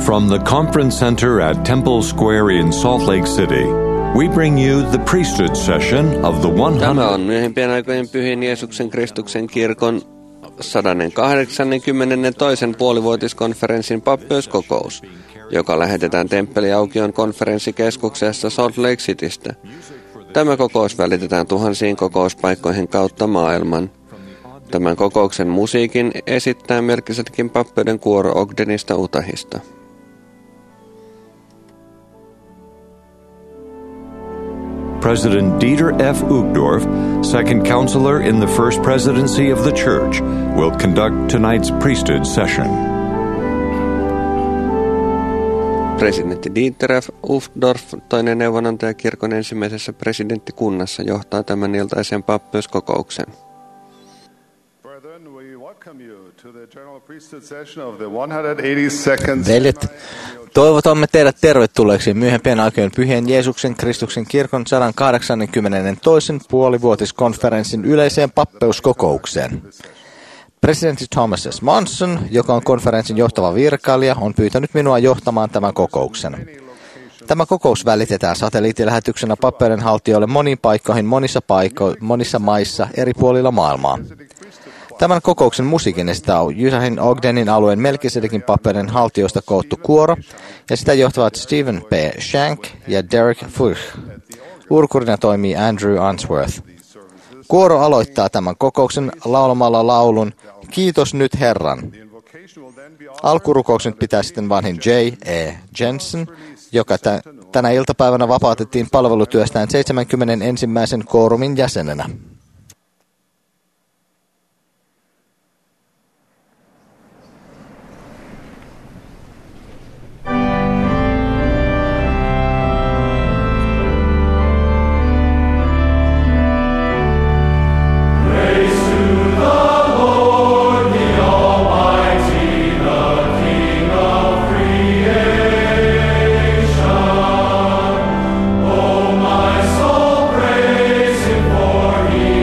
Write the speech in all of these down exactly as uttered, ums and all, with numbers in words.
From the Conference Center at Temple Square in Salt Lake City, we bring you the priesthood session of the one hundred... Tämä on myöhempien aikojen Pyhien Jeesuksen Kristuksen kirkon sata kahdeksankymmentäkaksi puolivuotiskonferenssin pappeuskokous, joka lähetetään Temppeliaukion konferenssikeskuksesta Salt Lake Citystä. Tämä kokous välitetään tuhansiin kokouspaikkoihin kautta maailman. Tämän kokouksen musiikin esittää Melkisedekin pappeuden kuoro Ogdenista Utahista. President Dieter F. Uchtdorf, second counselor in the first presidency of the church, will conduct tonight's priesthood session. Presidentti Dieter F. Uchtdorf, toinen neuvonantaja kirkon ensimmäisessä presidenttikunnassa, johtaa tämän iltaisen pappeuskokouksen. Veljet, toivotamme teidät tervetulleeksi myöhempien aikojen Pyhien Jeesuksen Kristuksen kirkon sata kahdeksankymmentäkaksi puolivuotiskonferenssin yleiseen pappeuskokoukseen. Presidentti Thomas S. Monson, joka on konferenssin johtava virkailija, on pyytänyt minua johtamaan tämän kokouksen. Tämä kokous välitetään satelliittilähetyksenä pappeudenhaltijoille moniin paikkoihin monissa, paikko- monissa maissa eri puolilla maailmaa. Tämän kokouksen musiikin esittää Utahin Ogdenin alueen Melkisedekin pappeuden haltijoista koottu kuoro, ja sitä johtavat Stephen P. Shank ja Derek Furch. Urkurina toimii Andrew Unsworth. Kuoro aloittaa tämän kokouksen laulamalla laulun Kiitos nyt Herran. Alkurukouksen pitää sitten vanhin J. E. Jensen, joka t- tänä iltapäivänä vapautettiin palvelutyöstään seitsemänkymmentäensimmäisen koorumin jäsenenä. Oh, my soul, praise Him, for He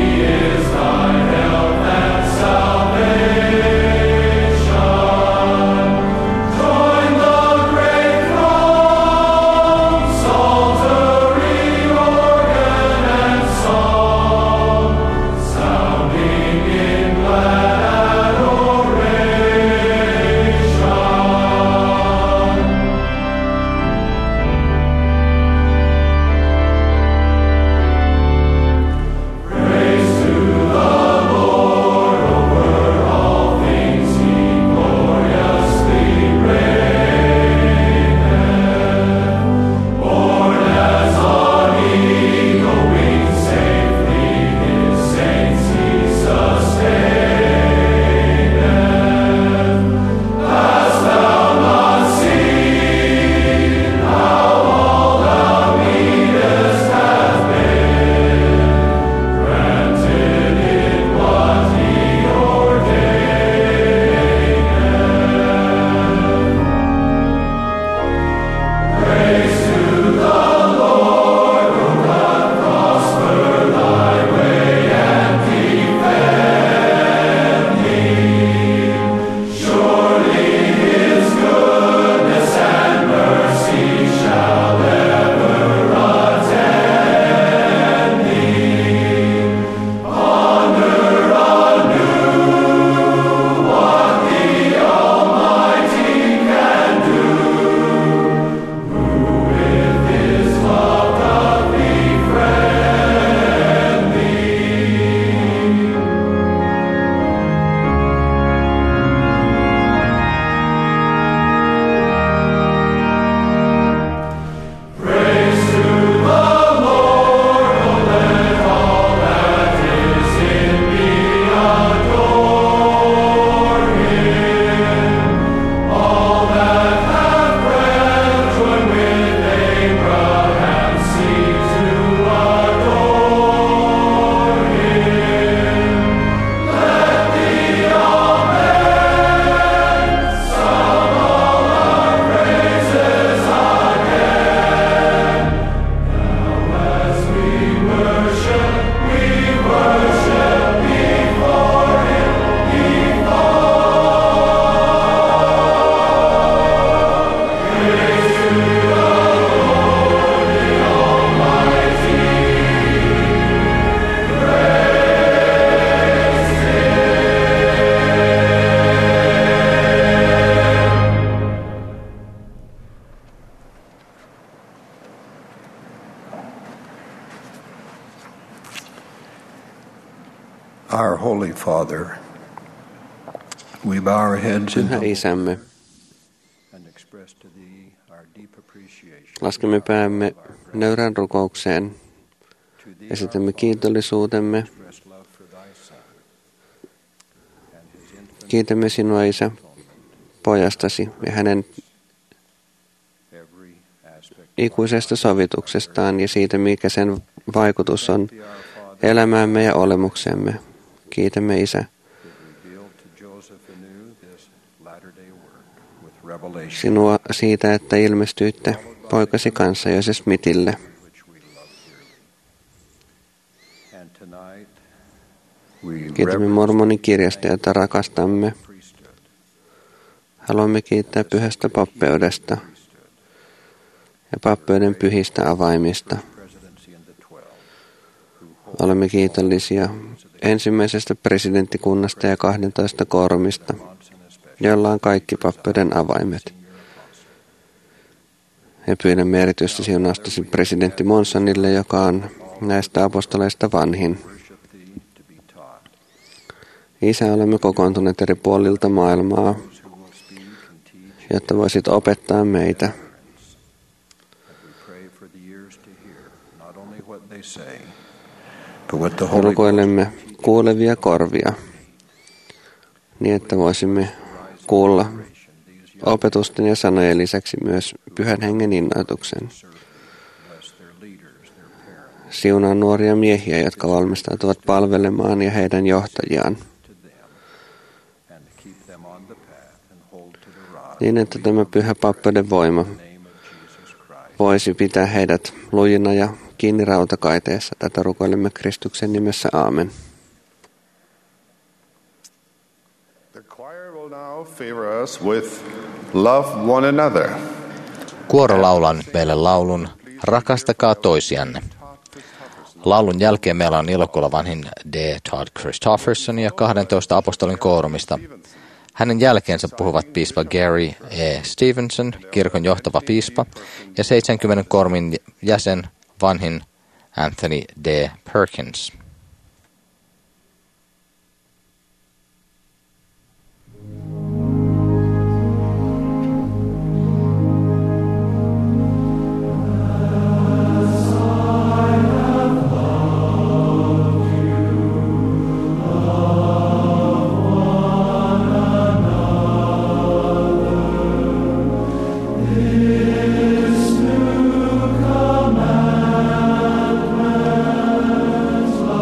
Our Holy Father, we bow our heads in Pyhä Isämme, laskemme päämme nöyrän rukoukseen, esitämme kiitollisuutemme. Kiitämme sinua, Isä, pojastasi ja hänen ikuisesta sovituksestaan ja siitä, mikä sen vaikutus on elämäämme ja olemuksemme. Kiitämme, Isä, sinua siitä, että ilmestyitte poikasi kanssa Joseph Smithille. Kiitämme mormonikirjasta, jota rakastamme. Haluamme kiittää pyhästä pappeudesta ja pappeuden pyhistä avaimista. Olemme kiitollisia ensimmäisestä presidenttikunnasta ja kahdentoista koorumista, joilla on kaikki pappeuden avaimet. Ja pyydämme erityisesti siunaustasi presidentti Monsonille, joka on näistä apostoleista vanhin. Isä, olemme kokoontuneet eri puolilta maailmaa, jotta voisit opettaa meitä. Rukoilemme kuulevia korvia, niin että voisimme kuulla opetusten ja sanojen lisäksi myös Pyhän Hengen innoituksen. Siunaa nuoria miehiä, jotka valmistautuvat palvelemaan ja heidän johtajiaan. Niin, että tämä pyhä pappeuden voima voisi pitää heidät lujina ja kiinni rautakaiteessa. Tätä rukoilemme Kristuksen nimessä. Aamen. Kuoro laulaa nyt meille laulun Rakastakaa toisianne. Laulun jälkeen meillä on ilo kuulla vanhin D. Todd Christofferson ja kahdentoista apostolin koorumista. Hänen jälkeensä puhuvat piispa Gary E. Stevenson, kirkon johtava piispa, ja seitsemänkymmenen koormin jäsen vanhin Anthony D. Perkins. Love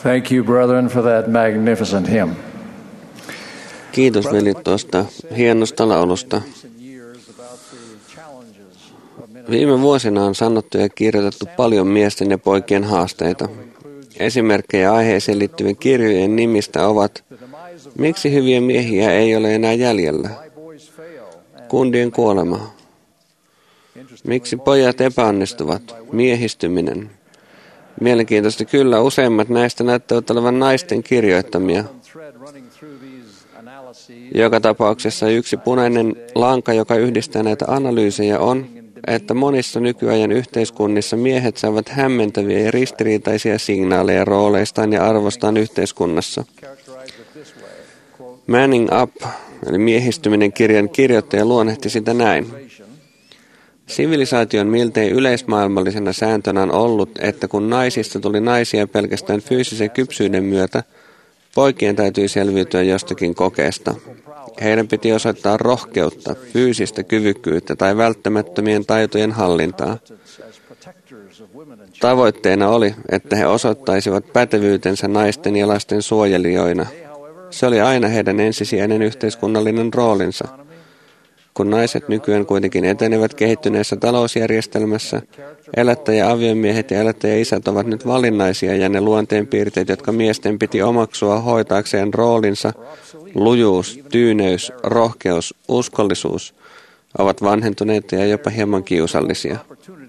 Thank you, brethren, for that magnificent hymn. Kiitos velit tuosta hienosta laulusta. Viime vuosina on sanottu ja kirjoitettu paljon miesten ja poikien haasteita. Esimerkkejä aiheeseen liittyvien kirjojen nimistä ovat Miksi hyviä miehiä ei ole enää jäljellä? Kundien kuolema. Miksi pojat epäonnistuvat? Miehistyminen. Mielenkiintoista kyllä, useimmat näistä näyttävät olevan naisten kirjoittamia. Joka tapauksessa yksi punainen lanka, joka yhdistää näitä analyysejä, on, että monissa nykyajan yhteiskunnissa miehet saavat hämmentäviä ja ristiriitaisia signaaleja rooleistaan ja arvostaan yhteiskunnassa. Manning Up, eli miehistyminen kirjan kirjoittaja luonnehti sitä näin. Sivilisaation miltei yleismaailmallisena sääntönä on ollut, että kun naisista tuli naisia pelkästään fyysisen kypsyyden myötä, poikien täytyy selviytyä jostakin kokeesta. Heidän piti osoittaa rohkeutta, fyysistä kyvykkyyttä tai välttämättömien taitojen hallintaa. Tavoitteena oli, että he osoittaisivat pätevyytensä naisten ja lasten suojelijoina. Se oli aina heidän ensisijainen yhteiskunnallinen roolinsa. Kun naiset nykyään kuitenkin etenevät kehittyneessä talousjärjestelmässä, elättäjä-aviomiehet ja elättäjä-isät ovat nyt valinnaisia ja ne luonteenpiirteet, jotka miesten piti omaksua hoitaakseen roolinsa, lujuus, tyyneys, rohkeus, uskollisuus, ovat vanhentuneita ja jopa hieman kiusallisia.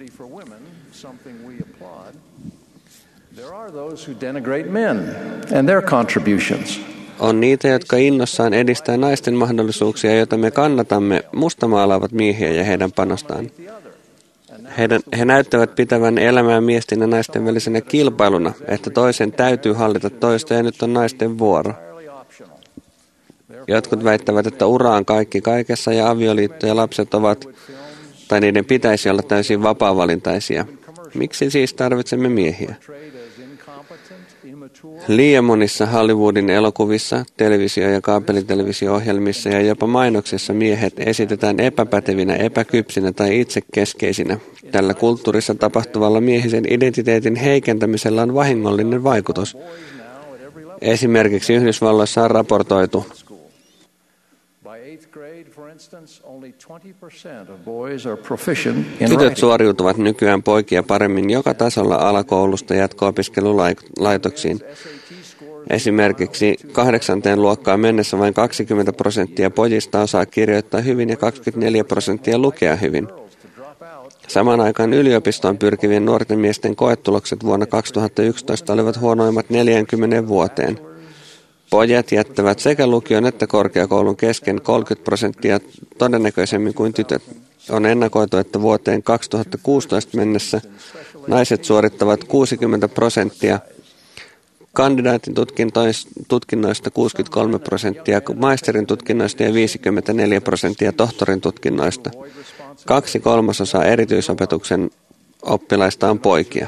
On niitä, jotka innossaan edistää naisten mahdollisuuksia, joita me kannatamme, mustamaalaavat miehiä ja heidän panostaan. Heidän, he näyttävät pitävän elämää miesten ja naisten välisenä kilpailuna, että toisen täytyy hallita toista ja nyt on naisten vuoro. Jotkut väittävät, että ura on kaikki kaikessa ja avioliitto ja lapset ovat, tai niiden pitäisi olla täysin vapaavalintaisia. Miksi siis tarvitsemme miehiä? Liian monissa Hollywoodin elokuvissa, televisio- ja kaapelitelevisio-ohjelmissa ja jopa mainoksissa miehet esitetään epäpätevinä, epäkypsinä tai itsekeskeisinä. Tällä kulttuurissa tapahtuvalla miehisen identiteetin heikentämisellä on vahingollinen vaikutus. Esimerkiksi Yhdysvalloissa on raportoitu, tytöt suoriutuvat nykyään poikia paremmin joka tasolla alakoulusta jatko-opiskelulaitoksiin. Esimerkiksi kahdeksanteen luokkaan mennessä vain kaksikymmentä prosenttia pojista osaa kirjoittaa hyvin ja kaksikymmentäneljä prosenttia lukea hyvin. Samaan aikaan yliopistoon pyrkivien nuorten miesten koetulokset vuonna kaksituhattayksitoista olivat huonoimmat neljäänkymmeneen vuoteen. Pojat jättävät sekä lukion että korkeakoulun kesken kolmekymmentä prosenttia todennäköisemmin kuin tytöt. On ennakoitu, että vuoteen kaksituhattakuusitoista mennessä naiset suorittavat kuusikymmentä prosenttia, kandidaatin tutkinnoista kuusikymmentäkolme prosenttia, maisterin tutkinnoista ja viisikymmentäneljä prosenttia tohtorin tutkinnoista. Kaksi kolmasosaa erityisopetuksen oppilaista on poikia.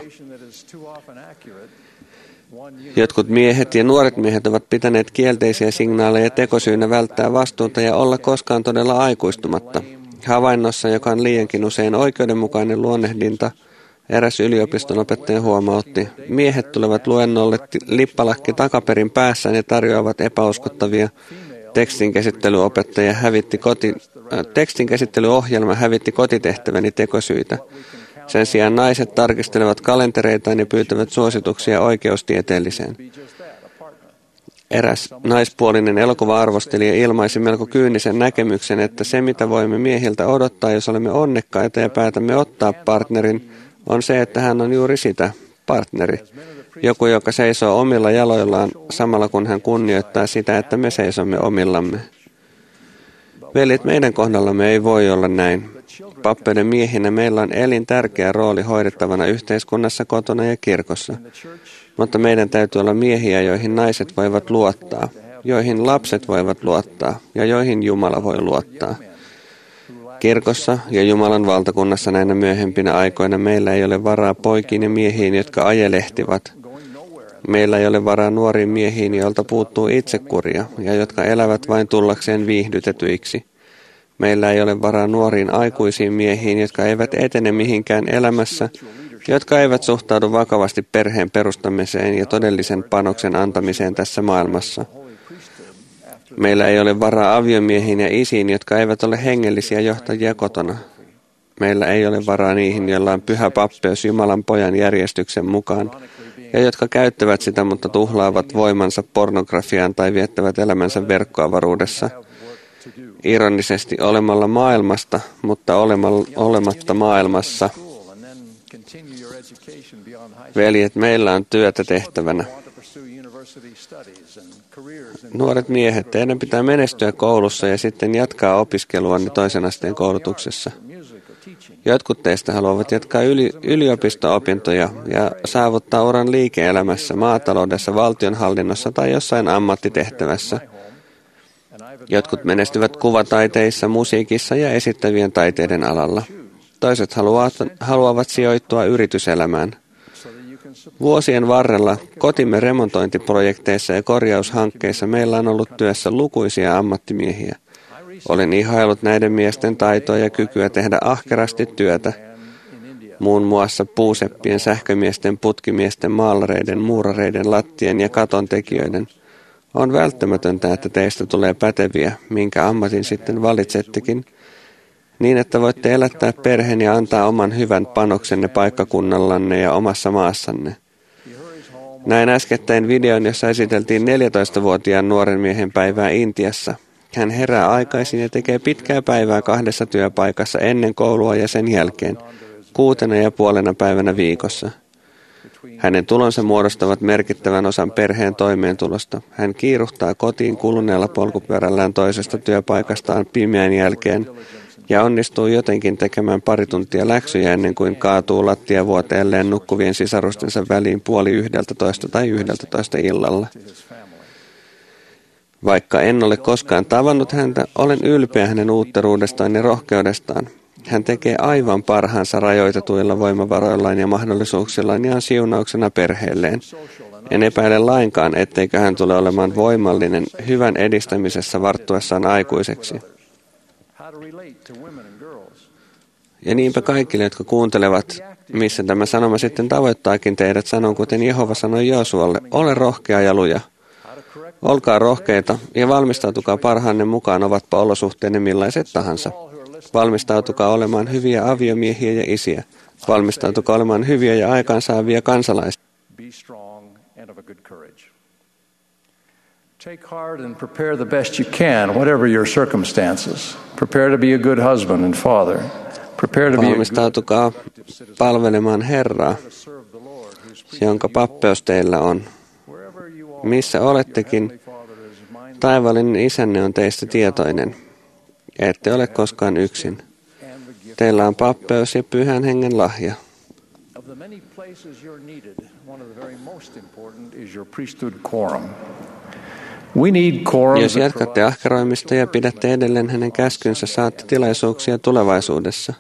Jotkut miehet ja nuoret miehet ovat pitäneet kielteisiä signaaleja tekosyynä välttää vastuuta ja olla koskaan todella aikuistumatta. Havainnossa, joka on liiankin usein oikeudenmukainen luonnehdinta, eräs yliopiston opettaja huomautti, miehet tulevat luennolle lippalakki takaperin päässään ja tarjoavat epäuskottavia tekstinkäsittelyopettajia hävitti koti, äh, tekstinkäsittelyohjelma hävitti kotitehtäväni tekosyitä. Sen sijaan naiset tarkistelevat kalentereitaan ja pyytävät suosituksia oikeustieteelliseen. Eräs naispuolinen elokuva-arvostelija ilmaisi melko kyynisen näkemyksen, että se mitä voimme miehiltä odottaa, jos olemme onnekkaita ja päätämme ottaa partnerin, on se, että hän on juuri sitä, partneri. Joku, joka seisoo omilla jaloillaan samalla kun hän kunnioittaa sitä, että me seisomme omillamme. Veljet, meidän kohdallamme ei voi olla näin. Pappeiden miehinä meillä on elintärkeä rooli hoidettavana yhteiskunnassa, kotona ja kirkossa. Mutta meidän täytyy olla miehiä, joihin naiset voivat luottaa, joihin lapset voivat luottaa ja joihin Jumala voi luottaa. Kirkossa ja Jumalan valtakunnassa näinä myöhempinä aikoina meillä ei ole varaa poikiin ja miehiin, jotka ajelehtivat. Meillä ei ole varaa nuoriin miehiin, joilta puuttuu itsekuria ja jotka elävät vain tullakseen viihdytetyiksi. Meillä ei ole varaa nuoriin aikuisiin miehiin, jotka eivät etene mihinkään elämässä jotka eivät suhtaudu vakavasti perheen perustamiseen ja todellisen panoksen antamiseen tässä maailmassa. Meillä ei ole varaa aviomiehiin ja isiin, jotka eivät ole hengellisiä johtajia kotona. Meillä ei ole varaa niihin, joilla on pyhä pappeus Jumalan pojan järjestyksen mukaan, ja jotka käyttävät sitä, mutta tuhlaavat voimansa pornografiaan tai viettävät elämänsä verkkoavaruudessa. Ironisesti olemalla maailmasta, mutta olematta maailmassa. Veljet, meillä on työtä tehtävänä. Nuoret miehet, teidän pitää menestyä koulussa ja sitten jatkaa opiskeluanne toisen asteen koulutuksessa. Jotkut teistä haluavat jatkaa yli, yliopisto-opintoja ja saavuttaa uran liike-elämässä, maataloudessa, valtionhallinnossa tai jossain ammattitehtävässä. Jotkut menestyvät kuvataiteissa, musiikissa ja esittävien taiteiden alalla. Toiset haluavat, haluavat sijoittua yrityselämään. Vuosien varrella kotimme remontointiprojekteissa ja korjaushankkeissa meillä on ollut työssä lukuisia ammattimiehiä. Olen ihaillut näiden miesten taitoa ja kykyä tehdä ahkerasti työtä, muun muassa puuseppien, sähkömiesten, putkimiesten, maalareiden, muurareiden, lattien ja katon tekijöiden. On välttämätöntä, että teistä tulee päteviä, minkä ammatin sitten valitsettekin, niin että voitte elättää perheen ja antaa oman hyvän panoksenne paikkakunnallanne ja omassa maassanne. Näin äskettäin videon, jossa esiteltiin neljätoistavuotiaan nuoren miehen päivää Intiassa. Hän herää aikaisin ja tekee pitkää päivää kahdessa työpaikassa ennen koulua ja sen jälkeen, kuutena ja puolena päivänä viikossa. Hänen tulonsa muodostavat merkittävän osan perheen toimeentulosta. Hän kiiruhtaa kotiin kuluneella polkupyörällään toisesta työpaikastaan pimeän jälkeen ja onnistuu jotenkin tekemään pari tuntia läksyjä ennen kuin kaatuu lattiavuoteelleen nukkuvien sisarustensa väliin puoli yhdeltä toista tai yhdeltä toista illalla. Vaikka en ole koskaan tavannut häntä, olen ylpeä hänen uutteruudestaan ja rohkeudestaan. Hän tekee aivan parhaansa rajoitetuilla voimavaroillaan ja mahdollisuuksillaan ja on siunauksena perheelleen. En epäile lainkaan, etteikö hän tule olemaan voimallinen hyvän edistämisessä varttuessaan aikuiseksi. Ja niinpä kaikille, jotka kuuntelevat, missä tämä sanoma sitten tavoittaakin teidät, sanon kuten Jehova sanoi Joosualle, ole rohkea ja luja. Olkaa rohkeita ja valmistautukaa parhaanne mukaan, ovatpa olosuhteenne millaiset tahansa. Valmistautukaa olemaan hyviä aviomiehiä ja isiä. Valmistautukaa olemaan hyviä ja aikaansaavia kansalaisia. Take heart and prepare the best you can, whatever your circumstances. Prepare to be a good husband and father. Prepare to be Valmistautukaa palvelemaan Herraa, jonka pappeus teillä on. Missä olettekin, taivaallinen Isänne on teistä tietoinen. Ette ole koskaan yksin. Teillä on pappeus ja Pyhän Hengen lahja. Jos jatkatte ahkeroimista ja pidätte edelleen hänen käskynsä, saatte tilaisuuksia tulevaisuudessa.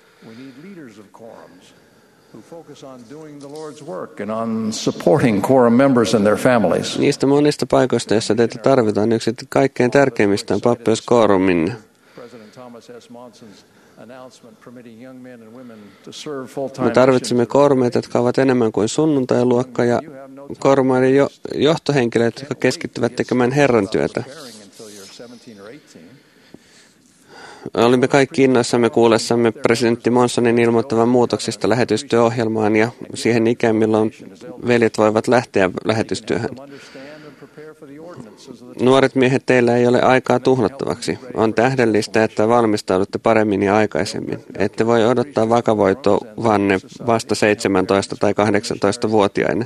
Niistä monista paikoista, joissa teitä tarvitaan, yksi kaikkein tärkeimmistä on pappeus quoruminne. Me tarvitsemme koorumeita, jotka ovat enemmän kuin sunnuntailuokka ja koorumaiden jo- johtohenkilöt, jotka keskittyvät tekemään Herran työtä. Olimme kaikki innoissamme kuullessamme presidentti Monsonin ilmoittavan muutoksista lähetystyöohjelmaan ja siihen ikään, milloin veljet voivat lähteä lähetystyöhön. Nuoret miehet, teillä ei ole aikaa tuhlattavaksi. On tähdellistä, että valmistaudutte paremmin ja aikaisemmin. Ette voi odottaa vakavoituvanne vasta seitsemäntoista- tai kahdeksantoista-vuotiaina.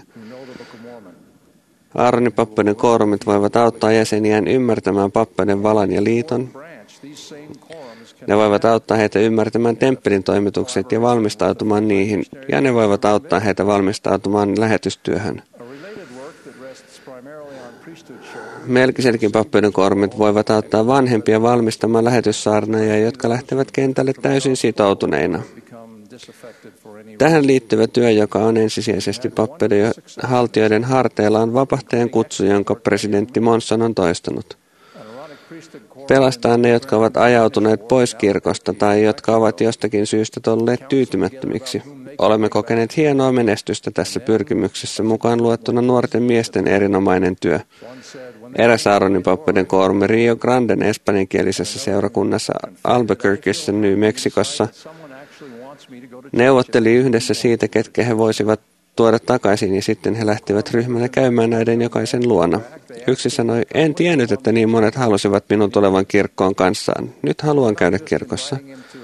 Aaronin pappeuden koorumit voivat auttaa jäseniään ymmärtämään pappeuden valan ja liiton. Ne voivat auttaa heitä ymmärtämään temppelin toimitukset ja valmistautumaan niihin, ja ne voivat auttaa heitä valmistautumaan lähetystyöhön. Melkiselkin pappeuden koorumit voivat auttaa vanhempia valmistamaan lähetyssaarnoja, jotka lähtevät kentälle täysin sitoutuneina. Tähän liittyvä työ, joka on ensisijaisesti pappeuden haltijoiden harteilla, on vapahtajan kutsu, jonka presidentti Monson on toistanut. Pelastaa ne, jotka ovat ajautuneet pois kirkosta tai jotka ovat jostakin syystä tulleet tyytymättömiksi. Olemme kokeneet hienoa menestystä tässä pyrkimyksessä, mukaan luettuna nuorten miesten erinomainen työ. Eräs Aaronin pappeiden koorumi Rio Granden espanjankielisessä seurakunnassa Albuquerquessa, New Mexicossa neuvotteli yhdessä siitä, ketkä he voisivat tuoda takaisin, ja sitten he lähtivät ryhmänä käymään näiden jokaisen luona. Yksi sanoi, en tiennyt, että niin monet halusivat minun tulevan kirkkoon kanssaan. Nyt haluan käydä kirkossa.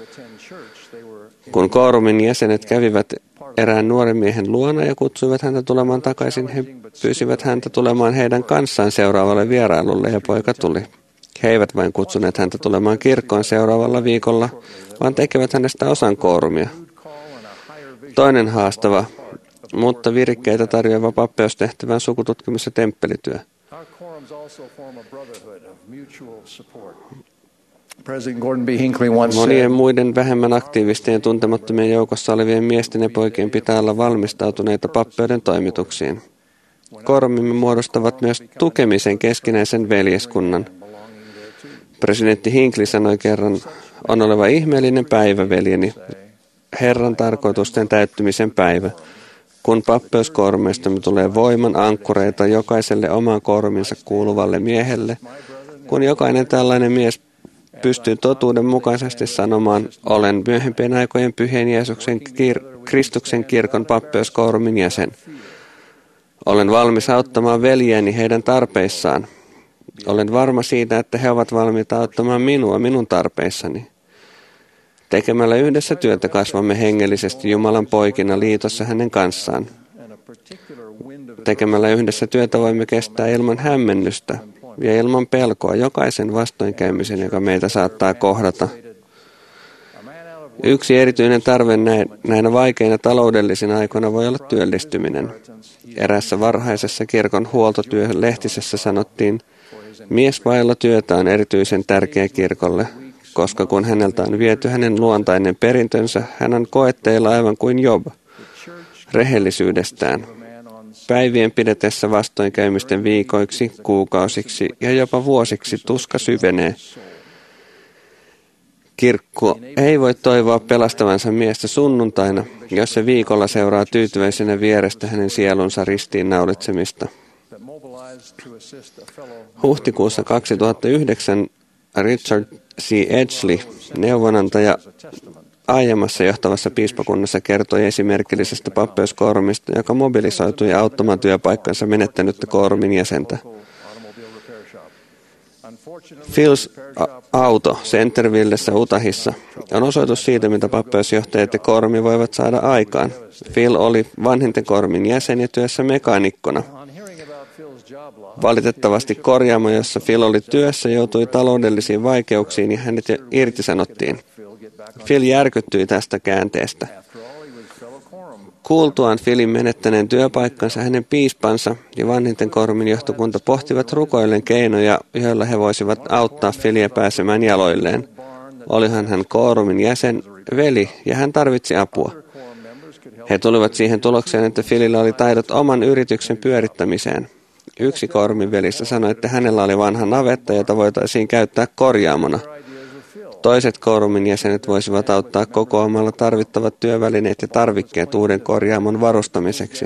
Kun koorumin jäsenet kävivät erään nuoren miehen luona ja kutsuivat häntä tulemaan takaisin, he pyysivät häntä tulemaan heidän kanssaan seuraavalle vierailulle, ja poika tuli. He eivät vain kutsuneet häntä tulemaan kirkkoon seuraavalla viikolla, vaan tekevät hänestä osan koorumia. Toinen haastava, mutta virikkeitä tarjoava pappeustehtävän sukututkimus- ja temppelityö. Monien muiden vähemmän aktiivisten tuntemattomien joukossa olevien miesten ja poikien pitää olla valmistautuneita pappeuden toimituksiin. Koorumimme muodostavat myös tukemisen keskinäisen veljeskunnan. Presidentti Hinckley sanoi kerran, on oleva ihmeellinen päivä, veljeni, Herran tarkoitusten täyttymisen päivä, kun pappeuskoorumeistamme tulee voiman ankkureita jokaiselle oman kooruminsa kuuluvalle miehelle, kun jokainen tällainen mies pystyy totuuden mukaisesti sanomaan, olen myöhempien aikojen Pyhän Jeesuksen kir- Kristuksen kirkon pappeuskoorumin jäsen. Olen valmis auttamaan veljeäni heidän tarpeissaan. Olen varma siitä, että he ovat valmiita auttamaan minua minun tarpeissani. Tekemällä yhdessä työtä kasvamme hengellisesti Jumalan poikina liitossa hänen kanssaan. Tekemällä yhdessä työtä voimme kestää ilman hämmennystä ja ilman pelkoa jokaisen vastoinkäymisen, joka meitä saattaa kohdata. Yksi erityinen tarve näinä vaikeina taloudellisina aikoina voi olla työllistyminen. Erässä varhaisessa kirkon huoltotyöhön lehtisessä sanottiin, mies vailla työtä on erityisen tärkeä kirkolle, koska kun häneltä on viety hänen luontainen perintönsä, hän on koetteilla aivan kuin Job, rehellisyydestään. Päivien pidetessä vastoinkäymisten viikoiksi, kuukausiksi ja jopa vuosiksi tuska syvenee. Kirkko ei voi toivoa pelastavansa miestä sunnuntaina, jos se viikolla seuraa tyytyväisenä vierestä hänen sielunsa ristiin naulitsemista. Huhtikuussa kaksituhattayhdeksän Richard C. Edgley, neuvonantaja aiemmassa johtavassa piispakunnassa, kertoi esimerkillisestä pappeuskoorumista, joka mobilisoitui auttamaan työpaikkansa menettänyttä koorumin jäsentä. Phil's auto Centervillessä Utahissa on osoitus siitä, mitä pappeusjohtajat ja koorumi voivat saada aikaan. Phil oli vanhinten koorumin jäsen ja työssä mekaanikkona. Valitettavasti korjaamo, jossa Phil oli työssä, joutui taloudellisiin vaikeuksiin ja hänet irtisanottiin. Phil järkyttyi tästä käänteestä. Kuultuaan Philin menettäneen työpaikkansa, hänen piispansa ja vanhinten koorumin johtokunta pohtivat rukoillen keinoja, joilla he voisivat auttaa Philia pääsemään jaloilleen. Olihan hän koorumin jäsen, veli, ja hän tarvitsi apua. He tulivat siihen tulokseen, että Philillä oli taidot oman yrityksen pyörittämiseen. Yksi koorumin velistä sanoi, että hänellä oli vanha navetta, jota voitaisiin käyttää korjaamona. Toiset koorumin jäsenet voisivat auttaa kokoamalla tarvittavat työvälineet ja tarvikkeet uuden korjaamon varustamiseksi.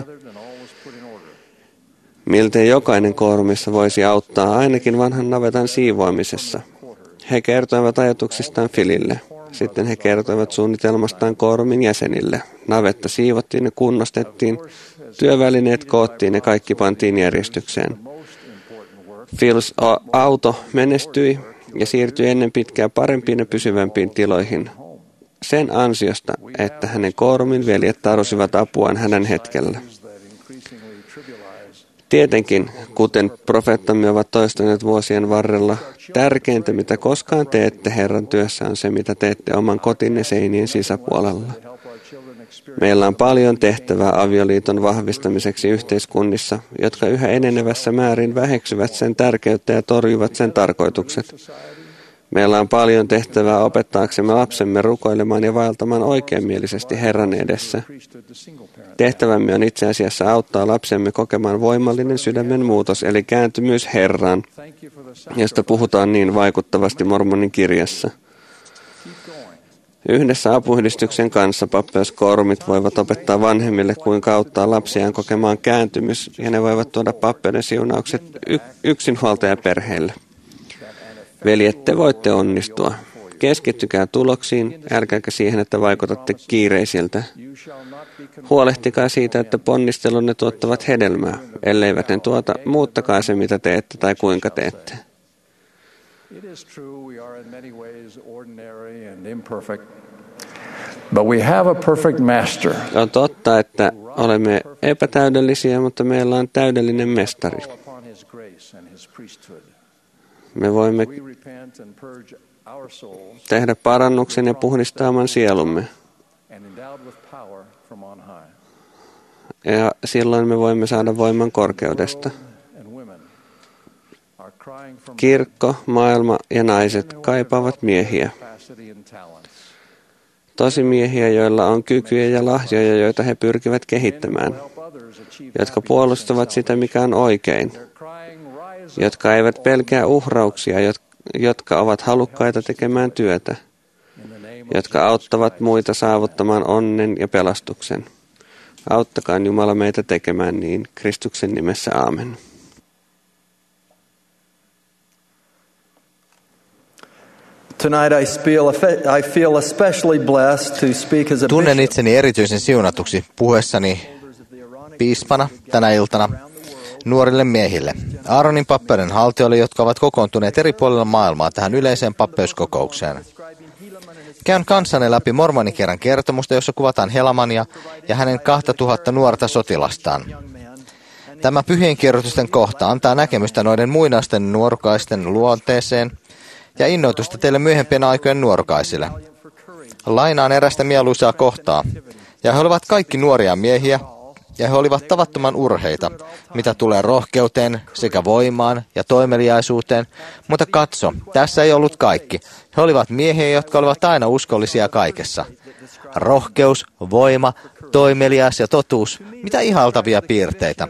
Miltei jokainen koorumissa voisi auttaa ainakin vanhan navetan siivoamisessa. He kertoivat ajatuksistaan Philille. Sitten he kertoivat suunnitelmastaan koorumin jäsenille. Navetta siivottiin ja kunnostettiin, työvälineet koottiin ja kaikki pantiin järjestykseen. Phil's auto menestyi ja siirtyi ennen pitkää parempiin ja pysyvämpiin tiloihin. Sen ansiosta, että hänen koorumin veljet tarjosivat apuaan hänen hetkellä. Tietenkin, kuten profeettamme ovat toistaneet vuosien varrella, tärkeintä mitä koskaan teette Herran työssä on se, mitä teette oman kotinne seinien sisäpuolella. Meillä on paljon tehtävää avioliiton vahvistamiseksi yhteiskunnissa, jotka yhä enenevässä määrin väheksyvät sen tärkeyttä ja torjuvat sen tarkoitukset. Meillä on paljon tehtävää opettaaksemme lapsemme rukoilemaan ja vaeltamaan oikeamielisesti Herran edessä. Tehtävämme on itse asiassa auttaa lapsemme kokemaan voimallinen sydämen muutos, eli kääntymys Herraan, josta puhutaan niin vaikuttavasti Mormonin kirjassa. Yhdessä apuyhdistyksen kanssa pappeuskoorumit voivat opettaa vanhemmille, kuinka auttaa lapsiaan kokemaan kääntymys, ja ne voivat tuoda pappeuden siunaukset y- yksinhuoltajaperheille. Veljet, te voitte onnistua. Keskittykää tuloksiin, älkääkä siihen, että vaikutatte kiireisiltä. Huolehtikaa siitä, että ponnistelunne tuottavat hedelmää. Elleivät ne tuota, muuttakaa se, mitä teette tai kuinka teette. It is true we are in many ways ordinary and imperfect, but we have a perfect master. On totta, että olemme epätäydellisiä, mutta meillä on täydellinen mestari. Me voimme tehdä parannuksen ja puhdistaa oman sielumme. Ja silloin me voimme saada voiman korkeudesta. Kirkko, maailma ja naiset kaipaavat miehiä. Tosimiehiä, joilla on kykyjä ja lahjoja, joita he pyrkivät kehittämään. Jotka puolustavat sitä, mikä on oikein. Jotka eivät pelkää uhrauksia, jotka ovat halukkaita tekemään työtä. Jotka auttavat muita saavuttamaan onnen ja pelastuksen. Auttakaa Jumala meitä tekemään niin. Kristuksen nimessä, aamen. Tonight I feel, I feel especially blessed to speak as a Tunnen itseni erityisen siunatuksi puhuessani piispana tänä iltana nuorille miehille, Aaronin pappeuden haltijoille, jotka ovat kokoontuneet eri puolilla maailmaa tähän yleiseen pappeuskokoukseen. Käyn kanssanne läpi mormonikirjan kertomusta, jossa kuvataan Helamania ja hänen kahtatuhatta nuorta sotilastaan. Tämä pyhien kirjoitusten kohta antaa näkemystä noiden muinaisten nuorukaisten luonteeseen ja innoitusta teille myöhempien aikojen nuorukaisille. Lainaan erästä mieluisaa kohtaa, ja he olivat kaikki nuoria miehiä, ja he olivat tavattoman urheita, mitä tulee rohkeuteen sekä voimaan ja toimeliaisuuteen, mutta katso, tässä ei ollut kaikki. He olivat miehiä, jotka olivat aina uskollisia kaikessa. Rohkeus, voima, toimelias ja totuus, mitä ihaltavia piirteitä.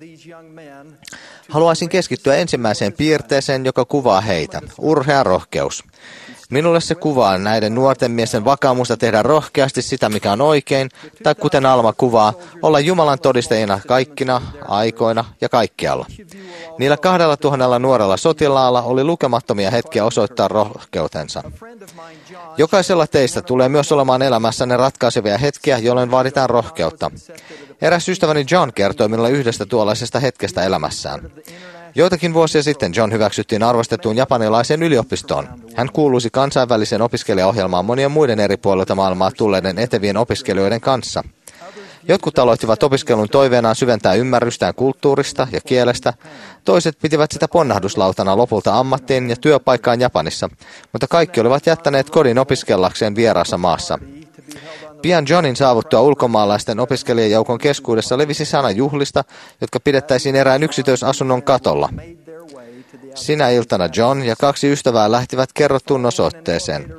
Haluaisin keskittyä ensimmäiseen piirteeseen, joka kuvaa heitä, urhea rohkeus. Minulle se kuvaa näiden nuorten miesten vakaumusta tehdä rohkeasti sitä, mikä on oikein, tai kuten Alma kuvaa, olla Jumalan todistajina kaikkina aikoina ja kaikkialla. Niillä kahdella tuhannella nuorella sotilaalla oli lukemattomia hetkiä osoittaa rohkeutensa. Jokaisella teistä tulee myös olemaan elämässänne ratkaisevia hetkiä, jolloin vaaditaan rohkeutta. Eräs ystäväni John kertoi minulle yhdestä tuollaisesta hetkestä elämässään. Joitakin vuosia sitten John hyväksyttiin arvostettuun japanilaiseen yliopistoon. Hän kuuluisi kansainväliseen opiskelijaohjelmaan monien muiden eri puolilta maailmaa tulleiden etevien opiskelijoiden kanssa. Jotkut aloittivat opiskelun toiveenaan syventää ymmärrystään kulttuurista ja kielestä, toiset pitivät sitä ponnahduslautana lopulta ammattiin ja työpaikkaan Japanissa, mutta kaikki olivat jättäneet kodin opiskellakseen vieraassa maassa. Pian Johnin saavuttua ulkomaalaisten opiskelijajoukon keskuudessa levisi sana juhlista, jotka pidettäisiin erään yksityisasunnon katolla. Sinä iltana John ja kaksi ystävää lähtivät kerrottuun osoitteeseen.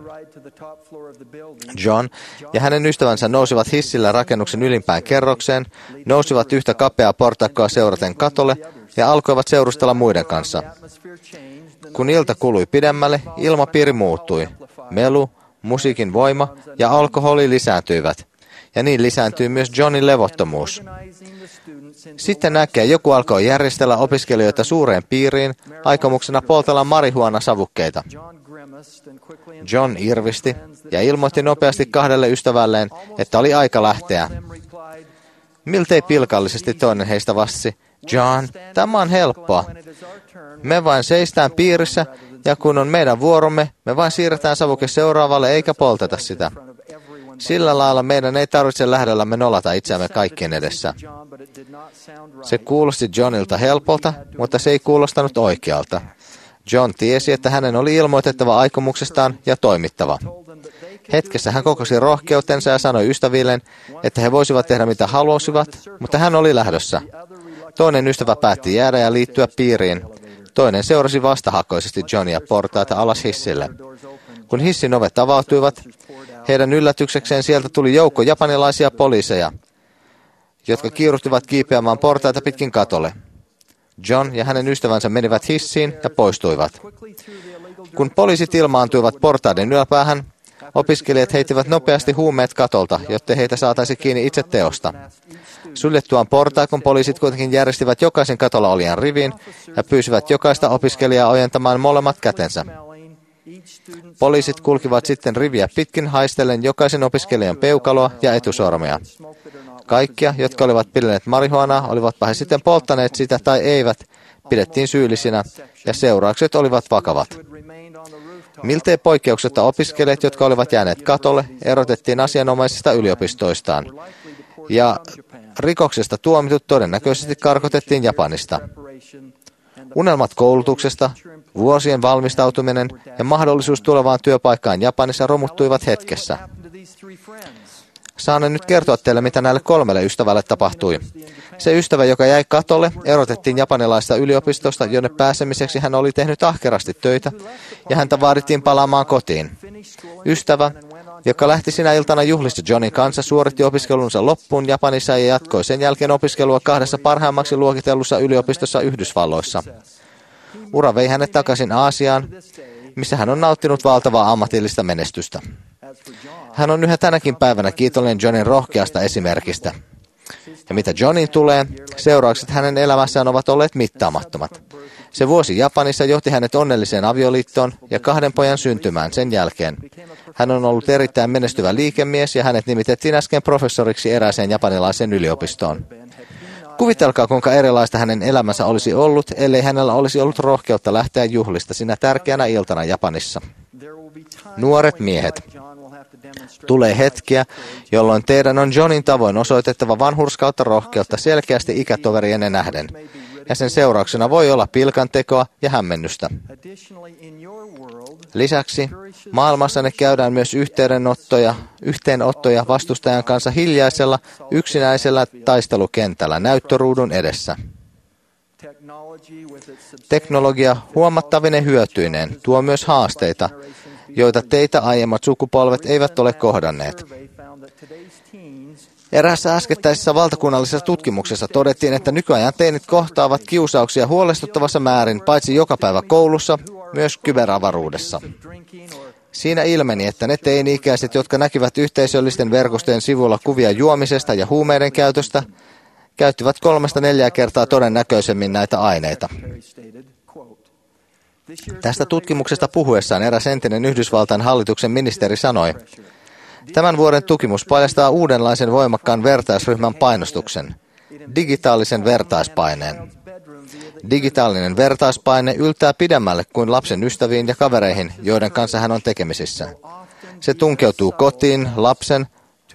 John ja hänen ystävänsä nousivat hissillä rakennuksen ylimpään kerrokseen, nousivat yhtä kapeaa portakkoa seuraten katolle ja alkoivat seurustella muiden kanssa. Kun ilta kului pidemmälle, ilmapiiri muuttui. Melu, musiikin voima ja alkoholi lisääntyivät. Ja niin lisääntyi myös Johnin levottomuus. Sitten näkee, joku alkoi järjestellä opiskelijoita suureen piiriin, aikomuksena poltella marihuana-savukkeita. John irvisti ja ilmoitti nopeasti kahdelle ystävälleen, että oli aika lähteä. Miltei pilkallisesti toinen heistä vastasi, John, tämä on helppoa. Me vain seistään piirissä, ja kun on meidän vuoromme, me vain siirretään savuke seuraavalle eikä polteta sitä. Sillä lailla meidän ei tarvitse lähdöllämme nolata itseämme kaikkien edessä. Se kuulosti Johnilta helpolta, mutta se ei kuulostanut oikealta. John tiesi, että hänen oli ilmoitettava aikomuksestaan ja toimittava. Hetkessä hän kokosi rohkeutensa ja sanoi ystävilleen, että he voisivat tehdä mitä halusivat, mutta hän oli lähdössä. Toinen ystävä päätti jäädä ja liittyä piiriin. Toinen seurasi vastahakoisesti Johnia portaita alas hissille. Kun hissin ovet avautuivat, heidän yllätyksekseen sieltä tuli joukko japanilaisia poliiseja, jotka kiiruhtivat kiipeämään portaita pitkin katolle. John ja hänen ystävänsä menivät hissiin ja poistuivat. Kun poliisit ilmaantuivat portaiden yläpäähän, Opiskelijat heittivät nopeasti huumeet katolta, jotta heitä saataisi kiinni itse teosta. Suljettuaan portaikon poliisit kuitenkin järjestivät jokaisen katolla olijan rivin ja pyysivät jokaista opiskelijaa ojentamaan molemmat kätensä. Poliisit kulkivat sitten riviä pitkin haistellen jokaisen opiskelijan peukaloa ja etusormia. Kaikkia, jotka olivat pidelleet marihuanaa, olivatpa he sitten polttaneet sitä tai eivät, pidettiin syyllisinä ja seuraukset olivat vakavat. Miltei poikkeuksetta opiskelijat, jotka olivat jääneet katolle, erotettiin asianomaisista yliopistoistaan. Ja rikoksesta tuomitut todennäköisesti karkotettiin Japanista. Unelmat koulutuksesta, vuosien valmistautuminen ja mahdollisuus tulevaan työpaikkaan Japanissa romuttuivat hetkessä. Saan nyt kertoa teille, mitä näille kolmelle ystävälle tapahtui. Se ystävä, joka jäi katolle, erotettiin japanilaisesta yliopistosta, jonne pääsemiseksi hän oli tehnyt ahkerasti töitä, ja häntä vaadittiin palaamaan kotiin. Ystävä, joka lähti sinä iltana juhlista Johnin kanssa, suoritti opiskelunsa loppuun Japanissa ja jatkoi sen jälkeen opiskelua kahdessa parhaimmaksi luokitellussa yliopistossa Yhdysvalloissa. Ura vei hänet takaisin Aasiaan, missä hän on nauttinut valtavaa ammatillista menestystä. Hän on yhä tänäkin päivänä kiitollinen Johnin rohkeasta esimerkistä. Ja mitä Johnin tulee, seuraukset hänen elämässään ovat olleet mittaamattomat. Se vuosi Japanissa johti hänet onnelliseen avioliittoon ja kahden pojan syntymään sen jälkeen. Hän on ollut erittäin menestyvä liikemies ja hänet nimitettiin äsken professoriksi erääseen japanilaiseen yliopistoon. Kuvitelkaa, kuinka erilaista hänen elämänsä olisi ollut, ellei hänellä olisi ollut rohkeutta lähteä juhlista sinä tärkeänä iltana Japanissa. Nuoret miehet. Tulee hetkiä, jolloin teidän on Johnin tavoin osoitettava vanhurskautta rohkeutta selkeästi ikätoverienne nähden, ja sen seurauksena voi olla pilkantekoa ja hämmennystä. Lisäksi maailmassanne käydään myös yhteenottoja, yhteenottoja vastustajan kanssa hiljaisella, yksinäisellä taistelukentällä näyttöruudun edessä. Teknologia huomattavine hyötyineen tuo myös haasteita, joita teitä aiemmat sukupolvet eivät ole kohdanneet. Eräässä äskettäisessä valtakunnallisessa tutkimuksessa todettiin, että nykyajan teinit kohtaavat kiusauksia huolestuttavassa määrin paitsi joka päivä koulussa, myös kyberavaruudessa. Siinä ilmeni, että ne teini-ikäiset, jotka näkivät yhteisöllisten verkostojen sivuilla kuvia juomisesta ja huumeiden käytöstä, käyttivät kolmesta neljää kertaa todennäköisemmin näitä aineita. Tästä tutkimuksesta puhuessaan eräs entinen Yhdysvaltain hallituksen ministeri sanoi, tämän vuoden tutkimus paljastaa uudenlaisen voimakkaan vertaisryhmän painostuksen, digitaalisen vertaispaineen. Digitaalinen vertaispaine yltää pidemmälle kuin lapsen ystäviin ja kavereihin, joiden kanssa hän on tekemisissä. Se tunkeutuu kotiin, lapsen,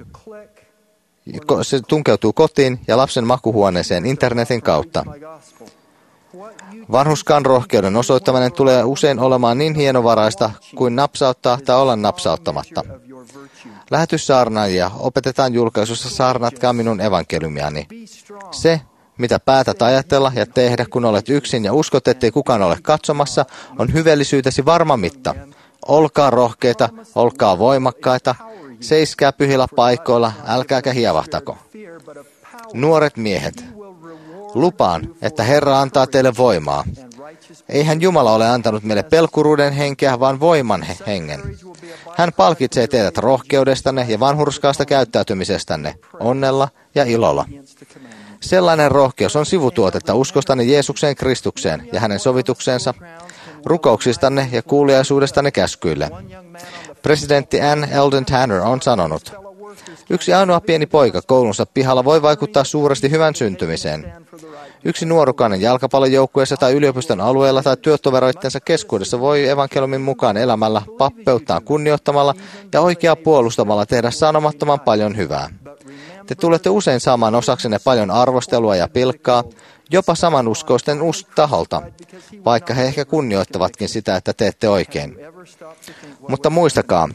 se tunkeutuu kotiin ja lapsen makuhuoneeseen internetin kautta. Vanhurskaan rohkeuden osoittaminen tulee usein olemaan niin hienovaraista kuin napsauttaa tai olla napsauttamatta. Lähetyssaarnaajia opetetaan julkaisussa Saarnatkaa minun evankeliumiani. Se, mitä päätät ajatella ja tehdä, kun olet yksin ja uskot, ettei kukaan ole katsomassa, on hyveellisyytesi varma mitta. Olkaa rohkeita, olkaa voimakkaita, seiskää pyhillä paikoilla, älkääkä hievahtako. Nuoret miehet, lupaan, että Herra antaa teille voimaa. Eihän Jumala ole antanut meille pelkuruuden henkeä, vaan voiman hengen. Hän palkitsee teidät rohkeudestanne ja vanhurskaasta käyttäytymisestänne, onnella ja ilolla. Sellainen rohkeus on sivutuotetta uskostanne Jeesukseen Kristukseen ja hänen sovitukseensa, rukouksistanne ja kuuliaisuudestanne käskyille. Presidentti Ann Eldon Tanner on sanonut, yksi ainoa pieni poika koulunsa pihalla voi vaikuttaa suuresti hyvän syntymiseen. Yksi nuorukainen jalkapallojoukkueessa tai yliopiston alueella tai työtoveroittensa keskuudessa voi evankeliumin mukaan elämällä, pappeuttaan kunnioittamalla ja oikeaa puolustamalla tehdä sanomattoman paljon hyvää. Te tulette usein saamaan osaksenne paljon arvostelua ja pilkkaa, jopa samanuskoisten taholta, vaikka he ehkä kunnioittavatkin sitä, että teette oikein. Mutta muistakaa,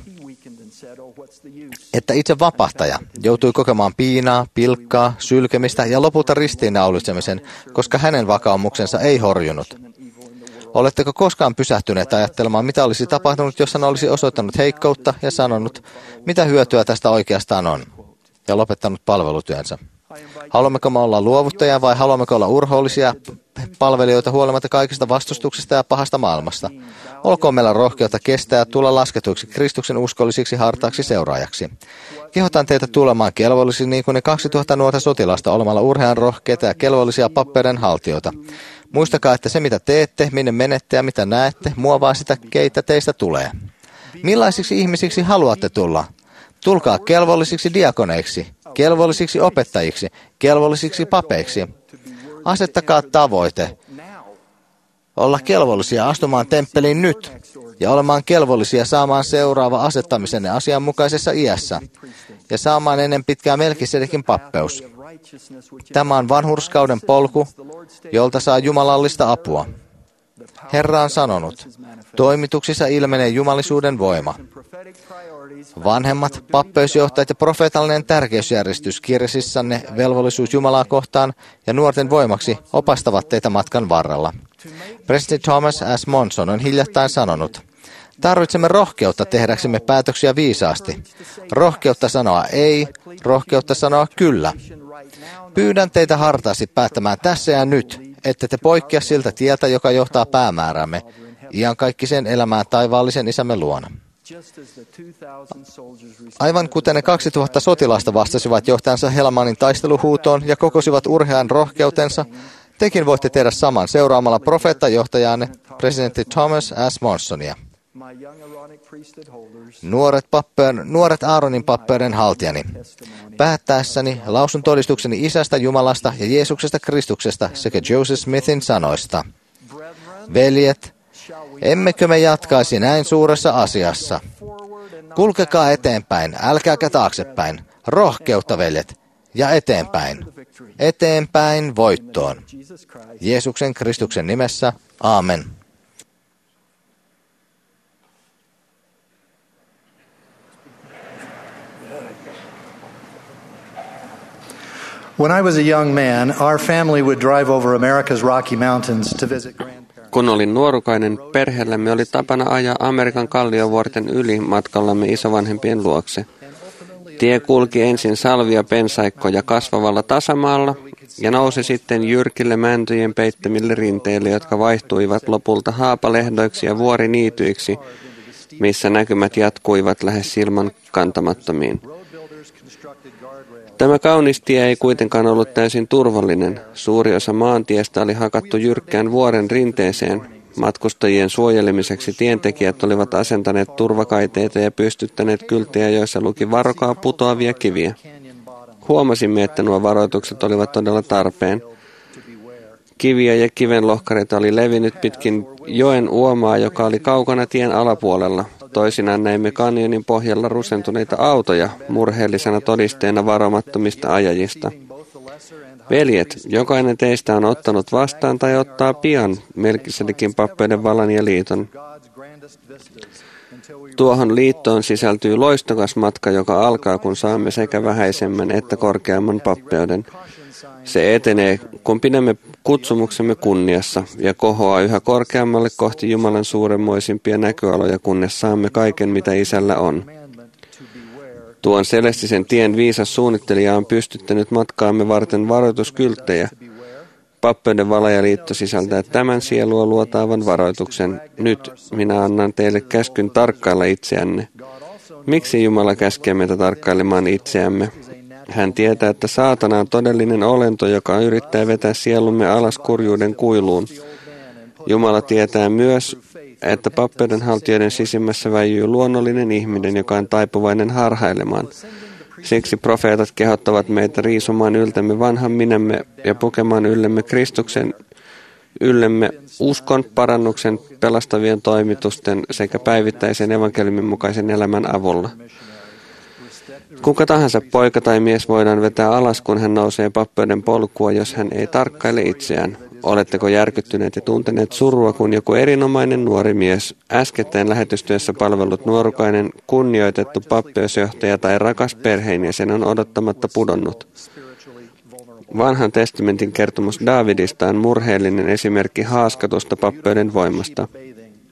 että itse vapahtaja joutui kokemaan piinaa, pilkkaa, sylkemistä ja lopulta ristiinnaulitsemisen, koska hänen vakaumuksensa ei horjunut. Oletteko koskaan pysähtyneet ajattelemaan, mitä olisi tapahtunut, jos hän olisi osoittanut heikkoutta ja sanonut, mitä hyötyä tästä oikeastaan on, ja lopettanut palvelutyönsä? Haluammeko me olla luovuttajia vai haluammeko olla urhoollisia palvelijoita huolimatta kaikista vastustuksista ja pahasta maailmasta? Olkoon meillä rohkeutta kestää ja tulla lasketuiksi Kristuksen uskollisiksi hartaaksi seuraajaksi. Kehotan teitä tulemaan kelvollisiksi niin kuin ne kaksituhatta nuorta sotilasta olemalla urhean rohkeita ja kelvollisia pappeuden haltijoita. Muistakaa, että se mitä teette, minne menette ja mitä näette, muovaa sitä, keitä teistä tulee. Millaisiksi ihmisiksi haluatte tulla? Tulkaa kelvollisiksi diakoneiksi, kelvollisiksi opettajiksi, kelvollisiksi papeiksi. Asettakaa tavoite. Olla kelvollisia astumaan temppeliin nyt ja olemaan kelvollisia saamaan seuraava asettamisenne asianmukaisessa iässä ja saamaan ennen pitkää Melkisedekin pappeus. Tämä on vanhurskauden polku, jolta saa jumalallista apua. Herra on sanonut, toimituksissa ilmenee jumalisuuden voima. Vanhemmat, pappeusjohtajat ja profeetallinen tärkeysjärjestys kirjasissanne velvollisuus Jumalaa kohtaan ja nuorten voimaksi opastavat teitä matkan varrella. Presidentti Thomas S. Monson on hiljattain sanonut, tarvitsemme rohkeutta tehdäksemme päätöksiä viisaasti. Rohkeutta sanoa ei, rohkeutta sanoa kyllä. Pyydän teitä hartaasti päättämään tässä ja nyt, ette te poikkea siltä tieltä, joka johtaa päämäärämme, iankaikkiseen elämään taivaallisen isämme luona. Aivan kuten ne kaksituhatta sotilasta vastasivat johtajansa Helmanin taisteluhuutoon ja kokosivat urhean rohkeutensa, tekin voitte tehdä saman seuraamalla profeettajohtajaanne, presidentti Thomas S. Monsonia. Nuoret, pappeuden, nuoret Aaronin pappeuden haltijani, päättäessäni lausun todistukseni Isästä, Jumalasta ja Jeesuksesta Kristuksesta sekä Joseph Smithin sanoista. Veljet, emmekö me jatkaisi näin suuressa asiassa? Kulkekaa eteenpäin, älkääkä taaksepäin. Rohkeutta, veljet, ja eteenpäin. Eteenpäin voittoon. Jeesuksen Kristuksen nimessä. Aamen. When I was a young man, our family would drive over America's Rocky Mountains to visit grandparents. Kun olin nuorukainen, perheellämme oli tapana ajaa Amerikan kalliovuorten yli matkallamme isovanhempien luokse. Tie kulki ensin salvia pensaikkoja kasvavalla tasamaalla ja nousi sitten jyrkille mäntyjen peittämille rinteille, jotka vaihtuivat lopulta haapalehdoiksi ja vuoriniityiksi, missä näkymät jatkuivat lähes silman kantamattomiin. Tämä kaunis tie ei kuitenkaan ollut täysin turvallinen. Suuri osa maantiestä oli hakattu jyrkkään vuoren rinteeseen. Matkustajien suojelemiseksi tientekijät olivat asentaneet turvakaiteita ja pystyttäneet kylttejä, joissa luki varokaa putoavia kiviä. Huomasimme, että nuo varoitukset olivat todella tarpeen. Kiviä ja kivenlohkareita oli levinnyt pitkin joen uomaa, joka oli kaukana tien alapuolella. Toisinaan näimme kanjonin pohjalla rusentuneita autoja murheellisena todisteena varomattomista ajajista. Veljet, jokainen teistä on ottanut vastaan tai ottaa pian Melkisedekin pappeuden valan ja liiton. Tuohon liittoon sisältyy loistokas matka, joka alkaa, kun saamme sekä vähäisemmän että korkeamman pappeuden. Se etenee, kun pidämme kutsumuksemme kunniassa ja kohoaa yhä korkeammalle kohti Jumalan suuremmoisimpia näköaloja, kunnes saamme kaiken, mitä Isällä on. Tuon celestisen tien viisas suunnittelija on pystyttänyt matkaamme varten varoituskylttejä. Pappeuden valajaliitto sisältää tämän sielua luotaavan varoituksen. Nyt minä annan teille käskyn tarkkailla itseänne. Miksi Jumala käskee meitä tarkkailemaan itseämme? Hän tietää, että saatana on todellinen olento, joka yrittää vetää sielumme alas kurjuuden kuiluun. Jumala tietää myös, että pappeudenhaltijoiden sisimmässä väijyy luonnollinen ihminen, joka on taipuvainen harhailemaan. Siksi profeetat kehottavat meitä riisumaan yltämme vanhan minämme ja pukemaan yllemme Kristuksen, yllemme uskon, parannuksen, pelastavien toimitusten sekä päivittäisen evankeliumin mukaisen elämän avulla. Kuka tahansa poika tai mies voidaan vetää alas, kun hän nousee pappeuden polkua, jos hän ei tarkkaile itseään. Oletteko järkyttyneet ja tunteneet surua, kun joku erinomainen nuori mies, äskettäin lähetystyössä palvellut nuorukainen, kunnioitettu pappeusjohtaja tai rakas perheenjäsen on odottamatta pudonnut? Vanhan testamentin kertomus Daavidista on murheellinen esimerkki haaskatusta pappeuden voimasta.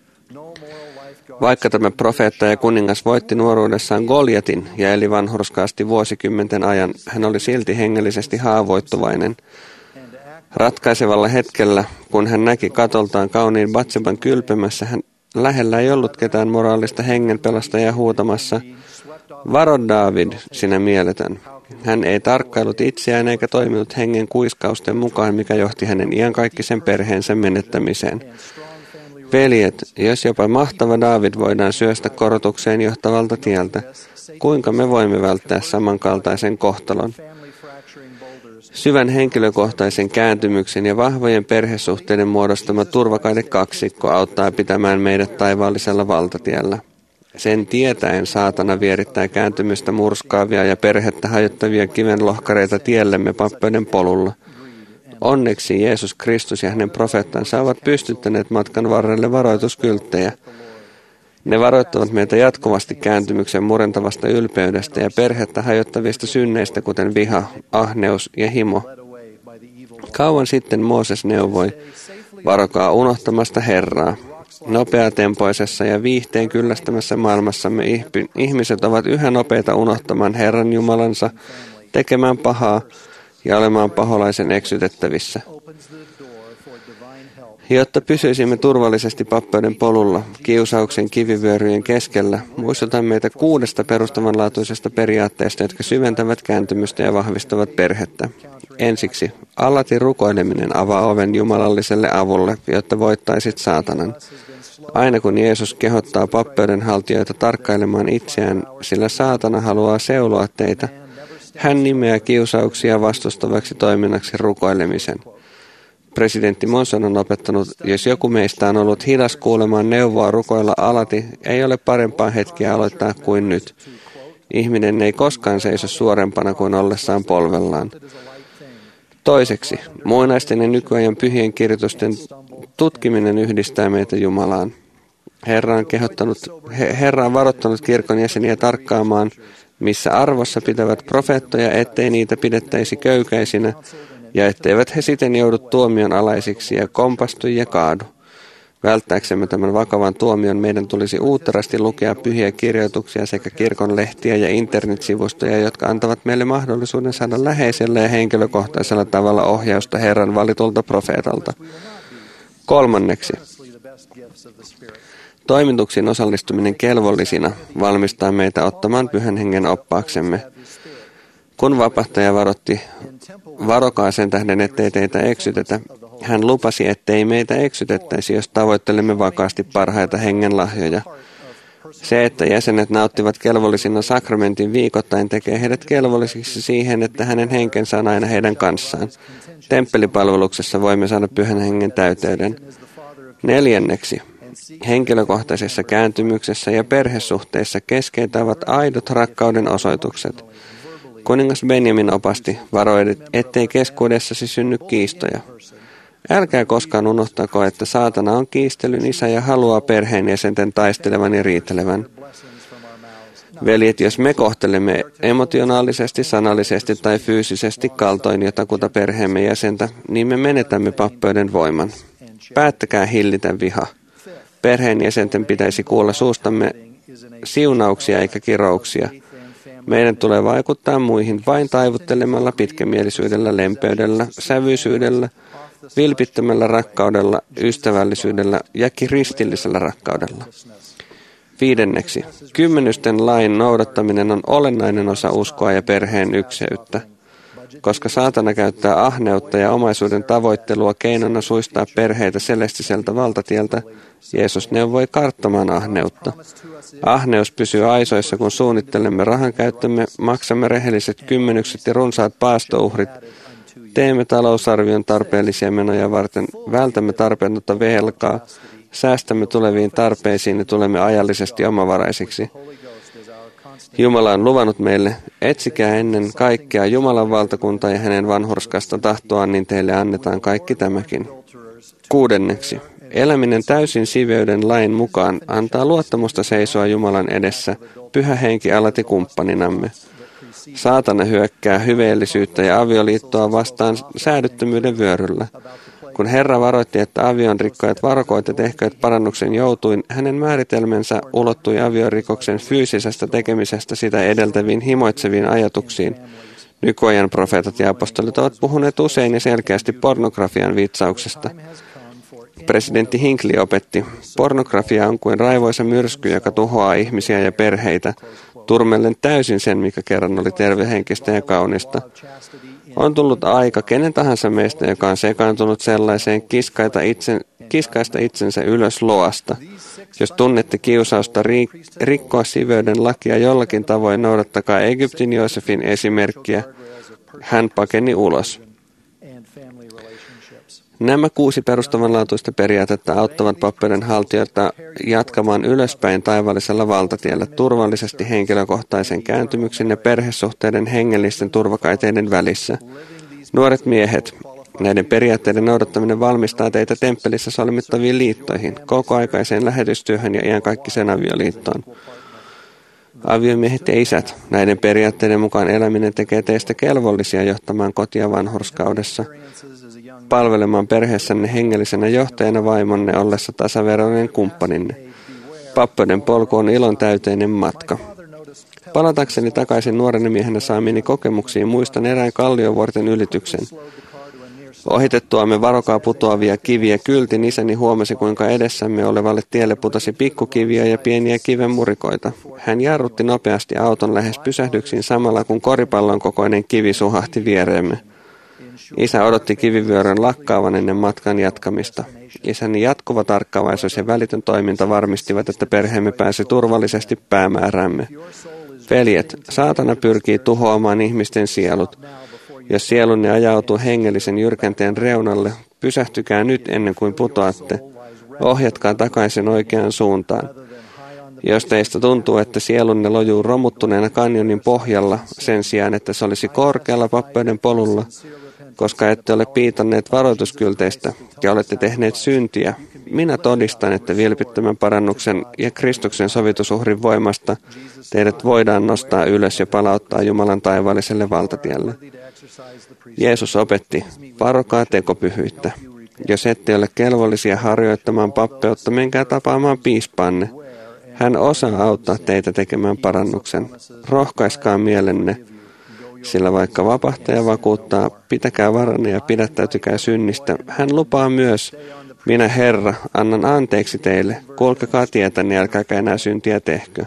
Vaikka tämä profeetta ja kuningas voitti nuoruudessaan Goljatin ja eli vanhurskaasti vuosikymmenten ajan, hän oli silti hengellisesti haavoittuvainen. Ratkaisevalla hetkellä, kun hän näki katoltaan kauniin Batseban kylpemässä, hän lähellä ei ollut ketään moraalista hengenpelastajaa huutamassa, varo Daavid, sinä mieletön. Hän ei tarkkailut itseään eikä toiminut hengen kuiskausten mukaan, mikä johti hänen iankaikkisen perheensä menettämiseen. Veljet, jos jopa mahtava Daavid voidaan syöstä korotukseen johtavalta tieltä, kuinka me voimme välttää samankaltaisen kohtalon? Syvän henkilökohtaisen kääntymyksen ja vahvojen perhesuhteiden muodostama turvakaidekaksikko auttaa pitämään meidät taivaallisella valtatiellä. Sen tietäen saatana vierittää kääntymystä murskaavia ja perhettä hajottavia kivenlohkareita tiellemme pappeuden polulla. Onneksi Jeesus Kristus ja hänen profeettansa ovat pystyttäneet matkan varrelle varoituskylttejä. Ne varoittavat meitä jatkuvasti kääntymyksen murentavasta ylpeydestä ja perhettä hajottavista synneistä, kuten viha, ahneus ja himo. Kauan sitten Mooses neuvoi, varokaa unohtamasta Herraa. Nopeatempoisessa ja viihteen kyllästämässä maailmassamme ihmiset ovat yhä nopeita unohtamaan Herran Jumalansa, tekemään pahaa ja olemaan paholaisen eksytettävissä. Jotta pysyisimme turvallisesti pappeuden polulla, kiusauksen kivivyöryjen keskellä, muistutan meitä kuudesta perustavanlaatuisesta periaatteesta, jotka syventävät kääntymystä ja vahvistavat perhettä. Ensiksi, alati rukoileminen avaa oven jumalalliselle avulle, jotta voittaisit saatanan. Aina kun Jeesus kehottaa pappeuden haltijoita tarkkailemaan itseään, sillä saatana haluaa seuloa teitä, hän nimeää kiusauksia vastustavaksi toiminnaksi rukoilemisen. Presidentti Monson on opettanut, jos joku meistä on ollut hidas kuulemaan neuvoa rukoilla alati, ei ole parempaa hetkeä aloittaa kuin nyt. Ihminen ei koskaan seiso suorempana kuin ollessaan polvellaan. Toiseksi, muinaisten ja nykyajan pyhien kirjoitusten tutkiminen yhdistää meitä Jumalaan. Herra on, kehottanut, Herra on varoittanut kirkon jäseniä tarkkaamaan, missä arvossa pitävät profeettoja, ettei niitä pidettäisi köykäisinä, ja etteivät he siten joudu tuomion alaisiksi ja kompastu ja kaadu. Välttääksemme tämän vakavan tuomion meidän tulisi uutterasti lukea pyhiä kirjoituksia sekä kirkon lehtiä ja internetsivustoja, jotka antavat meille mahdollisuuden saada läheisellä ja henkilökohtaisella tavalla ohjausta Herran valitulta profeetalta. Kolmanneksi. Toimituksiin osallistuminen kelvollisina valmistaa meitä ottamaan pyhän hengen oppaaksemme. Kun vapahtaja varoitti, varokaa sen tähden, ettei teitä eksytetä, hän lupasi, ettei meitä eksytettäisi, jos tavoittelemme vakaasti parhaita hengen lahjoja. Se, että jäsenet nauttivat kelvollisina sakramentin viikoittain, tekee heidät kelvollisiksi siihen, että hänen henkensä on aina heidän kanssaan. Temppelipalveluksessa voimme saada pyhän hengen täyteyden. Neljänneksi. Henkilökohtaisessa kääntymyksessä ja perhesuhteissa keskeitä ovat aidot rakkauden osoitukset. Kuningas Benjamin opasti, varoidit, ettei keskuudessasi synny kiistoja. Älkää koskaan unohtako, että saatana on kiistelyn isä ja haluaa perheenjäsenten taistelevan ja riitelevän. Veljet, jos me kohtelemme emotionaalisesti, sanallisesti tai fyysisesti kaltoin jotakuta perheemme jäsentä, niin me menetämme pappeuden voiman. Päättäkää hillitä viha. Perheenjäsenten pitäisi kuulla suustamme siunauksia eikä kirouksia. Meidän tulee vaikuttaa muihin vain taivuttelemalla pitkämielisyydellä, lempeydellä, sävyisyydellä, vilpittömällä rakkaudella, ystävällisyydellä ja kristillisellä rakkaudella. Viidenneksi, kymmenysten lain noudattaminen on olennainen osa uskoa ja perheen ykseyttä. Koska saatana käyttää ahneutta ja omaisuuden tavoittelua keinona suistaa perheitä celestiseltä valtatieltä, Jeesus neuvoi karttamaan ahneutta. Ahneus pysyy aisoissa, kun suunnittelemme rahan käyttömme, maksamme rehelliset kymmenykset ja runsaat paastouhrit, teemme talousarvion tarpeellisia menoja varten, vältämme tarpeetonta velkaa, säästämme tuleviin tarpeisiin ja tulemme ajallisesti omavaraisiksi. Jumala on luvannut meille, etsikää ennen kaikkea Jumalan valtakuntaa ja hänen vanhurskasta tahtoaan, niin teille annetaan kaikki tämäkin. Kuudenneksi, eläminen täysin siveyden lain mukaan antaa luottamusta seisoa Jumalan edessä, pyhä henki alati kumppaninamme. Saatana hyökkää hyveellisyyttä ja avioliittoa vastaan säädyttömyyden vyöryllä. Kun Herra varoitti, että aviorikkoajat varokoit ja tehkööt parannuksen joutuin, hänen määritelmänsä ulottui aviorikoksen fyysisestä tekemisestä sitä edeltäviin himoitseviin ajatuksiin. Nykyajan profeetat ja apostolit ovat puhuneet usein ja selkeästi pornografian vitsauksesta. Presidentti Hinckley opetti, pornografia on kuin raivoisa myrsky, joka tuhoaa ihmisiä ja perheitä, turmellen täysin sen, mikä kerran oli tervehenkistä ja kaunista. On tullut aika kenen tahansa meistä, joka on sekaantunut sellaiseen kiskaita itsen, kiskaista itsensä ylös loasta. Jos tunnette kiusausta ri- rikkoa siveyden lakia jollakin tavoin, noudattakaa Egyptin Joosefin esimerkkiä. Hän pakeni ulos. Nämä kuusi perustavanlaatuista periaatetta auttavat pappeuden haltijoita jatkamaan ylöspäin taivaallisella valtatiellä turvallisesti henkilökohtaisen kääntymyksen ja perhesuhteiden hengellisten turvakaiteiden välissä. Nuoret miehet, näiden periaatteiden noudattaminen valmistaa teitä temppelissä solmittaviin liittoihin, kokoaikaiseen lähetystyöhön ja iankaikkiseen avioliittoon. Aviomiehet ja isät, näiden periaatteiden mukaan eläminen tekee teistä kelvollisia johtamaan kotia vanhurskaudessa, palvelemaan perheessänne hengellisenä johtajana vaimonne ollessa tasaveroinen kumppaninne. Pappeuden polku on ilon täyteinen matka. Palatakseni takaisin nuorena miehenä saamiini kokemuksiin muistan erään kalliovuorten ylityksen. Ohitettuamme varokaa putoavia kiviä kyltin isäni huomasi, kuinka edessämme olevalle tielle putosi pikkukiviä ja pieniä kivenmurikoita. Hän jarrutti nopeasti auton lähes pysähdyksiin samalla, kun koripallon kokoinen kivi suhahti viereemme. Isä odotti kivivyörön lakkaavan ennen matkan jatkamista. Isäni jatkuva tarkkaavaisuus ja välitön toiminta varmistivat, että perheemme pääsi turvallisesti päämäärämme. Veljet, saatana pyrkii tuhoamaan ihmisten sielut. Jos sielunne ajautuu hengellisen jyrkänteen reunalle, pysähtykää nyt ennen kuin putoatte. Ohjatkaa takaisin oikeaan suuntaan. Jos teistä tuntuu, että sielunne lojuu romuttuneena kanjonin pohjalla sen sijaan, että se olisi korkealla pappeuden polulla, koska ette ole piitanneet varoituskylteistä ja olette tehneet syntiä, minä todistan, että vilpittömän parannuksen ja Kristuksen sovitusuhrin voimasta teidät voidaan nostaa ylös ja palauttaa Jumalan taivaalliselle valtatielle. Jeesus opetti, varokaa tekopyhyyttä. Jos ette ole kelvollisia harjoittamaan pappeutta, menkää tapaamaan piispaanne. Hän osaa auttaa teitä tekemään parannuksen. Rohkaiskaa mielenne, sillä vaikka vapahtaja vakuuttaa, pitäkää varanne ja pidättäytykää synnistä, hän lupaa myös, minä Herra, annan anteeksi teille, kulkekaa tietänne, älkääkä enää syntiä tehkö.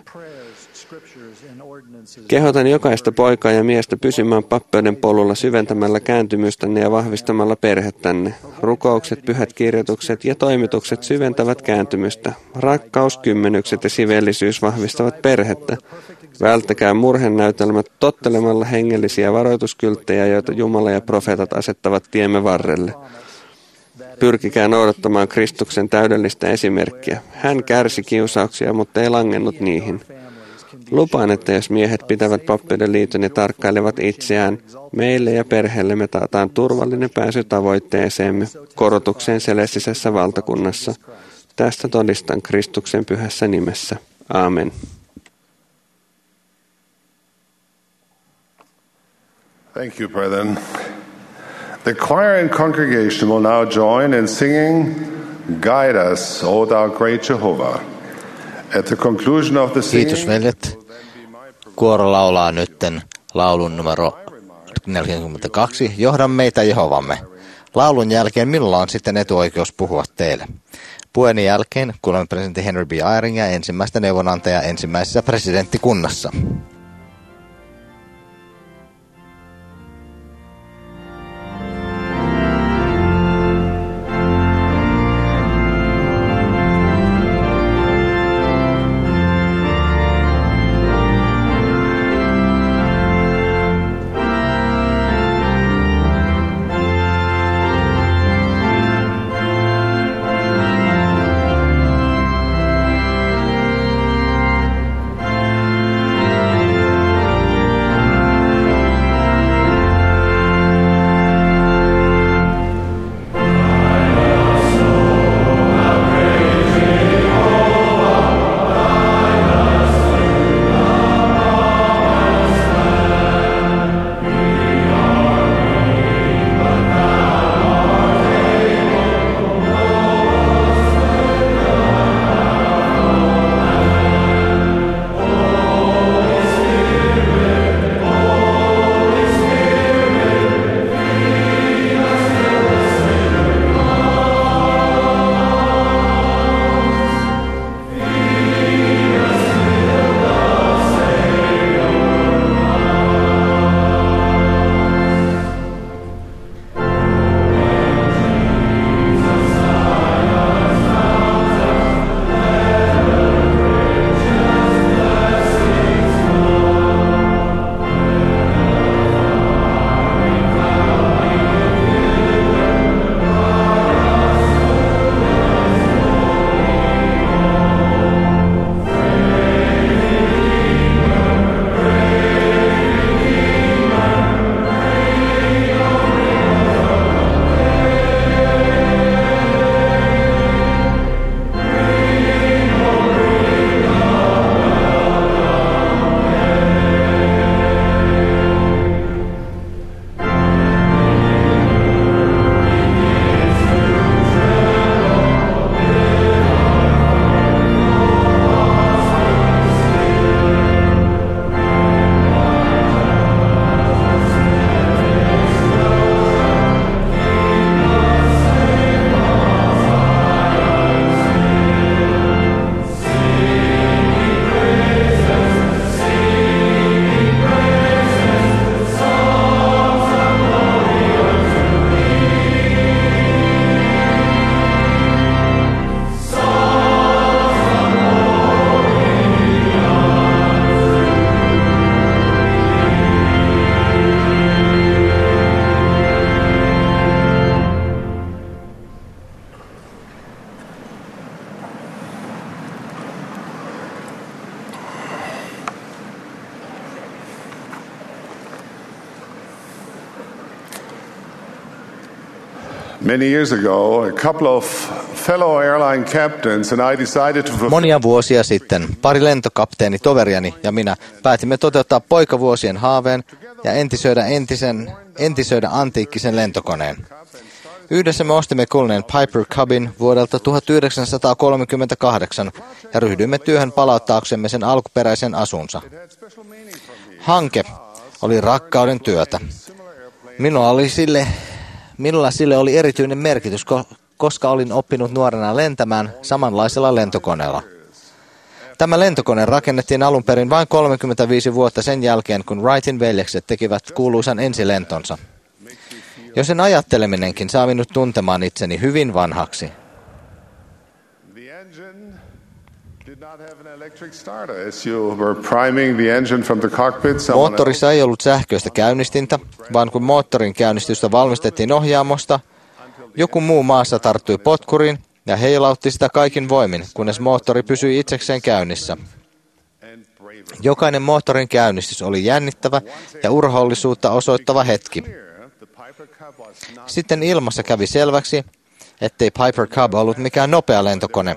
Kehotan jokaista poikaa ja miestä pysymään pappeuden polulla syventämällä kääntymystänne ja vahvistamalla perhettänne. Rukoukset, pyhät kirjoitukset ja toimitukset syventävät kääntymystä. Rakkaus, kymmenykset ja sivellisyys vahvistavat perhettä. Välttäkää murhenäytelmät tottelemalla hengellisiä varoituskylttejä, joita Jumala ja profeetat asettavat tiemme varrelle. Pyrkikää noudattamaan Kristuksen täydellistä esimerkkiä. Hän kärsi kiusauksia, mutta ei langennut niihin. Lupaan, että jos miehet pitävät pappeuden liiton ja tarkkailevat itseään, meille ja perheellemme taataan turvallinen pääsy tavoitteeseemme, korotukseen celestisessä valtakunnassa. Tästä todistan Kristuksen pyhässä nimessä. Aamen. Thank you, brethren. The choir and congregation will now join in singing, Guide us, O thou great Jehovah. At the conclusion of the singing, kiitos veljet. Kuoro laulaa nytten laulun numero neljäkymmentäkaksi, Johda meitä Jehovamme. Laulun jälkeen minulla on sitten etuoikeus puhua teille. Puheeni jälkeen kuulemme presidentti Henry B. Eyringia, ensimmäistä neuvonantajaa ensimmäisessä presidenttikunnassa. Thank you. Many years ago, a couple of fellow airline captains and I decided to fulfill Monia vuosia sitten pari lentokapteenitoveriani ja minä päätimme toteuttaa poikavuosien haaveen ja entisöidä, entisen, entisöidä antiikkisen lentokoneen. Yhdessä me ostimme kuluneen Piper Cubin vuodelta tuhatyhdeksänsataakolmekymmentäkahdeksan ja ryhdyimme työhön palauttaaksemme sen alkuperäisen asunsa. Hanke oli rakkauden työtä. Minulla, oli sille, minulla sille oli erityinen merkitys, koska olin oppinut nuorena lentämään samanlaisella lentokoneella. Tämä lentokone rakennettiin alun perin vain kolmekymmentäviisi vuotta sen jälkeen, kun Wrightin veljekset tekivät kuuluisan ensilentonsa. Jo sen ajatteleminenkin saa minut tuntemaan itseni hyvin vanhaksi. Moottorissa ei ollut sähköistä käynnistintä, vaan kun moottorin käynnistystä valmistettiin ohjaamosta, joku muu maassa tarttui potkuriin ja heilautti sitä kaikin voimin, kunnes moottori pysyi itsekseen käynnissä. Jokainen moottorin käynnistys oli jännittävä ja urhoollisuutta osoittava hetki. Sitten ilmassa kävi selväksi, ettei Piper Cub ollut mikään nopea lentokone.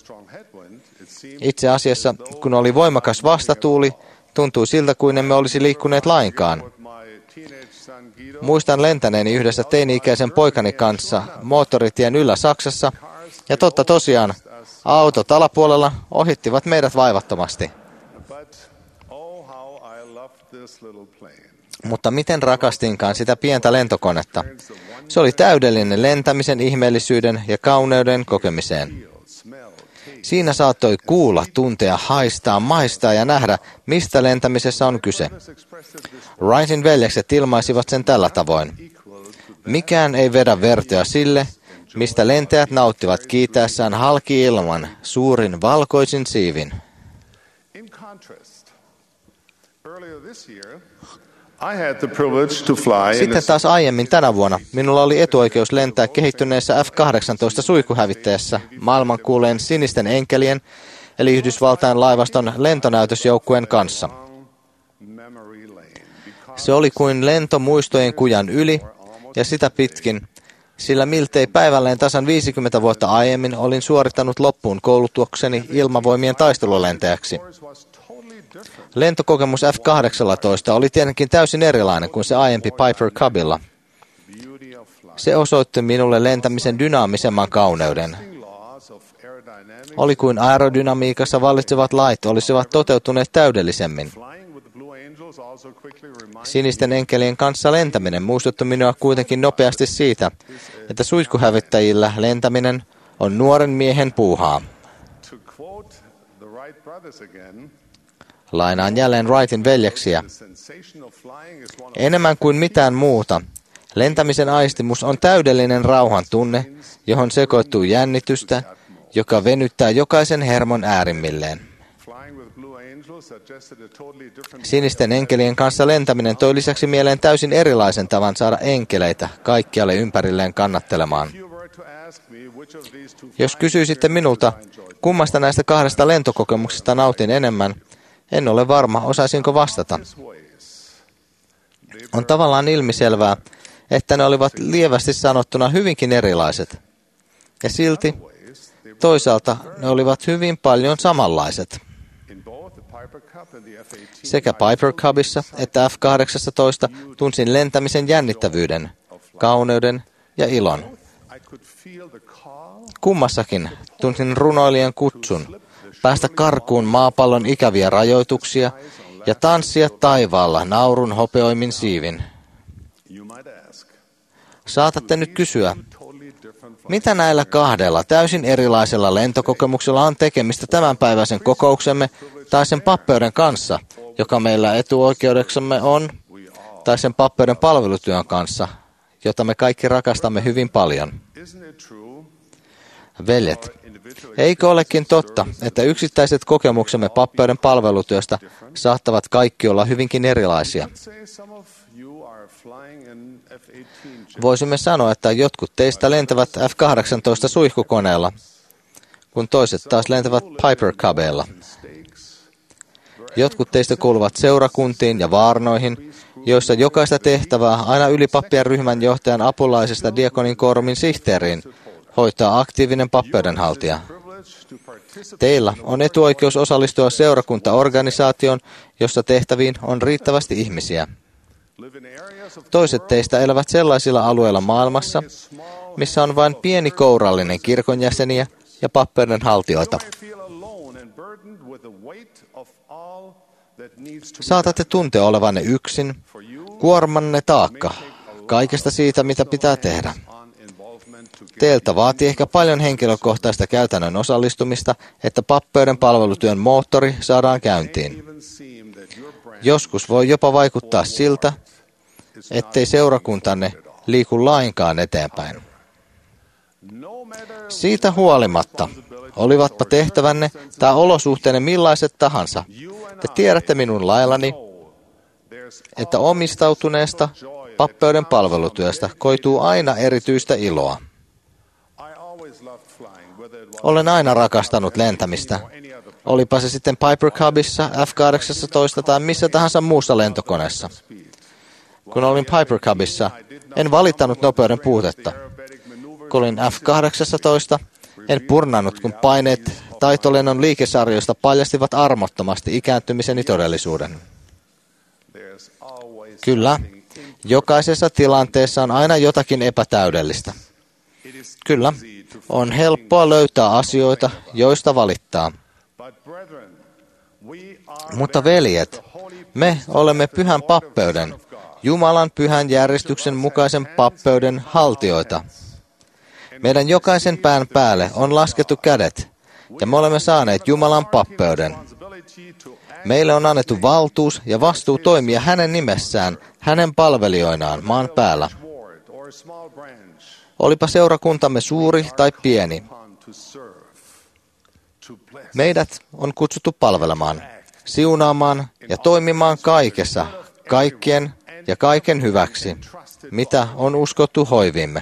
Itse asiassa, kun oli voimakas vastatuuli, tuntui siltä kuin emme olisi liikkuneet lainkaan. Muistan lentäneeni yhdessä teini-ikäisen poikani kanssa moottoritien Ylä-Saksassa, ja totta tosiaan, autot alapuolella ohittivat meidät vaivattomasti. Mutta miten rakastinkaan sitä pientä lentokonetta. Se oli täydellinen lentämisen, ihmeellisyyden ja kauneuden kokemiseen. Siinä saattoi kuulla, tuntea, haistaa, maistaa ja nähdä, mistä lentämisessä on kyse. Wrightin veljekset ilmaisivat sen tällä tavoin. Mikään ei vedä vertoja sille, mistä lentäjät nauttivat kiitäessään halki ilman suurin valkoisin siivin. Sitten taas aiemmin tänä vuonna minulla oli etuoikeus lentää kehittyneessä F kahdeksantoista suihkuhävittäjässä maailmankuuleen sinisten enkelien, eli Yhdysvaltain laivaston lentonäytösjoukkueen kanssa. Se oli kuin lento muistojen kujan yli ja sitä pitkin, sillä miltei päivälleen tasan viisikymmentä vuotta aiemmin olin suorittanut loppuun koulutukseni ilmavoimien taistelulentäjäksi. Lentokokemus F kahdeksantoista oli tietenkin täysin erilainen kuin se aiempi Piper Cubilla. Se osoitti minulle lentämisen dynaamisemman kauneuden. Oli kuin aerodynamiikassa vallitsevat lait olisivat toteutuneet täydellisemmin. Sinisten enkelien kanssa lentäminen muistutti minua kuitenkin nopeasti siitä, että suihkuhävittäjillä lentäminen on nuoren miehen puuhaa. Lainaan jälleen Wrightin veljeksiä. Enemmän kuin mitään muuta, lentämisen aistimus on täydellinen rauhan tunne, johon sekoittuu jännitystä, joka venyttää jokaisen hermon äärimmilleen. Sinisten enkelien kanssa lentäminen toi lisäksi mieleen täysin erilaisen tavan saada enkeleitä kaikkialle ympärilleen kannattelemaan. Jos kysyisitte minulta, kummasta näistä kahdesta lentokokemuksesta nautin enemmän, en ole varma, osaisinko vastata. On tavallaan ilmiselvää, että ne olivat lievästi sanottuna hyvinkin erilaiset. Ja silti toisaalta ne olivat hyvin paljon samanlaiset. Sekä Piper Cubissa että F kahdeksantoista tunsin lentämisen jännittävyyden, kauneuden ja ilon. Kummassakin tunsin runoilijan kutsun, päästä karkuun maapallon ikäviä rajoituksia ja tanssia taivaalla naurun hopeoimin siivin. Saatatte nyt kysyä, mitä näillä kahdella täysin erilaisella lentokokemuksella on tekemistä tämänpäiväisen kokouksemme tai sen pappeuden kanssa, joka meillä etuoikeudeksemme on, tai sen pappeuden palvelutyön kanssa, jota me kaikki rakastamme hyvin paljon. Veljet, eikö olekin totta, että yksittäiset kokemuksemme pappeuden palvelutyöstä saattavat kaikki olla hyvinkin erilaisia? Voisimme sanoa, että jotkut teistä lentävät F kahdeksantoista suihkukoneella, kun toiset taas lentävät Piper Cubeilla. Jotkut teistä kuuluvat seurakuntiin ja vaarnoihin, joissa jokaista tehtävää aina yli pappien ryhmän johtajan apulaisesta diakonin koorumin sihteeriin hoitaa aktiivinen pappeudenhaltija. Teillä on etuoikeus osallistua seurakuntaorganisaatioon, jossa tehtäviin on riittävästi ihmisiä. Toiset teistä elävät sellaisilla alueilla maailmassa, missä on vain pieni kourallinen kirkon jäseniä ja pappeudenhaltijoita. Saatatte tuntea olevanne yksin, kuormanne taakka, kaikesta siitä, mitä pitää tehdä. Teiltä vaatii ehkä paljon henkilökohtaista käytännön osallistumista, että pappeuden palvelutyön moottori saadaan käyntiin. Joskus voi jopa vaikuttaa siltä, ettei seurakuntanne liiku lainkaan eteenpäin. Siitä huolimatta, olivatpa tehtävänne tai olosuhteenne millaiset tahansa, te tiedätte minun laillani, että omistautuneesta pappeuden palvelutyöstä koituu aina erityistä iloa. Olen aina rakastanut lentämistä, olipa se sitten Piper Cubissa, F kahdeksantoista tai missä tahansa muussa lentokoneessa. Kun olin Piper Cubissa, en valittanut nopeuden puutetta. Kun olin F kahdeksantoista, en purnannut, kun paineet taitolennon liikesarjoista paljastivat armottomasti ikääntymiseni todellisuuden. Kyllä, jokaisessa tilanteessa on aina jotakin epätäydellistä. Kyllä, on helppoa löytää asioita, joista valittaa. Mutta veljet, me olemme pyhän pappeuden, Jumalan pyhän järjestyksen mukaisen pappeuden haltijoita. Meidän jokaisen pään päälle on laskettu kädet, ja me olemme saaneet Jumalan pappeuden. Meille on annettu valtuus ja vastuu toimia hänen nimessään, hänen palvelijoinaan maan päällä. Olipa seurakuntamme suuri tai pieni. Meidät on kutsuttu palvelemaan, siunaamaan ja toimimaan kaikessa, kaikkien ja kaiken hyväksi, mitä on uskottu hoiviimme.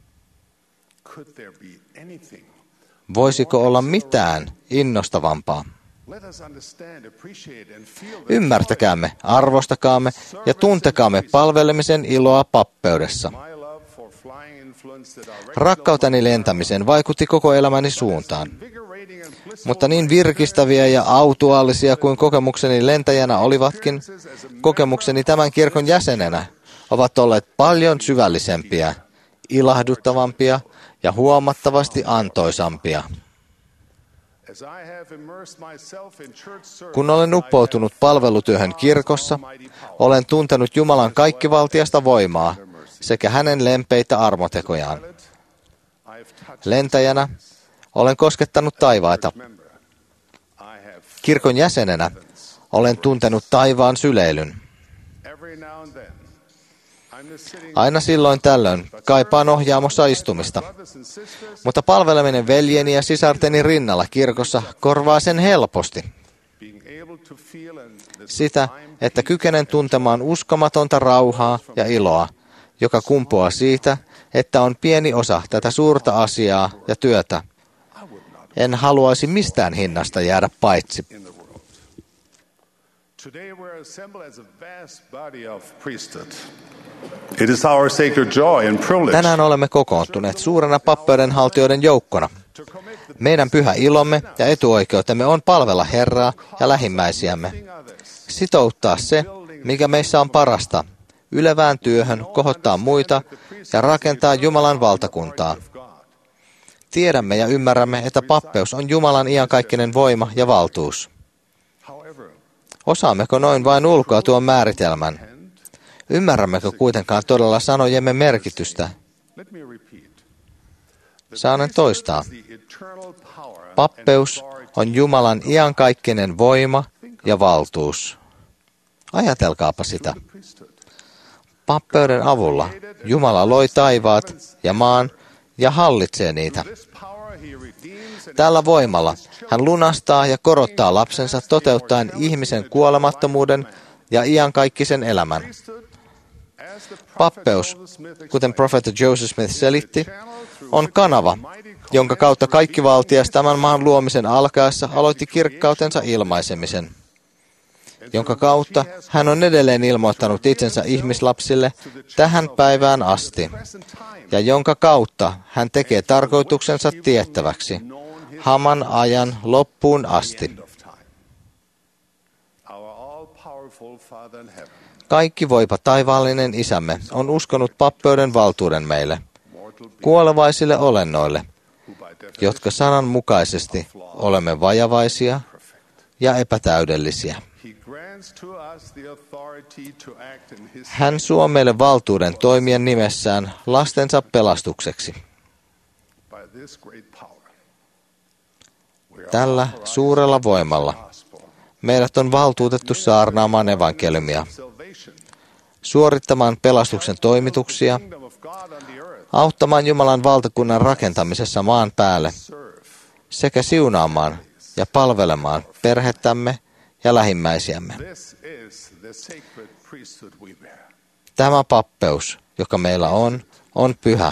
Voisiko olla mitään innostavampaa? Ymmärtäkäämme, arvostakaamme ja tuntekaamme palvelemisen iloa pappeudessa. Rakkauteni lentämiseen vaikutti koko elämäni suuntaan. Mutta niin virkistäviä ja autuaalisia kuin kokemukseni lentäjänä olivatkin, kokemukseni tämän kirkon jäsenenä ovat olleet paljon syvällisempiä, ilahduttavampia ja huomattavasti antoisampia. Kun olen uppoutunut palvelutyöhön kirkossa, olen tuntenut Jumalan kaikkivaltiasta voimaa sekä hänen lempeitä armotekojaan. Lentäjänä olen koskettanut taivaita. Kirkon jäsenenä olen tuntenut taivaan syleilyn. Aina silloin tällöin kaipaan ohjaamossa istumista, mutta palveleminen veljeni ja sisarteni rinnalla kirkossa korvaa sen helposti. Sitä, että kykenen tuntemaan uskomatonta rauhaa ja iloa, joka kumpuaa siitä, että on pieni osa tätä suurta asiaa ja työtä. En haluaisi mistään hinnasta jäädä paitsi. Tänään olemme kokoontuneet suurena pappeudenhaltijoiden joukkona. Meidän pyhä ilomme ja etuoikeutemme on palvella Herraa ja lähimmäisiämme. Sitouttaa se, mikä meissä on parasta, ylevään työhön, kohottaa muita ja rakentaa Jumalan valtakuntaa. Tiedämme ja ymmärrämme, että pappeus on Jumalan iankaikkinen voima ja valtuus. Osaammeko noin vain ulkoa tuon määritelmän? Ymmärrämmekö kuitenkaan todella sanojemme merkitystä? Saanen toistaa. Pappeus on Jumalan iankaikkinen voima ja valtuus. Ajatelkaapa sitä. Pappeuden avulla Jumala loi taivaat ja maan ja hallitsee niitä. Tällä voimalla hän lunastaa ja korottaa lapsensa toteuttaen ihmisen kuolemattomuuden ja iankaikkisen elämän. Pappeus, kuten profeetta Joseph Smith selitti, on kanava, jonka kautta kaikkivaltias tämän maan luomisen alkaessa aloitti kirkkautensa ilmaisemisen. jonka kautta hän on edelleen ilmoittanut itsensä ihmislapsille tähän päivään asti, ja jonka kautta hän tekee tarkoituksensa tiettäväksi haman ajan loppuun asti. Kaikki voipa taivaallinen Isämme on uskonut pappeuden valtuuden meille, kuolevaisille olennoille, jotka sananmukaisesti olemme vajavaisia ja epätäydellisiä. Hän suo meille valtuuden toimia nimessään lastensa pelastukseksi. Tällä suurella voimalla meidät on valtuutettu saarnaamaan evankeliumia, suorittamaan pelastuksen toimituksia, auttamaan Jumalan valtakunnan rakentamisessa maan päälle sekä siunaamaan ja palvelemaan perhettämme ja lähimmäisiämme. Tämä pappeus, joka meillä on, on pyhä.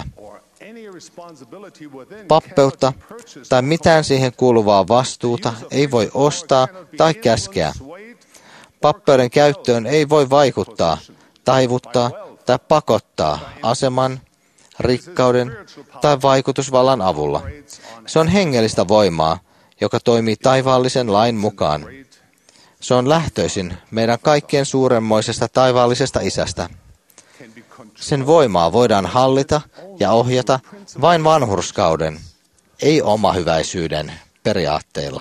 Pappeutta tai mitään siihen kuuluvaa vastuuta ei voi ostaa tai käskeä. Pappeuden käyttöön ei voi vaikuttaa, taivuttaa tai pakottaa aseman, rikkauden tai vaikutusvallan avulla. Se on hengellistä voimaa, joka toimii taivaallisen lain mukaan. Se on lähtöisin meidän kaikkien suuremmoisesta taivaallisesta Isästä. Sen voimaa voidaan hallita ja ohjata vain vanhurskauden, ei omahyväisyyden periaatteilla.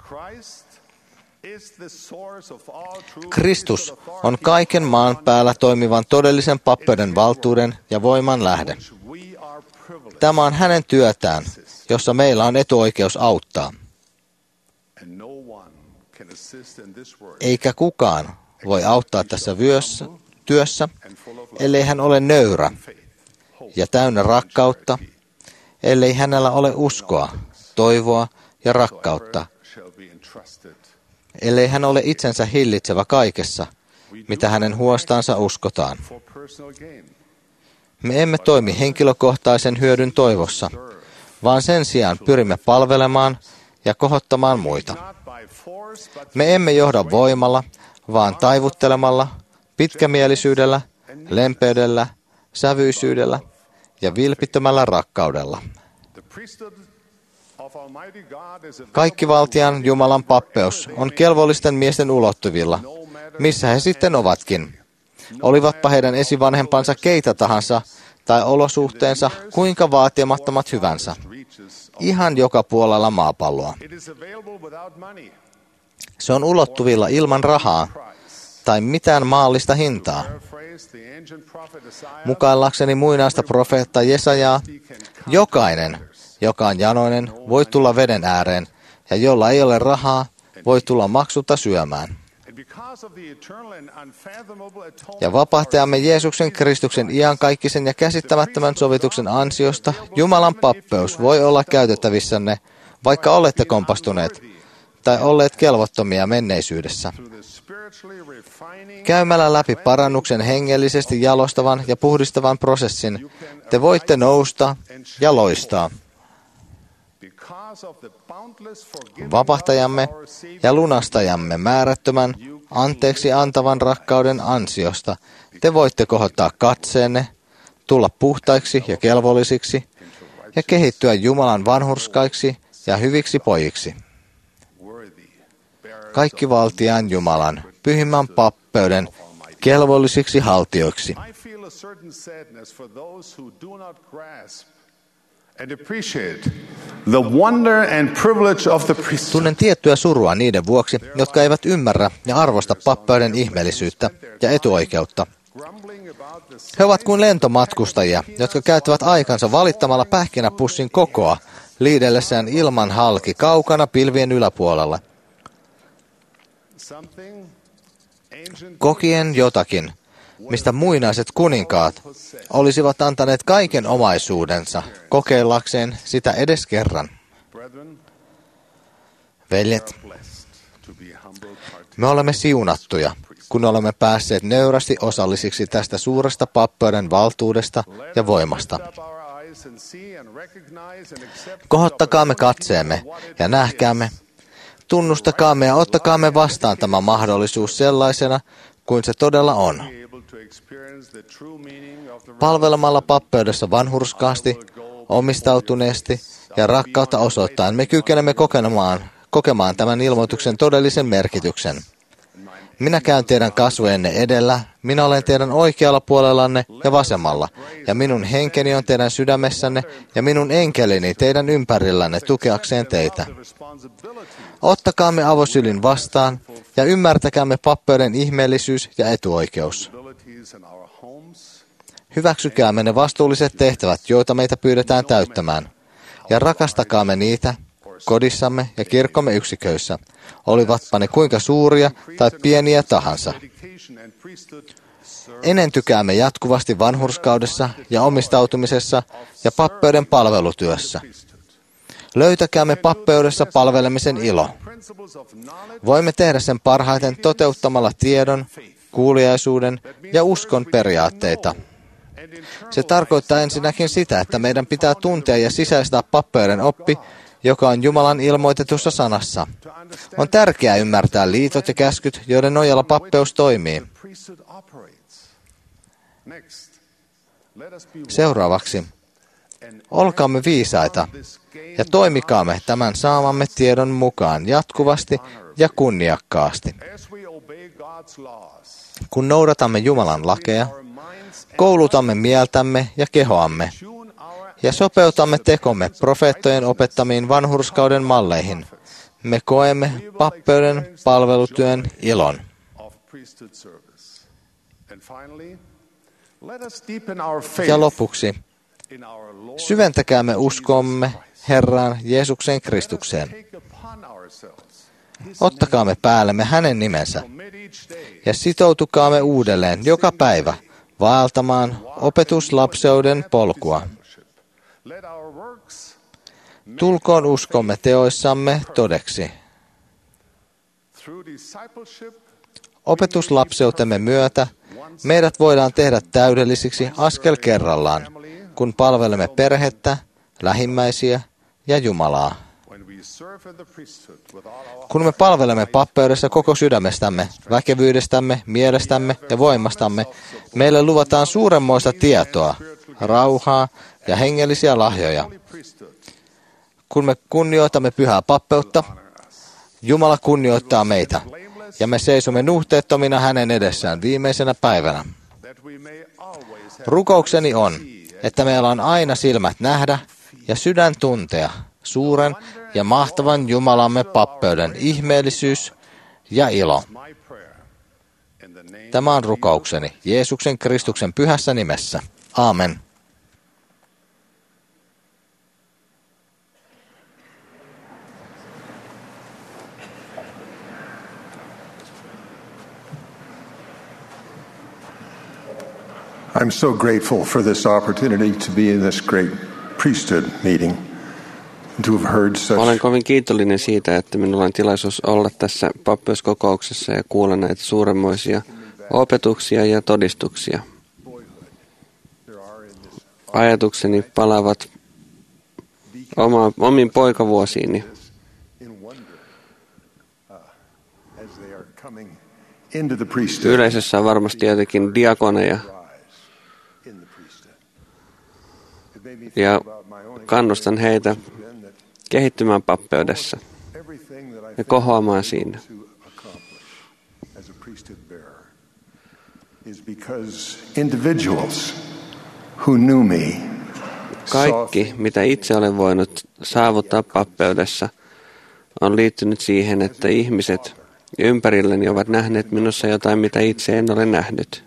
Kristus on kaiken maan päällä toimivan todellisen pappeuden valtuuden ja voiman lähde. Tämä on hänen työtään, jossa meillä on etuoikeus auttaa. Eikä kukaan voi auttaa tässä vyössä, työssä, ellei hän ole nöyrä ja täynnä rakkautta, ellei hänellä ole uskoa, toivoa ja rakkautta, ellei hän ole itsensä hillitsevä kaikessa, mitä hänen huostaansa uskotaan. Me emme toimi henkilökohtaisen hyödyn toivossa, vaan sen sijaan pyrimme palvelemaan ja kohottamaan muita. Me emme johda voimalla, vaan taivuttelemalla, pitkämielisyydellä, lempeydellä, sävyisyydellä ja vilpittömällä rakkaudella. Kaikkivaltiaan Jumalan pappeus on kelvollisten miesten ulottuvilla, missä he sitten ovatkin. Olivatpa heidän esivanhempansa keitä tahansa tai olosuhteensa kuinka vaatimattomat hyvänsä. Ihan joka puolella maapalloa. Se on ulottuvilla ilman rahaa tai mitään maallista hintaa. Mukaillakseni muinaista profeetta Jesajaa, jokainen, joka on janoinen, voi tulla veden ääreen, ja jolla ei ole rahaa, voi tulla maksutta syömään. Ja vapahtajamme Jeesuksen Kristuksen iankaikkisen ja käsittämättömän sovituksen ansiosta Jumalan pappeus voi olla käytettävissänne, vaikka olette kompastuneet tai olleet kelvottomia menneisyydessä. Käymällä läpi parannuksen hengellisesti jalostavan ja puhdistavan prosessin, te voitte nousta ja loistaa. Vapahtajamme ja lunastajamme määrättömän, anteeksi antavan rakkauden ansiosta, te voitte kohottaa katseenne, tulla puhtaiksi ja kelvollisiksi ja kehittyä Jumalan vanhurskaiksi ja hyviksi pojiksi. Kaikkivaltiaan Jumalan, pyhimmän pappeuden, kelvollisiksi haltijoiksi. Tunnen tiettyä surua niiden vuoksi, jotka eivät ymmärrä ja arvosta pappeuden ihmeellisyyttä ja etuoikeutta. He ovat kuin lentomatkustajia, jotka käyttävät aikansa valittamalla pähkinäpussin kokoa liidellessään ilman halki kaukana pilvien yläpuolella. Kokien jotakin, mistä muinaiset kuninkaat olisivat antaneet kaiken omaisuudensa kokeillakseen sitä edes kerran. Veljet, me olemme siunattuja, kun olemme päässeet nöyrästi osallisiksi tästä suuresta pappeuden valtuudesta ja voimasta. Kohottakaamme katseemme ja nähkäämme, Tunnustakaamme ja ottakaamme vastaan tämä mahdollisuus sellaisena kuin se todella on. Palvelemalla pappeudessa vanhurskaasti, omistautuneesti ja rakkautta osoittaen me kykenemme kokemaan, kokemaan tämän ilmoituksen todellisen merkityksen. Minä käyn teidän kasvojenne edellä, minä olen teidän oikealla puolellanne ja vasemmalla, ja minun henkeni on teidän sydämessänne, ja minun enkelini teidän ympärillänne tukeakseen teitä. Ottakaamme avosylin vastaan, ja ymmärtäkäämme pappeuden ihmeellisyys ja etuoikeus. Hyväksykäämme ne vastuulliset tehtävät, joita meitä pyydetään täyttämään, ja rakastakaamme niitä kodissamme ja kirkkomme yksiköissä, olivatpa ne kuinka suuria tai pieniä tahansa. Enentykäämme jatkuvasti vanhurskaudessa ja omistautumisessa ja pappeuden palvelutyössä. Löytäkäämme pappeudessa palvelemisen ilo. Voimme tehdä sen parhaiten toteuttamalla tiedon, kuuliaisuuden ja uskon periaatteita. Se tarkoittaa ensinnäkin sitä, että meidän pitää tuntea ja sisäistää pappeuden oppi, joka on Jumalan ilmoitetussa sanassa. On tärkeää ymmärtää liitot ja käskyt, joiden nojalla pappeus toimii. Seuraavaksi, olkaamme viisaita ja toimikaamme tämän saamamme tiedon mukaan jatkuvasti ja kunniakkaasti. Kun noudatamme Jumalan lakeja, koulutamme mieltämme ja kehoamme ja sopeutamme tekomme profeettojen opettamiin vanhurskauden malleihin. Me koemme pappeuden palvelutyön ilon. Ja lopuksi, syventäkäämme uskomme Herraan Jeesuksen Kristukseen. Ottakaamme päällemme hänen nimensä ja sitoutukaamme uudelleen joka päivä vaeltamaan opetuslapseuden polkua. Tulkoon uskomme teoissamme todeksi. Opetuslapseutemme myötä meidät voidaan tehdä täydellisiksi askel kerrallaan, kun palvelemme perhettä, lähimmäisiä ja Jumalaa. Kun me palvelemme pappeudessa koko sydämestämme, väkevyydestämme, mielestämme ja voimastamme, meille luvataan suuremmoista tietoa, rauhaa ja hengellisiä lahjoja. Kun me kunnioitamme pyhää pappeutta, Jumala kunnioittaa meitä, ja me seisomme nuhteettomina hänen edessään viimeisenä päivänä. Rukoukseni on, että meillä on aina silmät nähdä ja sydän tuntea suuren ja mahtavan Jumalamme pappeuden ihmeellisyys ja ilo. Tämä on rukoukseni Jeesuksen Kristuksen pyhässä nimessä. Aamen. I'm so grateful for this opportunity to be in this great priesthood meeting. To have heard such... Olen kovin kiitollinen siitä, että minulla on tilaisuus olla tässä pappeuskokouksessa ja kuulla näitä suuremmoisia opetuksia ja todistuksia. Ajatukseni palaavat oma, omiin poikavuosiini. Yleisössä on varmasti jotenkin diakoneja. Ja kannustan heitä kehittymään pappeudessa ja kohoamaan siinä. Kaikki, mitä itse olen voinut saavuttaa pappeudessa, on liittynyt siihen, että ihmiset ympärilläni ovat nähneet minussa jotain, mitä itse en ole nähnyt.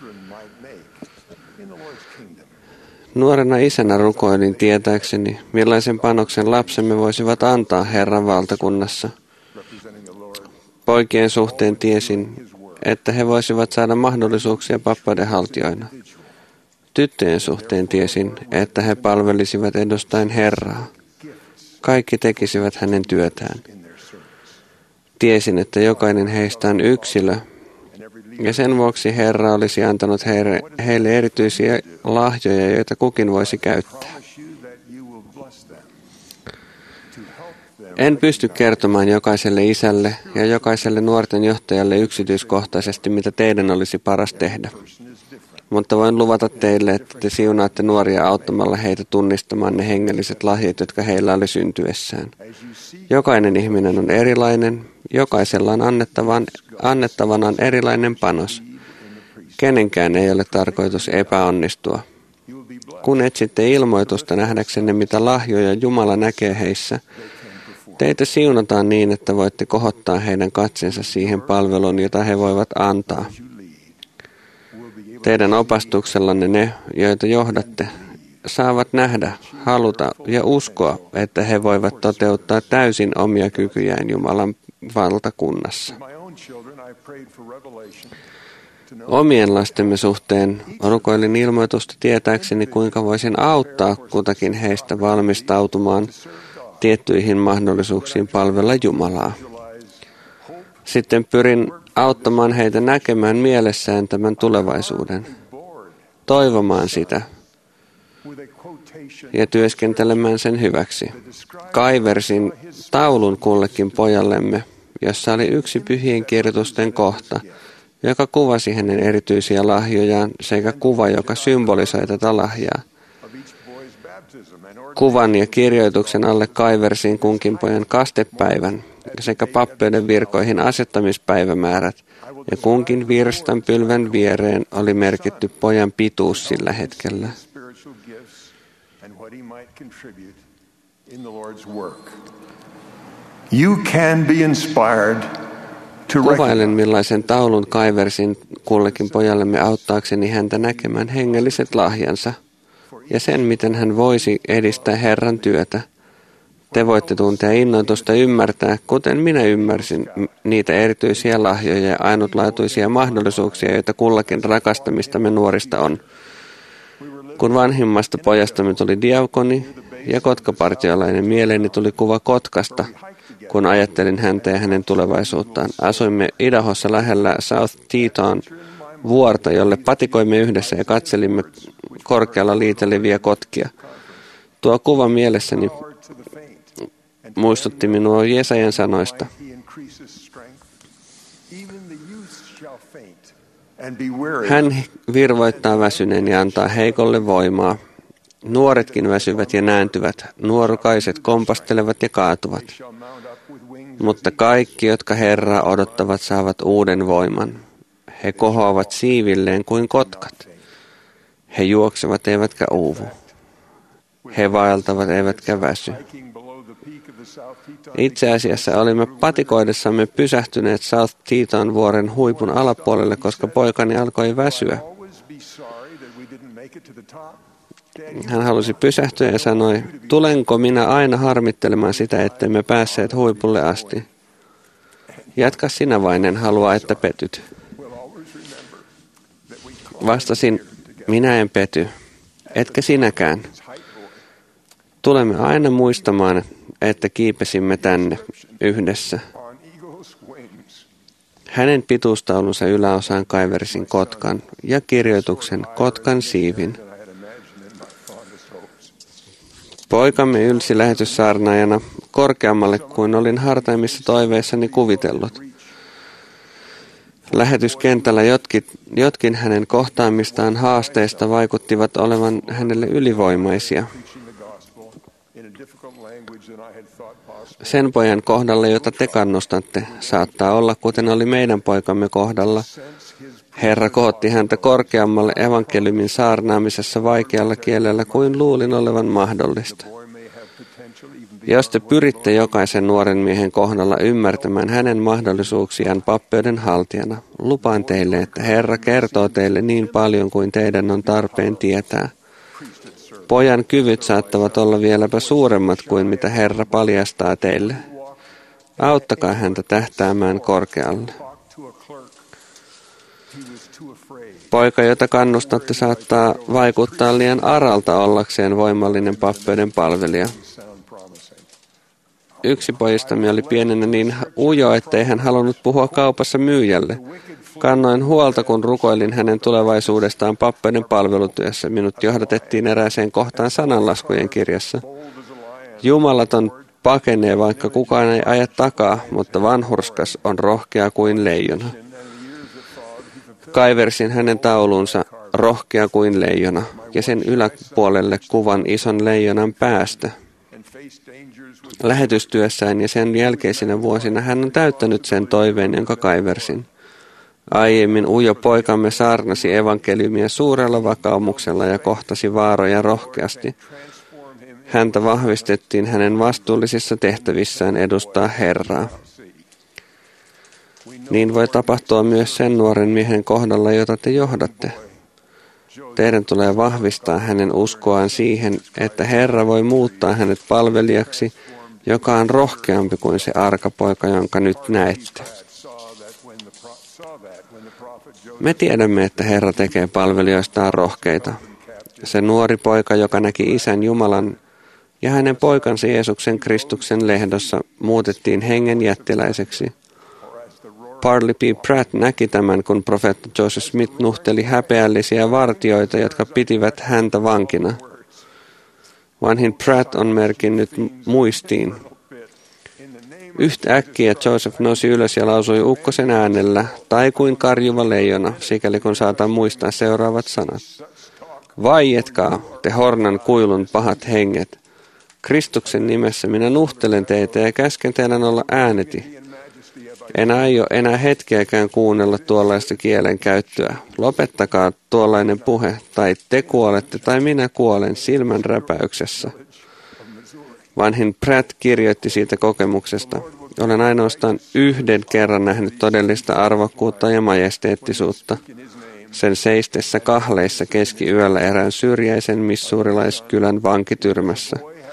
Nuorena isänä rukoilin tietääkseni, millaisen panoksen lapsemme voisivat antaa Herran valtakunnassa. Poikien suhteen tiesin, että he voisivat saada mahdollisuuksia pappeudenhaltijoina. Tyttöjen suhteen tiesin, että he palvelisivat edustaen Herraa. Kaikki tekisivät hänen työtään. Tiesin, että jokainen heistä on yksilö, ja sen vuoksi Herra olisi antanut heille, heille erityisiä lahjoja, joita kukin voisi käyttää. En pysty kertomaan jokaiselle isälle ja jokaiselle nuorten johtajalle yksityiskohtaisesti, mitä teidän olisi paras tehdä. Mutta voin luvata teille, että te siunaatte nuoria auttamalla heitä tunnistamaan ne hengelliset lahjat, jotka heillä oli syntyessään. Jokainen ihminen on erilainen, jokaisella on annettavan, annettavanaan erilainen panos. Kenenkään ei ole tarkoitus epäonnistua. Kun etsitte ilmoitusta nähdäksenne, mitä lahjoja Jumala näkee heissä, teitä siunataan niin, että voitte kohottaa heidän katseensa siihen palveluun, jota he voivat antaa. Teidän opastuksellanne ne, joita johdatte, saavat nähdä, haluta ja uskoa, että he voivat toteuttaa täysin omia kykyjään Jumalan valtakunnassa. Omien lastemme suhteen rukoilin ilmoitusta tietääkseni, kuinka voisin auttaa kutakin heistä valmistautumaan tiettyihin mahdollisuuksiin palvella Jumalaa. Sitten pyrin auttamaan heitä näkemään mielessään tämän tulevaisuuden, toivomaan sitä ja työskentelemään sen hyväksi. Kaiversin taulun kullekin pojallemme, jossa oli yksi pyhien kirjoitusten kohta, joka kuvasi hänen erityisiä lahjojaan, sekä kuva, joka symbolisoi tätä lahjaa. Kuvan ja kirjoituksen alle kaiversin kunkin pojan kastepäivän sekä pappeuden virkoihin asettamispäivämäärät, ja kunkin virstanpylvän viereen oli merkitty pojan pituus sillä hetkellä. You can be inspired to Kuvailen, millaisen taulun kaiversin kullekin pojallemme auttaakseni häntä näkemään hengelliset lahjansa ja sen, miten hän voisi edistää Herran työtä. Te voitte tuntea innoitusta ymmärtää, kuten minä ymmärsin, niitä erityisiä lahjoja ja ainutlaatuisia mahdollisuuksia, joita kullakin rakastamistamme nuorista on. Kun vanhimmasta pojastamme tuli diakoni ja kotkapartiolainen, mieleeni tuli kuva kotkasta, kun ajattelin häntä ja hänen tulevaisuuttaan. Asuimme Idahossa lähellä South Teton vuorta, jolle patikoimme yhdessä ja katselimme korkealla liiteleviä kotkia. Tuo kuva mielessäni muistutti minua Jesajan sanoista. Hän virvoittaa väsyneen ja antaa heikolle voimaa. Nuoretkin väsyvät ja nääntyvät, nuorukaiset kompastelevat ja kaatuvat. Mutta kaikki, jotka Herraa odottavat, saavat uuden voiman. He kohoavat siivilleen kuin kotkat. He juoksevat eivätkä uuvu. He vaeltavat eivätkä väsy. Itse asiassa olimme patikoidessamme pysähtyneet South Teton vuoren huipun alapuolelle, koska poikani alkoi väsyä. Hän halusi pysähtyä ja sanoi, tulenko minä aina harmittelemaan sitä, ettemme päässeet huipulle asti. Jatka sinä vain, en halua, että petyt. Vastasin, minä en pety, etkä sinäkään. Tulemme aina muistamaan, että kiipesimme tänne yhdessä. Hänen pituustaulunsa yläosaan kaiversin kotkan ja kirjoituksen kotkan siivin. Poikamme ylsi lähetyssaarnaajana korkeammalle kuin olin hartaimmissa toiveissani kuvitellut. Lähetyskentällä jotkin, jotkin hänen kohtaamistaan haasteista vaikuttivat olevan hänelle ylivoimaisia. Sen pojan kohdalla, jota te kannustatte, saattaa olla, kuten oli meidän poikamme kohdalla. Herra kohotti häntä korkeammalle evankeliumin saarnaamisessa vaikealla kielellä kuin luulin olevan mahdollista. Jos te pyritte jokaisen nuoren miehen kohdalla ymmärtämään hänen mahdollisuuksiaan pappeuden haltijana, lupaan teille, että Herra kertoo teille niin paljon kuin teidän on tarpeen tietää. Pojan kyvyt saattavat olla vieläpä suuremmat kuin mitä Herra paljastaa teille. Auttakaa häntä tähtäämään korkealle. Poika, jota kannustatte, saattaa vaikuttaa liian aralta ollakseen voimallinen pappeuden palvelija. Yksi pojistamme oli pienenä niin ujo, ettei hän halunnut puhua kaupassa myyjälle. Kannoin huolta, kun rukoilin hänen tulevaisuudestaan pappeuden palvelutyössä. Minut johdatettiin erääseen kohtaan sananlaskujen kirjassa. Jumalaton pakenee, vaikka kukaan ei aja takaa, mutta vanhurskas on rohkea kuin leijona. Kaiversin hänen taulunsa rohkea kuin leijona ja sen yläpuolelle kuvan ison leijonan päästä. Lähetystyössään ja sen jälkeisinä vuosina hän on täyttänyt sen toiveen, jonka kaiversin. Aiemmin ujo poikamme saarnasi evankeliumia suurella vakaumuksella ja kohtasi vaaroja rohkeasti. Häntä vahvistettiin hänen vastuullisissa tehtävissään edustaa Herraa. Niin voi tapahtua myös sen nuoren miehen kohdalla, jota te johdatte. Teidän tulee vahvistaa hänen uskoaan siihen, että Herra voi muuttaa hänet palvelijaksi, joka on rohkeampi kuin se arkapoika, jonka nyt näette. Me tiedämme, että Herra tekee palvelijoistaan rohkeita. Se nuori poika, joka näki Isän Jumalan ja hänen poikansa Jeesuksen Kristuksen lehdossa, muutettiin hengen jättiläiseksi. Parley P. Pratt näki tämän, kun profeetta Joseph Smith nuhteli häpeällisiä vartijoita, jotka pitivät häntä vankina. Vanhin Pratt on merkinnyt muistiin. Yhtäkkiä Joseph nousi ylös ja lausui ukkosen äänellä, tai kuin karjuva leijona, sikäli kun saatan muistaa seuraavat sanat. Vaietkaa, te hornan kuilun pahat henget. Kristuksen nimessä minä nuhtelen teitä ja käsken teidän olla ääneti. En aio enää hetkeäkään kuunnella tuollaista kielen käyttöä. Lopettakaa tuollainen puhe, tai te kuolette, tai minä kuolen silmän räpäyksessä. Vanhin Pratt kirjoitti siitä kokemuksesta. Olen ainoastaan yhden kerran nähnyt todellista arvokkuutta ja majesteettisuutta. Sen seistessä kahleissa keskiyöllä erään syrjäisen missuurilaiskylän vankityrmässä.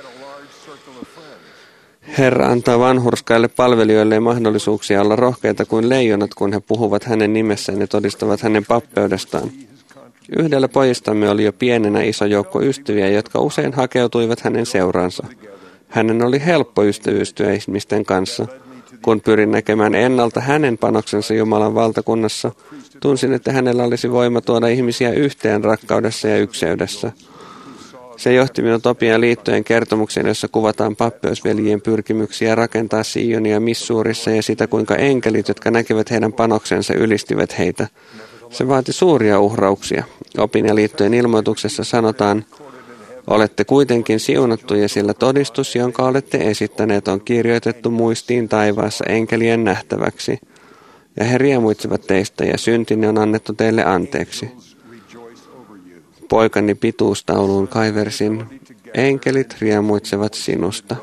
Herra antaa vanhurskaille palvelijoille mahdollisuuksia olla rohkeita kuin leijonat, kun he puhuvat hänen nimessään ja todistavat hänen pappeudestaan. Yhdellä pojistamme oli jo pienenä iso joukko ystäviä, jotka usein hakeutuivat hänen seuraansa. Hänen oli helppo ystävystyä ihmisten kanssa. Kun pyrin näkemään ennalta hänen panoksensa Jumalan valtakunnassa, tunsin, että hänellä olisi voima tuoda ihmisiä yhteen rakkaudessa ja ykseydessä. Se johti minut Opian liittojen kertomukseen, jossa kuvataan pappeusveljien pyrkimyksiä rakentaa Sionia Missourissa ja sitä, kuinka enkelit, jotka näkivät heidän panoksensa, ylistivät heitä. Se vaati suuria uhrauksia. Opin ja liittojen ilmoituksessa sanotaan, olette kuitenkin siunattuja, sillä todistus, jonka olette esittäneet, on kirjoitettu muistiin taivaassa enkelien nähtäväksi. Ja he riemuitsevat teistä ja syntinne on annettu teille anteeksi. Poikani pituustauluun kaiversin, enkelit riemuitsevat sinusta.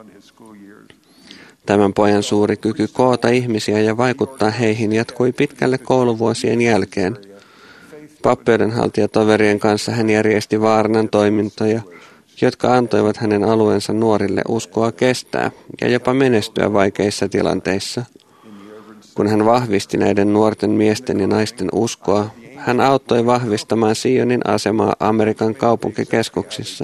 Tämän pojan suuri kyky koota ihmisiä ja vaikuttaa heihin jatkui pitkälle kouluvuosien jälkeen. Pappeudenhaltijatoverien kanssa hän järjesti vaarnan toimintoja, jotka antoivat hänen alueensa nuorille uskoa kestää ja jopa menestyä vaikeissa tilanteissa. Kun hän vahvisti näiden nuorten miesten ja naisten uskoa, hän auttoi vahvistamaan Sionin asemaa Amerikan kaupunkikeskuksissa.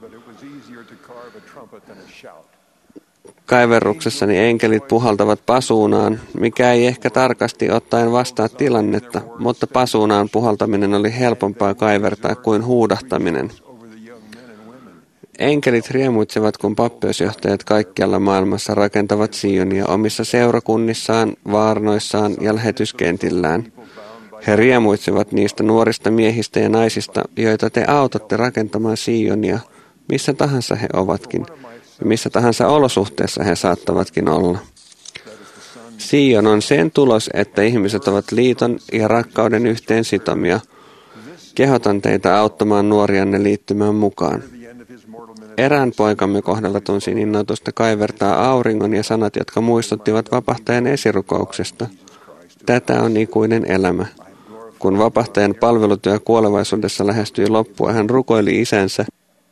Kaiverruksessani enkelit puhaltavat pasuunaan, mikä ei ehkä tarkasti ottaen vastaa tilannetta, mutta pasuunaan puhaltaminen oli helpompaa kaivertaa kuin huudahtaminen. Enkelit riemuitsevat, kun pappeusjohtajat kaikkialla maailmassa rakentavat Sionia omissa seurakunnissaan, vaarnoissaan ja lähetyskentillään. He riemuitsevat niistä nuorista miehistä ja naisista, joita te autatte rakentamaan Sionia, missä tahansa he ovatkin, ja missä tahansa olosuhteessa he saattavatkin olla. Sion on sen tulos, että ihmiset ovat liiton ja rakkauden yhteen sitomia. Kehotan teitä auttamaan nuorianne liittymään mukaan. Erään poikamme kohdalla tunsin innoitusta kaivertaa auringon ja sanat, jotka muistuttivat vapahtajan esirukouksesta. Tätä on ikuinen elämä. Kun vapahtajan palvelutyö kuolevaisuudessa lähestyi loppua, hän rukoili isänsä.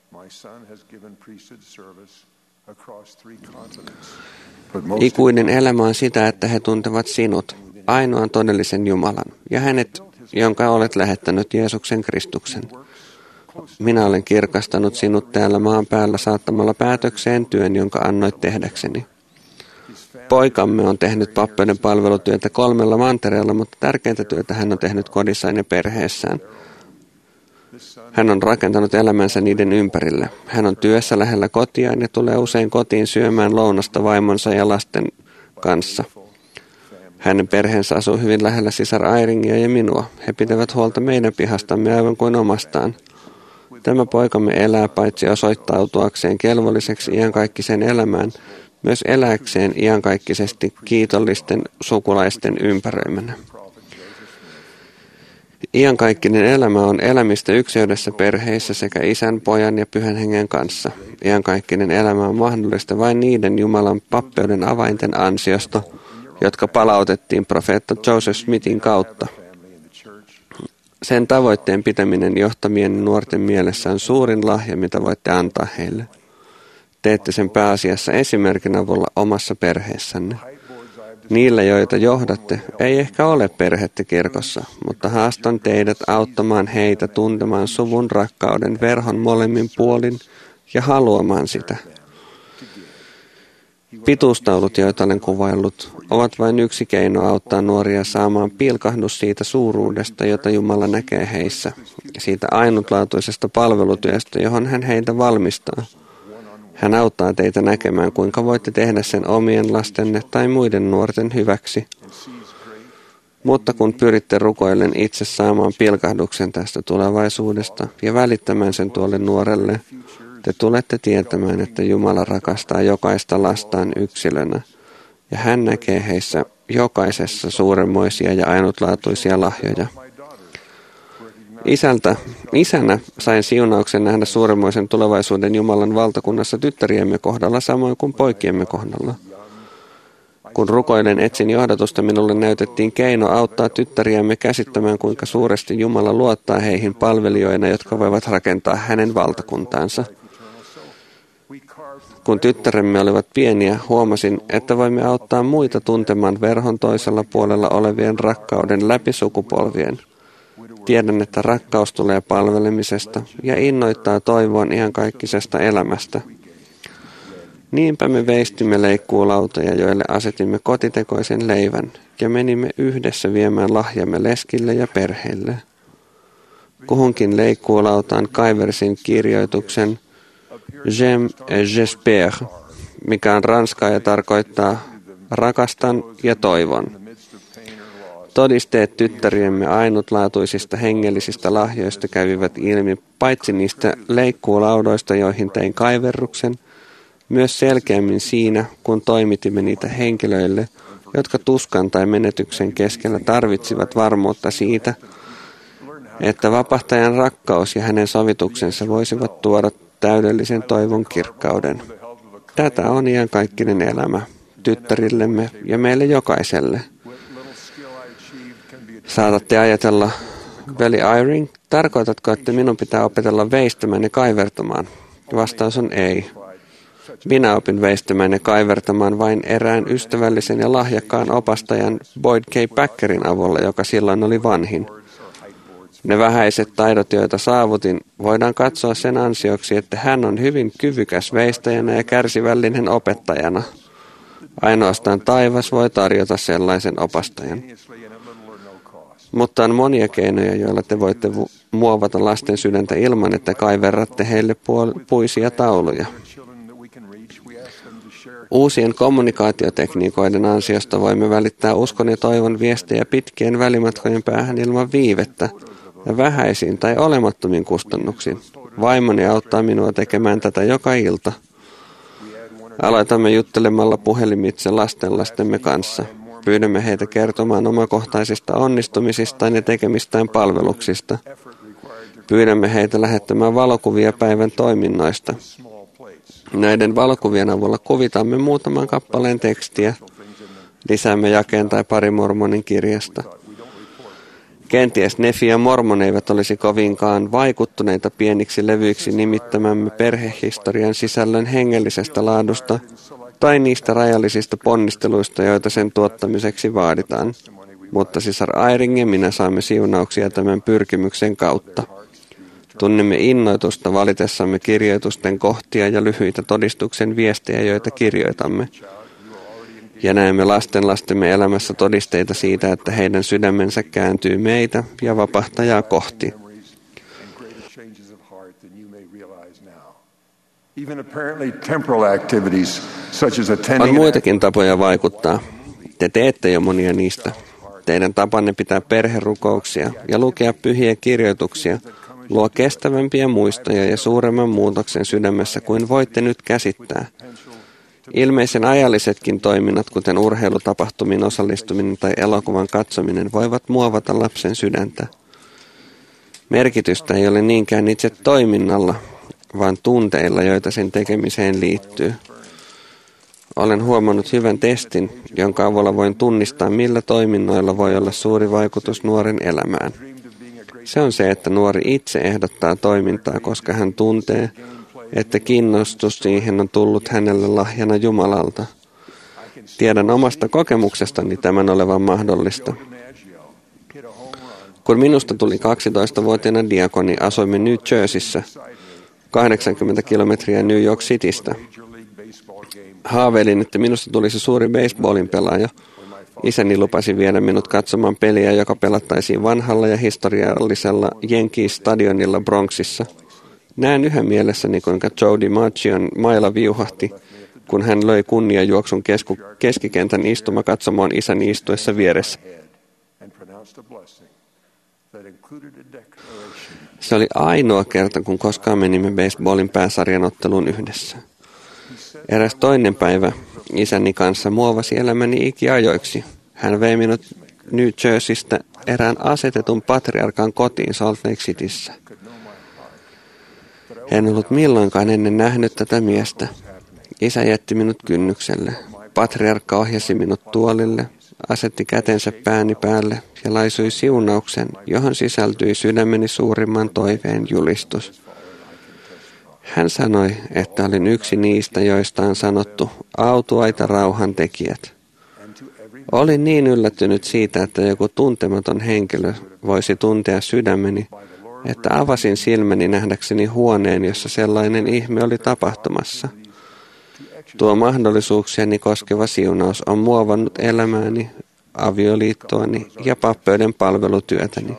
Ikuinen elämä on sitä, että he tuntevat sinut, ainoan todellisen Jumalan, ja hänet, jonka olet lähettänyt Jeesuksen Kristuksen. Minä olen kirkastanut sinut täällä maan päällä saattamalla päätökseen työn, jonka annoit tehdäkseni. Poikamme on tehnyt pappeuden palvelutyötä kolmella mantereella, mutta tärkeintä työtä hän on tehnyt kodissaan ja perheessään. Hän on rakentanut elämänsä niiden ympärille. Hän on työssä lähellä kotiaan ja tulee usein kotiin syömään lounasta vaimonsa ja lasten kanssa. Hänen perheensä asuu hyvin lähellä sisar Airingia ja minua. He pitävät huolta meidän pihastamme aivan kuin omastaan. Tämä poikamme elää paitsi osoittautuakseen kelvolliseksi iankaikkiseen elämään, myös elääkseen iankaikkisesti kiitollisten sukulaisten ympäröimänä. Iankaikkinen elämä on elämistä ykseydessä perheissä sekä isän, pojan ja pyhän hengen kanssa. Iankaikkinen elämä on mahdollista vain niiden Jumalan pappeuden avainten ansiosta, jotka palautettiin profeetta Joseph Smithin kautta. Sen tavoitteen pitäminen johtamien nuorten mielessä on suurin lahja, mitä voitte antaa heille. Teette sen pääasiassa esimerkin avulla omassa perheessänne. Niillä, joita johdatte, ei ehkä ole perhettä kirkossa, mutta haastan teidät auttamaan heitä tuntemaan suvun rakkauden verhon molemmin puolin ja haluamaan sitä. Pituustaulut, joita olen kuvaillut, ovat vain yksi keino auttaa nuoria saamaan pilkahdus siitä suuruudesta, jota Jumala näkee heissä, siitä ainutlaatuisesta palvelutyöstä, johon hän heitä valmistaa. Hän auttaa teitä näkemään, kuinka voitte tehdä sen omien lastenne tai muiden nuorten hyväksi. Mutta kun pyritte rukoillen itse saamaan pilkahduksen tästä tulevaisuudesta ja välittämään sen tuolle nuorelle, te tulette tietämään, että Jumala rakastaa jokaista lastaan yksilönä, ja hän näkee heissä jokaisessa suuremmoisia ja ainutlaatuisia lahjoja. Isältä, isänä sain siunauksen nähdä suuremmoisen tulevaisuuden Jumalan valtakunnassa tyttäriemme kohdalla samoin kuin poikiemme kohdalla. Kun rukoilen etsin johdatusta, minulle näytettiin keino auttaa tyttäriämme käsittämään, kuinka suuresti Jumala luottaa heihin palvelijoina, jotka voivat rakentaa hänen valtakuntaansa. Kun tyttäremme olivat pieniä, huomasin, että voimme auttaa muita tuntemaan verhon toisella puolella olevien rakkauden läpi sukupolvien. Tiedän, että rakkaus tulee palvelemisesta ja innoittaa toivoon iankaikkisesta elämästä. Niinpä me veistimme leikkuulautoja, joille asetimme kotitekoisen leivän, ja menimme yhdessä viemään lahjamme leskille ja perheille. Kuhunkin leikkuulautaan kaiversin kirjoituksen J'aime et j'espère, mikä on ranskaa ja tarkoittaa rakastan ja toivon. Todisteet tyttäriemme ainutlaatuisista hengellisistä lahjoista kävivät ilmi paitsi niistä leikkuulaudoista, joihin tein kaiverruksen, myös selkeämmin siinä, kun toimitimme niitä henkilöille, jotka tuskan tai menetyksen keskellä tarvitsivat varmuutta siitä, että vapahtajan rakkaus ja hänen sovituksensa voisivat tuoda täydellisen toivon kirkkauden. Tätä on iankaikkinen elämä tyttärillemme ja meille jokaiselle. Saatatte ajatella, veli Iring, tarkoitatko, että minun pitää opetella veistämään ja kaivertamaan? Vastaus on ei. Minä opin veistämään ja kaivertamaan vain erään ystävällisen ja lahjakkaan opastajan Boyd K. Packerin avulla, joka silloin oli vanhin. Ne vähäiset taidot, joita saavutin, voidaan katsoa sen ansioksi, että hän on hyvin kyvykäs veistäjänä ja kärsivällinen opettajana. Ainoastaan taivas voi tarjota sellaisen opastajan. Mutta on monia keinoja, joilla te voitte muovata lasten sydäntä ilman, että kaiverratte heille puol- puisia tauluja. Uusien kommunikaatiotekniikoiden ansiosta voimme välittää uskon ja toivon viestejä pitkien välimatkojen päähän ilman viivettä ja vähäisiin tai olemattomiin kustannuksiin. Vaimoni auttaa minua tekemään tätä joka ilta. Aloitamme juttelemalla puhelimitse lastenlastemme kanssa. Pyydämme heitä kertomaan omakohtaisista onnistumisistaan ja tekemistään palveluksista. Pyydämme heitä lähettämään valokuvia päivän toiminnoista. Näiden valokuvien avulla kuvitamme muutaman kappaleen tekstiä. Lisäämme jakeen tai pari mormonin kirjasta. Kenties Nefi ja Mormon eivät olisi kovinkaan vaikuttuneita pieniksi levyiksi nimittämämme perhehistorian sisällön hengellisestä laadusta tai niistä rajallisista ponnisteluista, joita sen tuottamiseksi vaaditaan. Mutta sisar Airing ja minä saamme siunauksia tämän pyrkimyksen kautta. Tunnemme innoitusta valitessamme kirjoitusten kohtia ja lyhyitä todistuksen viestejä, joita kirjoitamme. Ja näemme lastenlastemme elämässä todisteita siitä, että heidän sydämensä kääntyy meitä ja vapahtajaa kohti. even apparently temporal activities such as attending. On muitakin tapoja vaikuttaa. Te teette jo monia niistä. Teidän tapanne pitää perherukouksia ja lukea pyhiä kirjoituksia luo kestävämpiä muistoja ja suuremman muutoksen sydämessä kuin voitte nyt käsittää. Ilmeisen ajallisetkin toiminnat, kuten urheilutapahtumiin osallistuminen tai elokuvan katsominen, voivat muovata lapsen sydäntä. Merkitystä ei ole niinkään itse toiminnalla, vaan tunteilla, joita sen tekemiseen liittyy. Olen huomannut hyvän testin, jonka avulla voin tunnistaa, millä toiminnoilla voi olla suuri vaikutus nuoren elämään. Se on se, että nuori itse ehdottaa toimintaa, koska hän tuntee, että kiinnostus siihen on tullut hänelle lahjana Jumalalta. Tiedän omasta kokemuksestani tämän olevan mahdollista. Kun minusta tuli kaksitoistavuotiaana diakoni, asuimme New Jerseyssä, kahdeksankymmentä kilometriä New York Citystä. Haaveilin, että minusta tulisi suuri baseballin pelaaja. Isäni lupasi viedä minut katsomaan peliä, joka pelattaisiin vanhalla ja historiallisella Yankees-stadionilla Bronxissa. Näen yhä mielessäni, kuinka Joe DiMaggion maila viuhahti, kun hän löi kunniajuoksun kesku, keskikentän istumakatsomoon isäni istuessa vieressä. Se oli ainoa kerta, kun koskaan menimme baseballin pääsarjan otteluun yhdessä. Eräs toinen päivä isäni kanssa muovasi elämäni ikiajoiksi. Hän vei minut New Jerseystä erään asetetun patriarkan kotiin Salt Lake Cityssä. En ollut milloinkaan ennen nähnyt tätä miestä. Isä jätti minut kynnykselle. Patriarkka ohjasi minut tuolille, asetti kätensä pääni päälle ja laisui siunauksen, johon sisältyi sydämeni suurimman toiveen julistus. Hän sanoi, että olin yksi niistä, joista on sanottu autuaita rauhantekijät. Olin niin yllättynyt siitä, että joku tuntematon henkilö voisi tuntea sydämeni, että avasin silmäni nähdäkseni huoneen, jossa sellainen ihme oli tapahtumassa. Tuo mahdollisuuksiani koskeva siunaus on muovannut elämääni, avioliittoani ja pappeuden palvelutyötäni.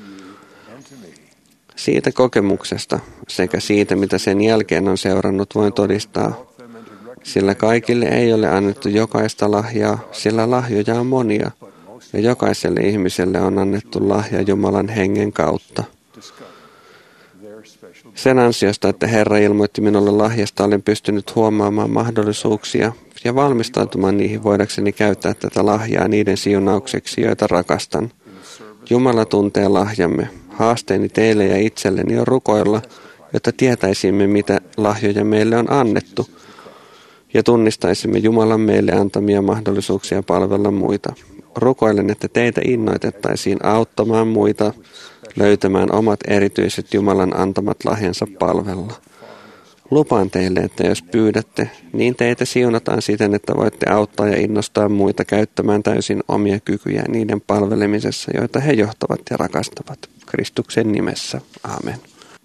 Siitä kokemuksesta sekä siitä, mitä sen jälkeen on seurannut, voin todistaa, sillä kaikille ei ole annettu jokaista lahjaa, sillä lahjoja on monia, ja jokaiselle ihmiselle on annettu lahja Jumalan hengen kautta. Sen ansiosta, että Herra ilmoitti minulle lahjasta, olen pystynyt huomaamaan mahdollisuuksia ja valmistautumaan niihin voidakseni käyttää tätä lahjaa niiden siunaukseksi, joita rakastan. Jumala tuntee lahjamme. Haasteeni teille ja itselleni on rukoilla, jotta tietäisimme, mitä lahjoja meille on annettu, ja tunnistaisimme Jumalan meille antamia mahdollisuuksia palvella muita. Rukoilen, että teitä innoitettaisiin auttamaan muita löytämään omat erityiset Jumalan antamat lahjansa palvella. Lupaan teille, että jos pyydätte, niin teitä siunataan siten, että voitte auttaa ja innostaa muita käyttämään täysin omia kykyjä niiden palvelemisessa, joita he johtavat ja rakastavat. Kristuksen nimessä. Aamen.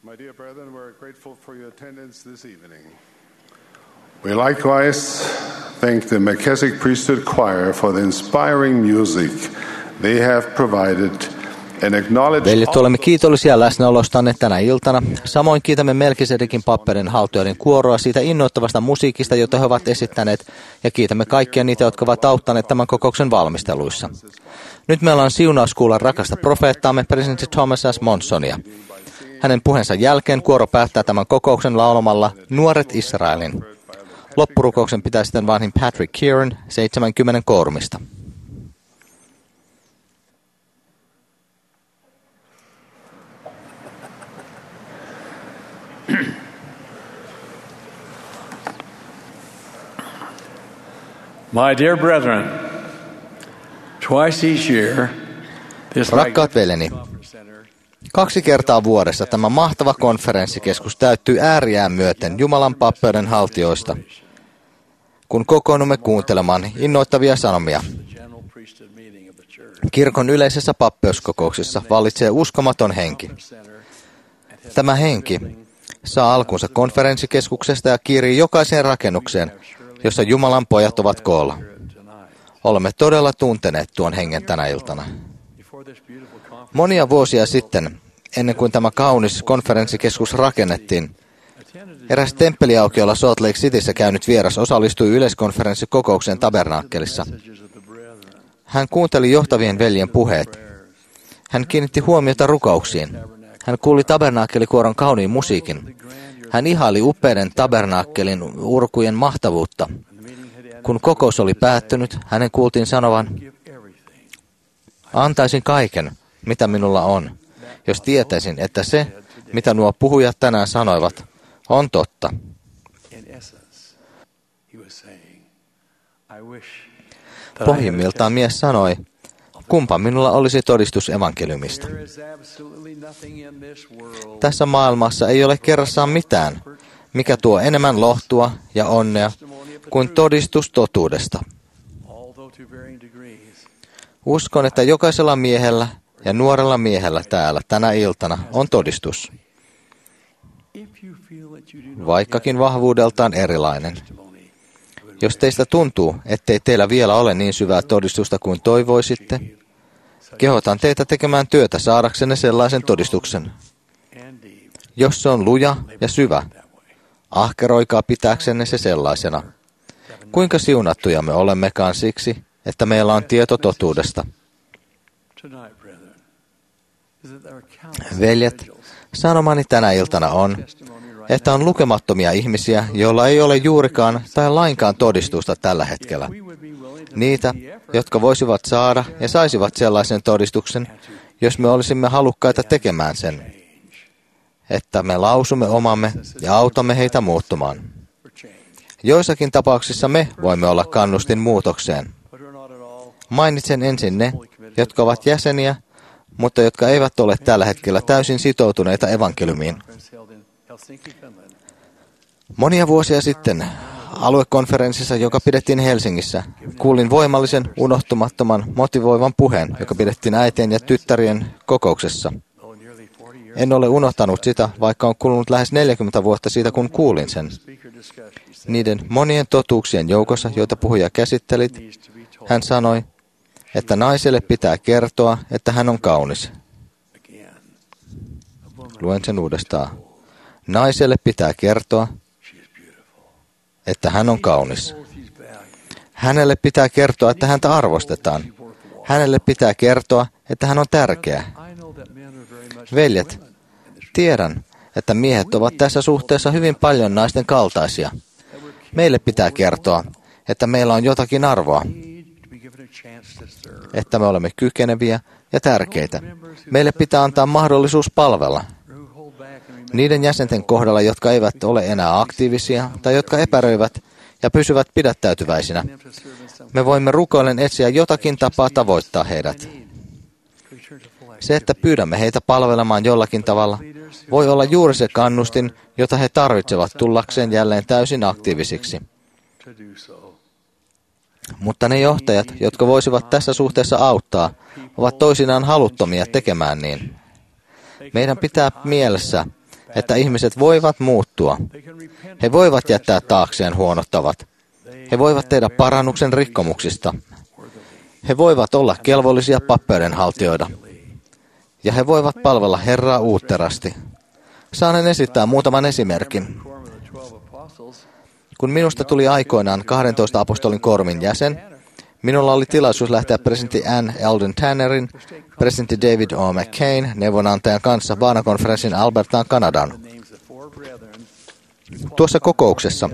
We likewise thank the Melchizedek Priesthood Choir for the inspiring music they have provided. Veljet, olemme kiitollisia läsnäolostanne tänä iltana. Samoin kiitämme Melkisedekin papperin haltijoiden kuoroa siitä innoittavasta musiikista, jota he ovat esittäneet, ja kiitämme kaikkia niitä, jotka ovat auttaneet tämän kokouksen valmisteluissa. Nyt meillä on siunaus kuulla rakasta profeettaamme, presidentti Thomas S. Monsonia. Hänen puheensa jälkeen kuoro päättää tämän kokouksen laulamalla Nuoret Israelin. Loppurukouksen pitää sitten vanhin Patrick Kieran seitsemänkymmentä koorumista. My dear brethren, twice each year, this Rakkaat veljeni, kaksi kertaa vuodessa tämä mahtava konferenssikeskus täyttyy ääriään myöten Jumalan pappeuden haltijoista, kun kokoonnumme kuuntelemaan innoittavia sanomia. Kirkon yleisessä pappeuskokouksessa vallitsee uskomaton henki. Tämä henki saa alkunsa konferenssikeskuksesta ja kiirii jokaiseen rakennukseen, jossa Jumalan pojat ovat koolla. Olemme todella tunteneet tuon hengen tänä iltana. Monia vuosia sitten, ennen kuin tämä kaunis konferenssikeskus rakennettiin, Eräs temppeliaukiolla Salt Lake Cityssä käynyt vieras osallistui yleiskonferenssikokoukseen tabernaakkelissa. Hän kuunteli johtavien veljen puheet. Hän kiinnitti huomiota rukouksiin. Hän kuuli tabernaakkelikuoron kauniin musiikin. Hän ihaili upeiden tabernaakkelin urkujen mahtavuutta. Kun kokous oli päättynyt, hänen kuultiin sanovan, antaisin kaiken, mitä minulla on, jos tietäisin, että se, mitä nuo puhujat tänään sanoivat, on totta. Pohjimmiltaan mies sanoi, kumpa minulla olisi todistus evankeliumista. Tässä maailmassa ei ole kerrassaan mitään, mikä tuo enemmän lohtua ja onnea kuin todistus totuudesta. Uskon, että jokaisella miehellä ja nuorella miehellä täällä tänä iltana on todistus, vaikkakin vahvuudeltaan erilainen. Jos teistä tuntuu, ettei teillä vielä ole niin syvää todistusta kuin toivoisitte, kehotan teitä tekemään työtä saadaksenne sellaisen todistuksen. Jos se on luja ja syvä, ahkeroikaa pitääksenne se sellaisena. Kuinka siunattuja me olemmekaan siksi, että meillä on tieto totuudesta. Veljet, sanomani tänä iltana on, että on lukemattomia ihmisiä, joilla ei ole juurikaan tai lainkaan todistusta tällä hetkellä. Niitä, jotka voisivat saada ja saisivat sellaisen todistuksen, jos me olisimme halukkaita tekemään sen, että me lausumme omamme ja autamme heitä muuttumaan. Joissakin tapauksissa me voimme olla kannustin muutokseen. Mainitsen ensin ne, jotka ovat jäseniä, mutta jotka eivät ole tällä hetkellä täysin sitoutuneita evankeliumiin. Monia vuosia sitten aluekonferenssissa, joka pidettiin Helsingissä, kuulin voimallisen, unohtumattoman, motivoivan puheen, joka pidettiin äitien ja tyttärien kokouksessa. En ole unohtanut sitä, vaikka on kulunut lähes neljäkymmentä vuotta siitä, kun kuulin sen. Niiden monien totuuksien joukossa, joita puhuja käsittelit, hän sanoi, että naiselle pitää kertoa, että hän on kaunis. Luen sen uudestaan. Naiselle pitää kertoa, että hän on kaunis. Hänelle pitää kertoa, että häntä arvostetaan. Hänelle pitää kertoa, että hän on tärkeä. Veljet, tiedän, että miehet ovat tässä suhteessa hyvin paljon naisten kaltaisia. Meille pitää kertoa, että meillä on jotakin arvoa, että me olemme kykeneviä ja tärkeitä. Meille pitää antaa mahdollisuus palvella. Niiden jäsenten kohdalla, jotka eivät ole enää aktiivisia tai jotka epäröivät ja pysyvät pidättäytyväisinä, me voimme rukoillen etsiä jotakin tapaa tavoittaa heidät. Se, että pyydämme heitä palvelemaan jollakin tavalla, voi olla juuri se kannustin, jota he tarvitsevat tullakseen jälleen täysin aktiivisiksi. Mutta ne johtajat, jotka voisivat tässä suhteessa auttaa, ovat toisinaan haluttomia tekemään niin. Meidän pitää mielessä, että ihmiset voivat muuttua. He voivat jättää taakseen huonot tavat. He voivat tehdä parannuksen rikkomuksista. He voivat olla kelvollisia pappeudenhaltijoita. Ja he voivat palvella Herraa uutterasti. Saanen esittää muutaman esimerkin. Kun minusta tuli aikoinaan kahdentoista apostolin kormin jäsen, minulla oli tilaisuus lähteä presidentti Ann Eldon Tannerin, presidentti David O. McCain neuvonantajan kanssa Vaanakonferenssin Albertaan, Kanadaan. Tuossa kokouksessa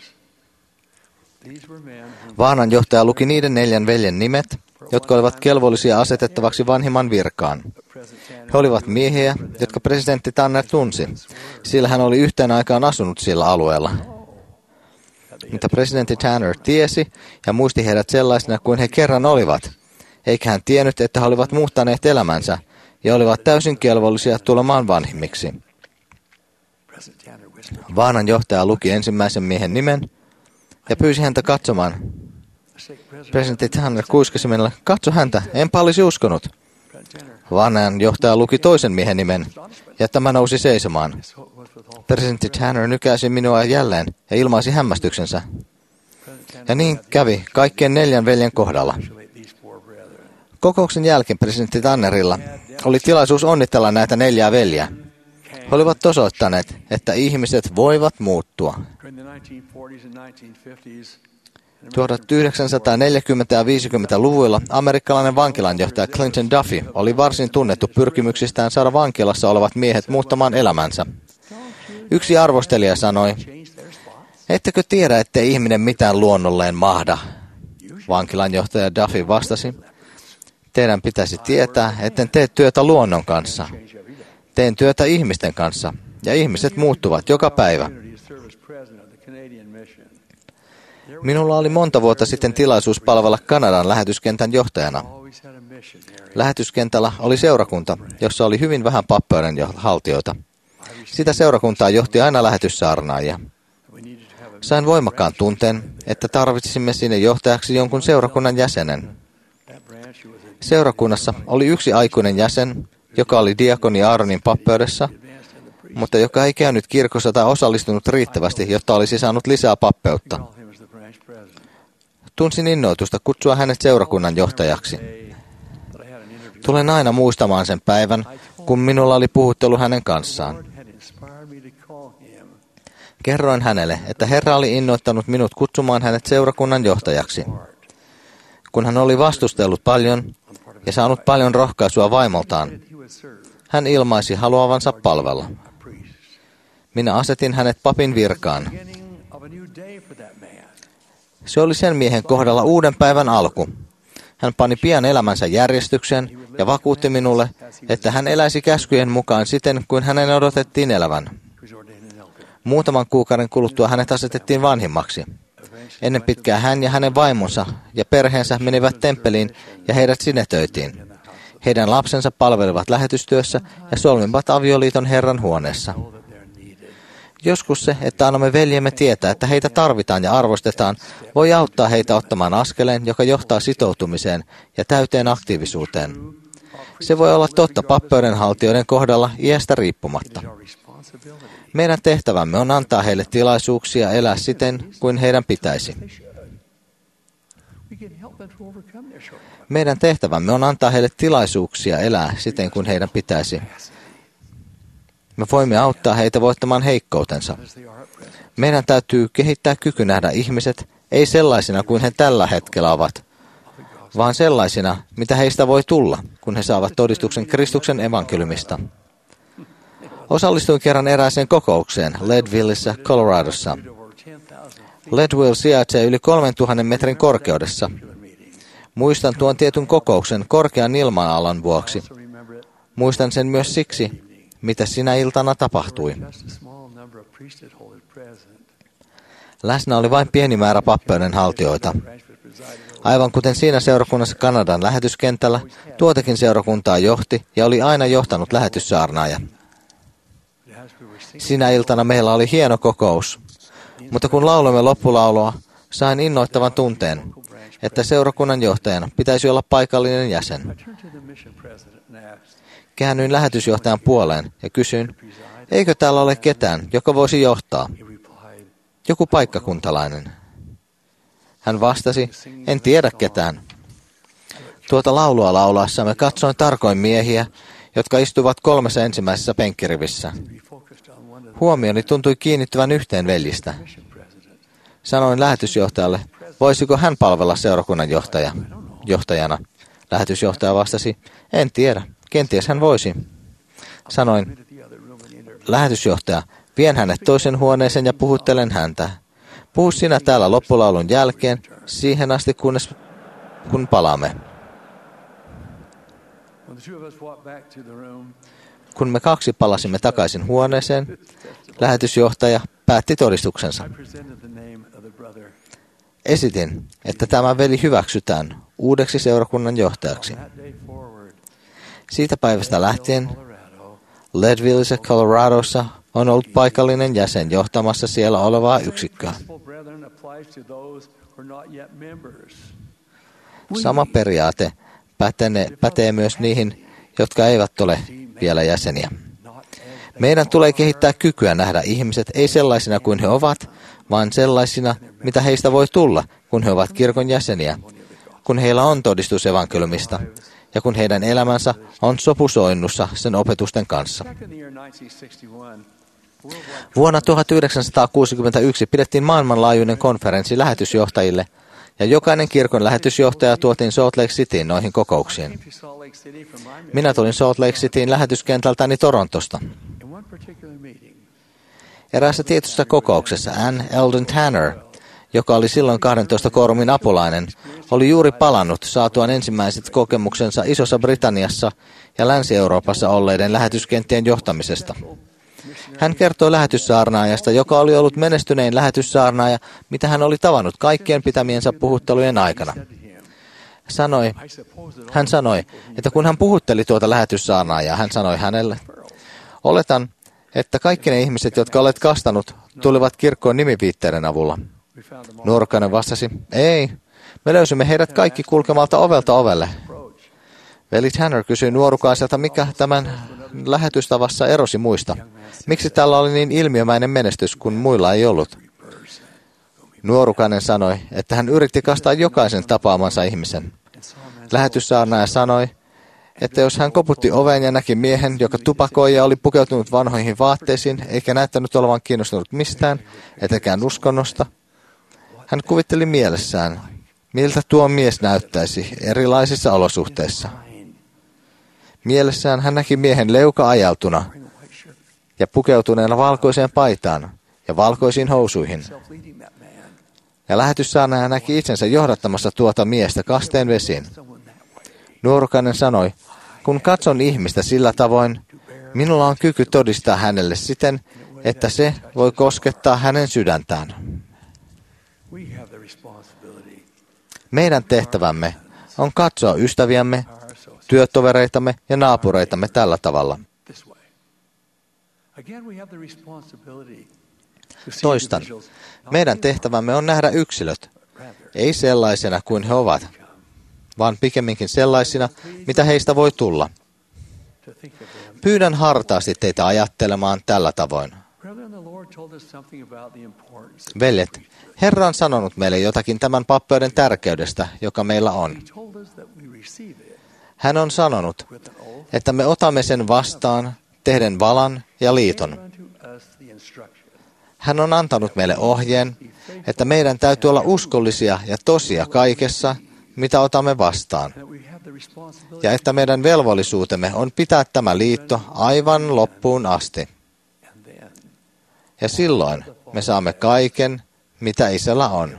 Vaanan johtaja luki niiden neljän veljen nimet, jotka olivat kelvollisia asetettavaksi vanhimman virkaan. He olivat miehiä, jotka presidentti Tanner tunsi, sillä hän oli yhteen aikaan asunut sillä alueella. Mutta presidentti Tanner tiesi ja muisti heidät sellaisina kuin he kerran olivat, eikä hän tiennyt, että he olivat muuttaneet elämänsä ja olivat täysin kelvollisia tulemaan vanhimmiksi. Vaanan johtaja luki ensimmäisen miehen nimen ja pyysi häntä katsomaan. Presidentti Tanner kuiskasi minulle, katso häntä, enpä olisi uskonut. Vaanan johtaja luki toisen miehen nimen ja tämä nousi seisomaan. Presidentti Tanner nykäisi minua jälleen ja ilmaisi hämmästyksensä. Ja niin kävi kaikkien neljän veljen kohdalla. Kokouksen jälkeen presidentti Tannerilla oli tilaisuus onnitella näitä neljää veljeä. He olivat osoittaneet, että ihmiset voivat muuttua. tuhatyhdeksänsataaneljäkymmentä- ja viisikymmentäluvuilla amerikkalainen vankilanjohtaja Clinton Duffy oli varsin tunnettu pyrkimyksistään saada vankilassa olevat miehet muuttamaan elämänsä. Yksi arvostelija sanoi, ettekö tiedä, ettei ihminen mitään luonnolleen mahda? Vankilanjohtaja Duffy vastasi, teidän pitäisi tietää, etten tee työtä luonnon kanssa. Teen työtä ihmisten kanssa, ja ihmiset muuttuvat joka päivä. Minulla oli monta vuotta sitten tilaisuus palvella Kanadan lähetyskentän johtajana. Lähetyskentällä oli seurakunta, jossa oli hyvin vähän pappeuden haltijoita. Sitä seurakuntaa johti aina lähetyssaarnaajia. Sain voimakkaan tunteen, että tarvitsisimme sinne johtajaksi jonkun seurakunnan jäsenen. Seurakunnassa oli yksi aikuinen jäsen, joka oli diakoni Aaronin pappeudessa, mutta joka ei käynyt kirkossa tai osallistunut riittävästi, jotta olisi saanut lisää pappeutta. Tunsin innoitusta kutsua hänet seurakunnan johtajaksi. Tulen aina muistamaan sen päivän, kun minulla oli puhuttelu hänen kanssaan. Kerroin hänelle, että Herra oli innoittanut minut kutsumaan hänet seurakunnan johtajaksi. Kun hän oli vastustellut paljon ja saanut paljon rohkaisua vaimoltaan, hän ilmaisi haluavansa palvella. Minä asetin hänet papin virkaan. Se oli sen miehen kohdalla uuden päivän alku. Hän pani pian elämänsä järjestykseen ja vakuutti minulle, että hän eläisi käskyjen mukaan siten, kuin hänen odotettiin elävän. Muutaman kuukauden kuluttua hänet asetettiin vanhimmaksi. Ennen pitkää hän ja hänen vaimonsa ja perheensä menivät temppeliin ja heidät sinetöitiin. Heidän lapsensa palvelivat lähetystyössä ja solmivat avioliiton Herran huoneessa. Joskus se, että annamme veljemme tietää, että heitä tarvitaan ja arvostetaan, voi auttaa heitä ottamaan askeleen, joka johtaa sitoutumiseen ja täyteen aktiivisuuteen. Se voi olla totta pappeudenhaltijoiden kohdalla iästä riippumatta. Meidän tehtävämme on antaa heille tilaisuuksia elää siten, kuin heidän pitäisi. Meidän tehtävämme on antaa heille tilaisuuksia elää siten, kuin heidän pitäisi. Me voimme auttaa heitä voittamaan heikkoutensa. Meidän täytyy kehittää kyky nähdä ihmiset, ei sellaisina kuin he tällä hetkellä ovat, vaan sellaisina, mitä heistä voi tulla, kun he saavat todistuksen Kristuksen evankeliumista. Osallistuin kerran erääseen kokoukseen Leadvillessä, Coloradossa. Leadville sijaitsee yli kolmentuhannen metrin korkeudessa. Muistan tuon tietyn kokouksen korkean ilmanalan vuoksi. Muistan sen myös siksi, mitä sinä iltana tapahtui. Läsnä oli vain pieni määrä pappeuden haltijoita. Aivan kuten siinä seurakunnassa Kanadan lähetyskentällä, tuotakin seurakuntaa johti ja oli aina johtanut lähetyssaarnaaja. Sinä iltana meillä oli hieno kokous, mutta kun lauloimme loppulaulua, sain innoittavan tunteen, että seurakunnan johtajana pitäisi olla paikallinen jäsen. Käännyin lähetysjohtajan puoleen ja kysyin, eikö täällä ole ketään, joka voisi johtaa? Joku paikkakuntalainen. Hän vastasi, en tiedä ketään. Tuota laulua laulaessamme katsoin tarkoin miehiä, jotka istuivat kolmessa ensimmäisessä penkkirivissä. Huomioni tuntui kiinnittyvän yhteen veljistä. Sanoin lähetysjohtajalle, voisiko hän palvella seurakunnan johtaja, johtajana. Lähetysjohtaja vastasi, en tiedä, kenties hän voisi. Sanoin, lähetysjohtaja, vien hänet toisen huoneeseen ja puhuttelen häntä. Puhu sinä täällä loppulaulun jälkeen, siihen asti kunnes kun palaamme. Kun me kaksi palasimme takaisin huoneeseen, lähetysjohtaja päätti todistuksensa. Esitin, että tämä veli hyväksytään uudeksi seurakunnan johtajaksi. Siitä päivästä lähtien Leadvillessä, Coloradossa on ollut paikallinen jäsen johtamassa siellä olevaa yksikköä. Sama periaate pätene, pätee myös niihin, jotka eivät ole vielä jäseniä. Meidän tulee kehittää kykyä nähdä ihmiset ei sellaisina kuin he ovat, vaan sellaisina, mitä heistä voi tulla, kun he ovat kirkon jäseniä, kun heillä on todistus evankeliumista ja kun heidän elämänsä on sopusoinnussa sen opetusten kanssa. Vuonna tuhatyhdeksänsataakuusikymmentäyksi pidettiin maailmanlaajuinen konferenssi lähetysjohtajille, ja jokainen kirkon lähetysjohtaja tuotiin Salt Lake Cityin noihin kokouksiin. Minä tulin Salt Lake Cityin lähetyskentältäni Torontosta. Eräässä tietyssä kokouksessa Ann Eldon Tanner, joka oli silloin kahdentoista koorumin apulainen, oli juuri palannut saatuaan ensimmäiset kokemuksensa Isossa Britanniassa ja Länsi-Euroopassa olleiden lähetyskenttien johtamisesta. Hän kertoi lähetyssaarnaajasta, joka oli ollut menestynein lähetyssaarnaaja, mitä hän oli tavannut kaikkien pitämiensä puhuttelujen aikana. Sanoi, hän sanoi, että kun hän puhutteli tuota lähetyssaarnaajaa, hän sanoi hänelle, oletan, että kaikki ne ihmiset, jotka olet kastanut, tulivat kirkkoon nimiviitteiden avulla. Nuorukainen vastasi, ei, me löysimme heidät kaikki kulkemalta ovelta ovelle. Veli Tanner kysyi nuorukaiselta, mikä tämän lähetystavassa erosi muista. Miksi tällä oli niin ilmiömäinen menestys, kun muilla ei ollut? Nuorukainen sanoi, että hän yritti kastaa jokaisen tapaamansa ihmisen. Lähetyssaarnaaja sanoi, että jos hän koputti oveen ja näki miehen, joka tupakoi ja oli pukeutunut vanhoihin vaatteisiin, eikä näyttänyt olevan kiinnostunut mistään, etenkään uskonnosta, hän kuvitteli mielessään, miltä tuo mies näyttäisi erilaisissa olosuhteissa. Mielessään hän näki miehen leuka ajautuna ja pukeutuneena valkoiseen paitaan ja valkoisiin housuihin. Ja lähetyssaarnaaja näki itsensä johdattamassa tuota miestä kasteen vesiin. Nuorukainen sanoi, kun katson ihmistä sillä tavoin, minulla on kyky todistaa hänelle siten, että se voi koskettaa hänen sydäntään. Meidän tehtävämme on katsoa ystäviämme, työtovereitamme ja naapureitamme tällä tavalla. Toistan, meidän tehtävämme on nähdä yksilöt, ei sellaisena kuin he ovat, vaan pikemminkin sellaisina, mitä heistä voi tulla. Pyydän hartaasti teitä ajattelemaan tällä tavoin. Veljet, Herra on sanonut meille jotakin tämän pappeuden tärkeydestä, joka meillä on. Hän on sanonut, että me otamme sen vastaan, tehden valan ja liiton. Hän on antanut meille ohjeen, että meidän täytyy olla uskollisia ja tosia kaikessa, mitä otamme vastaan. Ja että meidän velvollisuutemme on pitää tämä liitto aivan loppuun asti. Ja silloin me saamme kaiken, mitä Isällä on.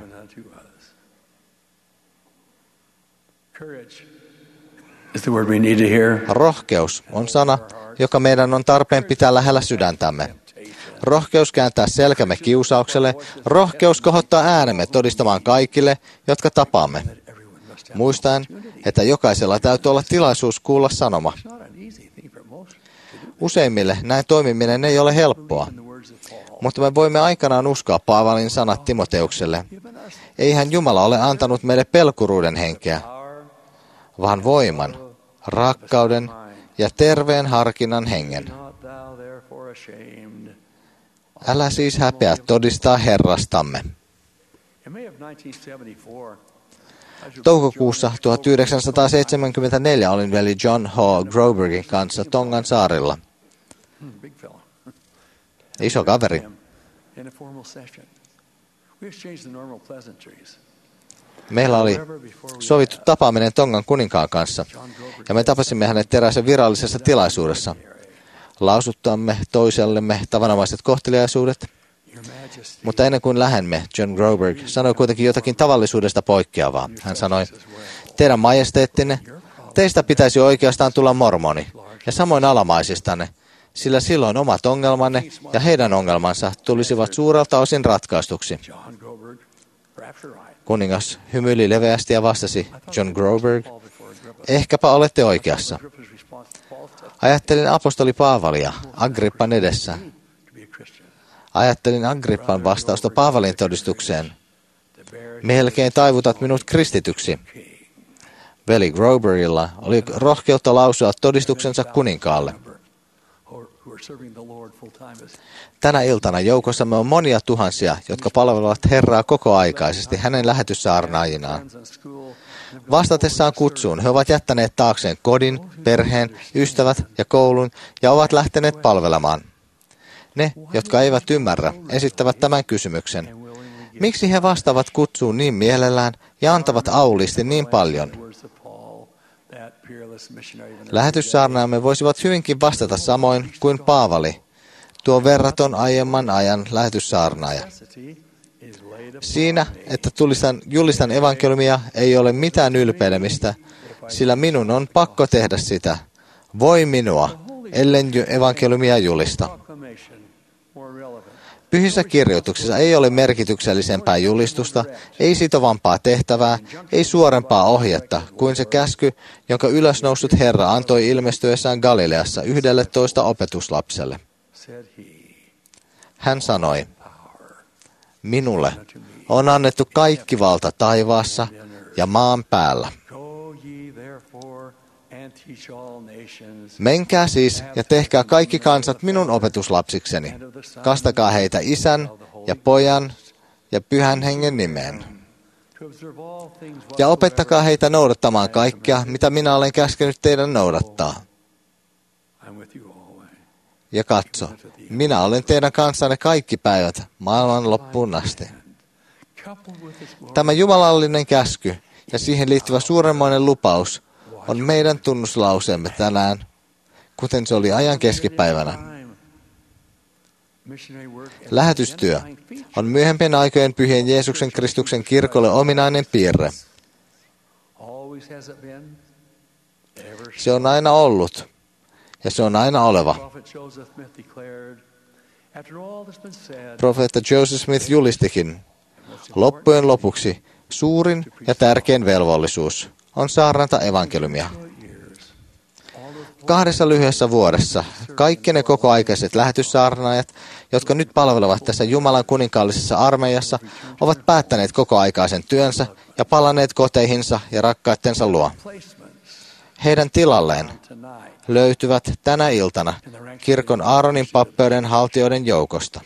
Rohkeus on sana, joka meidän on tarpeen pitää lähellä sydäntämme. Rohkeus kääntää selkämme kiusaukselle, rohkeus kohottaa äänemme todistamaan kaikille, jotka tapaamme. Muistaen, että jokaisella täytyy olla tilaisuus kuulla sanoma. Useimmille näin toimiminen ei ole helppoa, mutta me voimme aikanaan uskoa Paavalin sanat Timoteukselle. Eihän Jumala ole antanut meille pelkuruuden henkeä, vaan voiman, rakkauden ja terveen harkinnan hengen. Älä siis häpeä todistaa Herrastamme. Toukokuussa tuhatyhdeksänsataaseitsemänkymmentäneljä olin veli John H. Grobergin kanssa Tongan saarilla. Iso kaveri. Meillä oli sovittu tapaaminen Tongan kuninkaan kanssa, ja me tapasimme hänet eräässä virallisessa tilaisuudessa. Lausuttamme toisellemme tavanomaiset kohteliaisuudet, mutta ennen kuin lähemme, John Groberg sanoi kuitenkin jotakin tavallisuudesta poikkeavaa. Hän sanoi, teidän majesteettinne, teistä pitäisi oikeastaan tulla mormoni, ja samoin alamaisistanne, sillä silloin omat ongelmanne ja heidän ongelmansa tulisivat suurelta osin ratkaistuksi. Kuningas hymyili leveästi ja vastasi, John Groberg, ehkäpä olette oikeassa. Ajattelin apostoli Paavalia Agrippan edessä. Ajattelin Agrippan vastausta Paavalin todistukseen. Melkein taivutat minut kristityksi. Veli Grobergilla oli rohkeutta lausua todistuksensa kuninkaalle. Tänä iltana joukossamme on monia tuhansia, jotka palvelevat Herraa kokoaikaisesti hänen lähetyssaarnaajinaan. Vastatessaan kutsuun he ovat jättäneet taakseen kodin, perheen, ystävät ja koulun ja ovat lähteneet palvelemaan. Ne, jotka eivät ymmärrä, esittävät tämän kysymyksen. Miksi he vastaavat kutsuun niin mielellään ja antavat auliisti niin paljon? Lähetyssaarnaamme voisivat hyvinkin vastata samoin kuin Paavali, tuo verraton aiemman ajan lähetyssaarnaaja. Siinä, että tulistan, julistan evankeliumia, ei ole mitään ylpeilemistä, sillä minun on pakko tehdä sitä. Voi minua, ellen evankeliumia julista. Pyhissä kirjoituksissa ei ole merkityksellisempää julistusta, ei sitovampaa tehtävää, ei suorempaa ohjetta kuin se käsky, jonka ylösnoussut Herra antoi ilmestyessään Galileassa yhdelletoista opetuslapselle. Hän sanoi, minulle on annettu kaikki valta taivaassa ja maan päällä. Menkää siis ja tehkää kaikki kansat minun opetuslapsikseni. Kastakaa heitä isän ja pojan ja pyhän hengen nimeen. Ja opettakaa heitä noudattamaan kaikkea, mitä minä olen käskenyt teidän noudattaa. Ja katso, minä olen teidän kanssanne kaikki päivät maailman loppuun asti. Tämä jumalallinen käsky ja siihen liittyvä suuremmoinen lupaus on meidän tunnuslauseemme tänään, kuten se oli ajan keskipäivänä. Lähetystyö on myöhempien aikojen pyhien Jeesuksen Kristuksen kirkolle ominainen piirre. Se on aina ollut ja se on aina oleva. Profeetta Joseph Smith julistikin, loppujen lopuksi suurin ja tärkein velvollisuus on saarnata evankeliumia. Kahdessa lyhyessä vuodessa kaikki ne kokoaikaiset lähetyssaarnaajat, jotka nyt palvelevat tässä Jumalan kuninkaallisessa armeijassa, ovat päättäneet kokoaikaisen työnsä ja palanneet koteihinsa ja rakkaittensa luo. Heidän tilalleen löytyvät tänä iltana kirkon Aaronin pappeuden haltijoiden joukosta.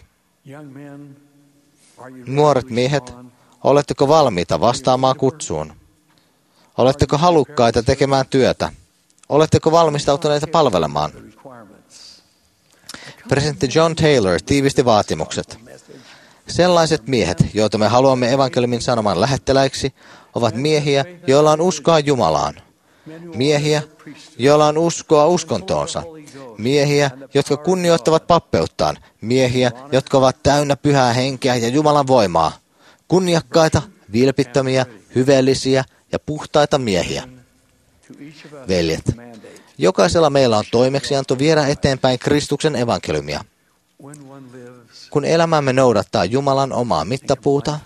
Nuoret miehet, oletteko valmiita vastaamaan kutsuun? Oletteko halukkaita tekemään työtä? Oletteko valmistautuneita palvelemaan? Presidentti John Taylor tiivisti vaatimukset. Sellaiset miehet, joita me haluamme evankeliumin sanoman lähetteläiksi, ovat miehiä, joilla on uskoa Jumalaan. Miehiä, joilla on uskoa uskontoonsa. Miehiä, jotka kunnioittavat pappeuttaan. Miehiä, jotka ovat täynnä pyhää henkeä ja Jumalan voimaa. Kunniakkaita, vilpittömiä, hyveellisiä ja puhtaita miehiä. Veljet, jokaisella meillä on toimeksianto viedä eteenpäin Kristuksen evankeliumia. Kun elämämme noudattaa Jumalan omaa mittapuuta,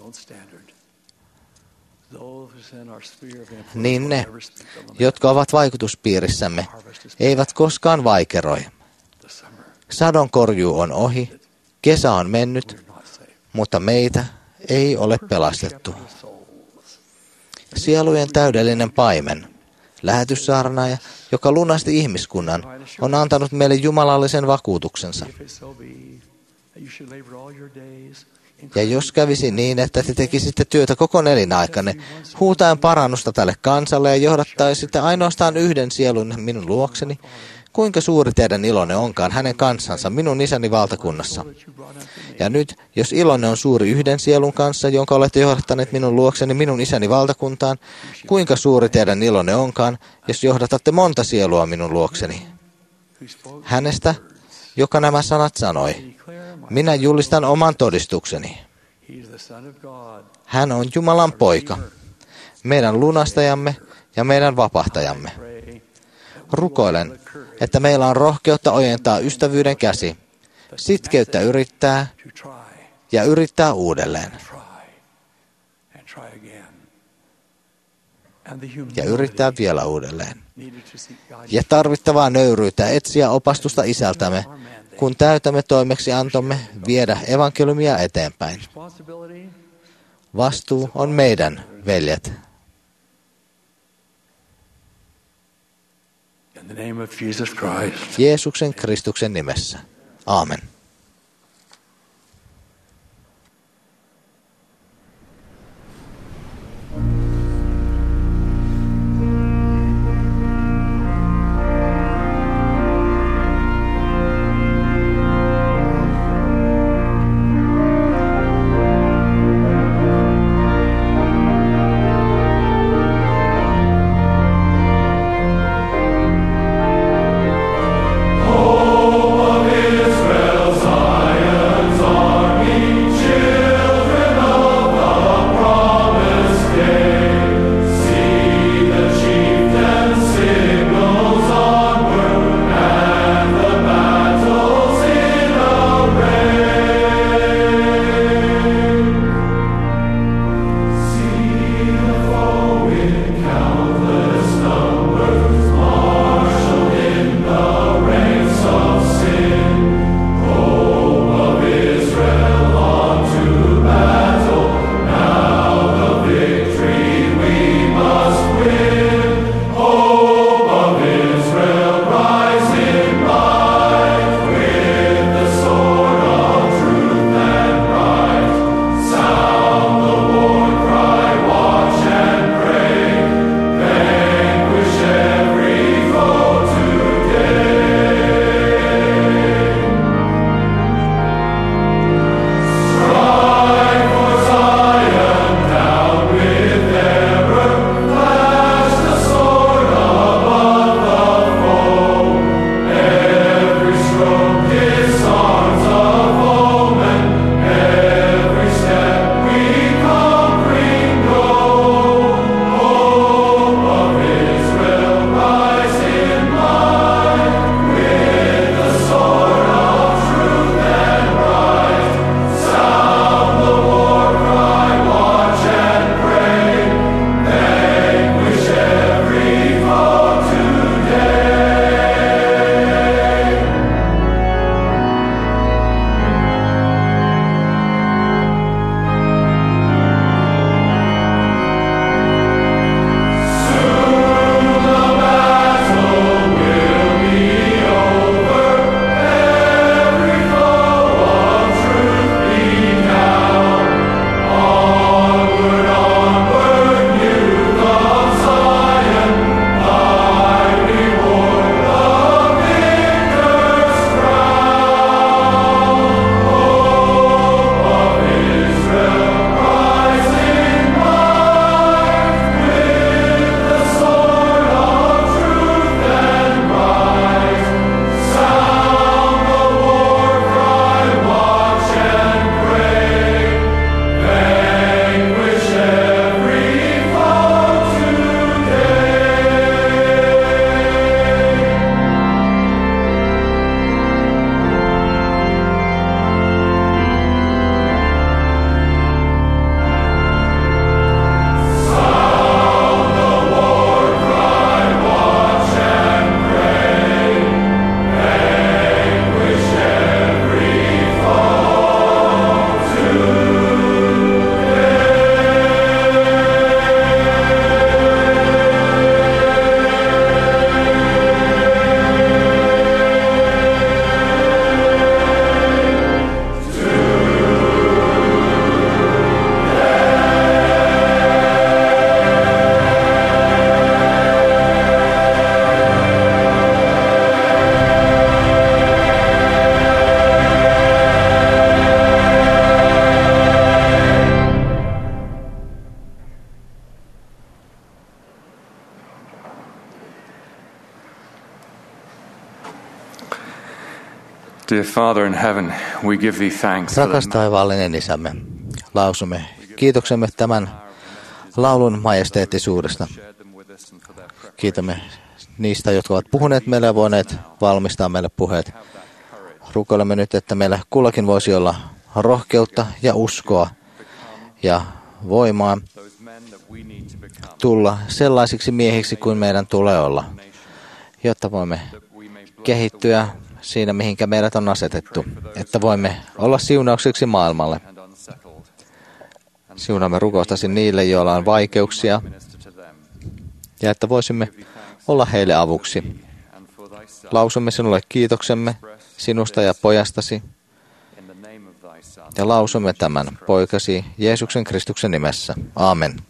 niin ne, jotka ovat vaikutuspiirissämme, eivät koskaan vaikeroi. Sadonkorjuu on ohi, kesä on mennyt, mutta meitä ei ole pelastettu. Sielujen täydellinen paimen, lähetyssaarnaaja, joka lunasti ihmiskunnan, on antanut meille jumalallisen vakuutuksensa. Ja jos kävisi niin, että te tekisitte työtä koko nelinaikanne, huutaen parannusta tälle kansalle ja johdattaisitte ainoastaan yhden sielun minun luokseni, kuinka suuri teidän ilonne onkaan hänen kansansa minun isäni valtakunnassa. Ja nyt, jos ilonne on suuri yhden sielun kanssa, jonka olette johdattaneet minun luokseni minun isäni valtakuntaan, kuinka suuri teidän ilonne onkaan, jos johdatatte monta sielua minun luokseni. Hänestä, joka nämä sanat sanoi, minä julistan oman todistukseni. Hän on Jumalan poika, meidän lunastajamme ja meidän vapahtajamme. Rukoilen, että meillä on rohkeutta ojentaa ystävyyden käsi, sitkeyttä yrittää ja yrittää uudelleen. Ja yrittää vielä uudelleen. Ja tarvittavaa nöyryyttä etsiä opastusta Isältämme, kun täytämme toimeksiantomme viedä evankeliumia eteenpäin. Vastuu on meidän, veljet. Jeesuksen Kristuksen nimessä. Aamen. Dear Father in heaven, we give thee thanks. Rakas taivaallinen Isämme, lausumme kiitoksemme tämän laulun majesteettisuudesta. Kiitämme niistä, jotka ovat puhuneet meille ja voineet valmistaa meille puheet. Rukoilemme nyt, että meillä kullakin voisi olla rohkeutta ja uskoa ja voimaa tulla sellaisiksi miehiksi kuin meidän tulee olla, jotta voimme kehittyä siinä, mihinkä meidät on asetettu, että voimme olla siunaukseksi maailmalle. Siunaamme rukoustasi niille, joilla on vaikeuksia, ja että voisimme olla heille avuksi. Lausumme sinulle kiitoksemme sinusta ja pojastasi, ja lausumme tämän poikasi Jeesuksen Kristuksen nimessä. Aamen.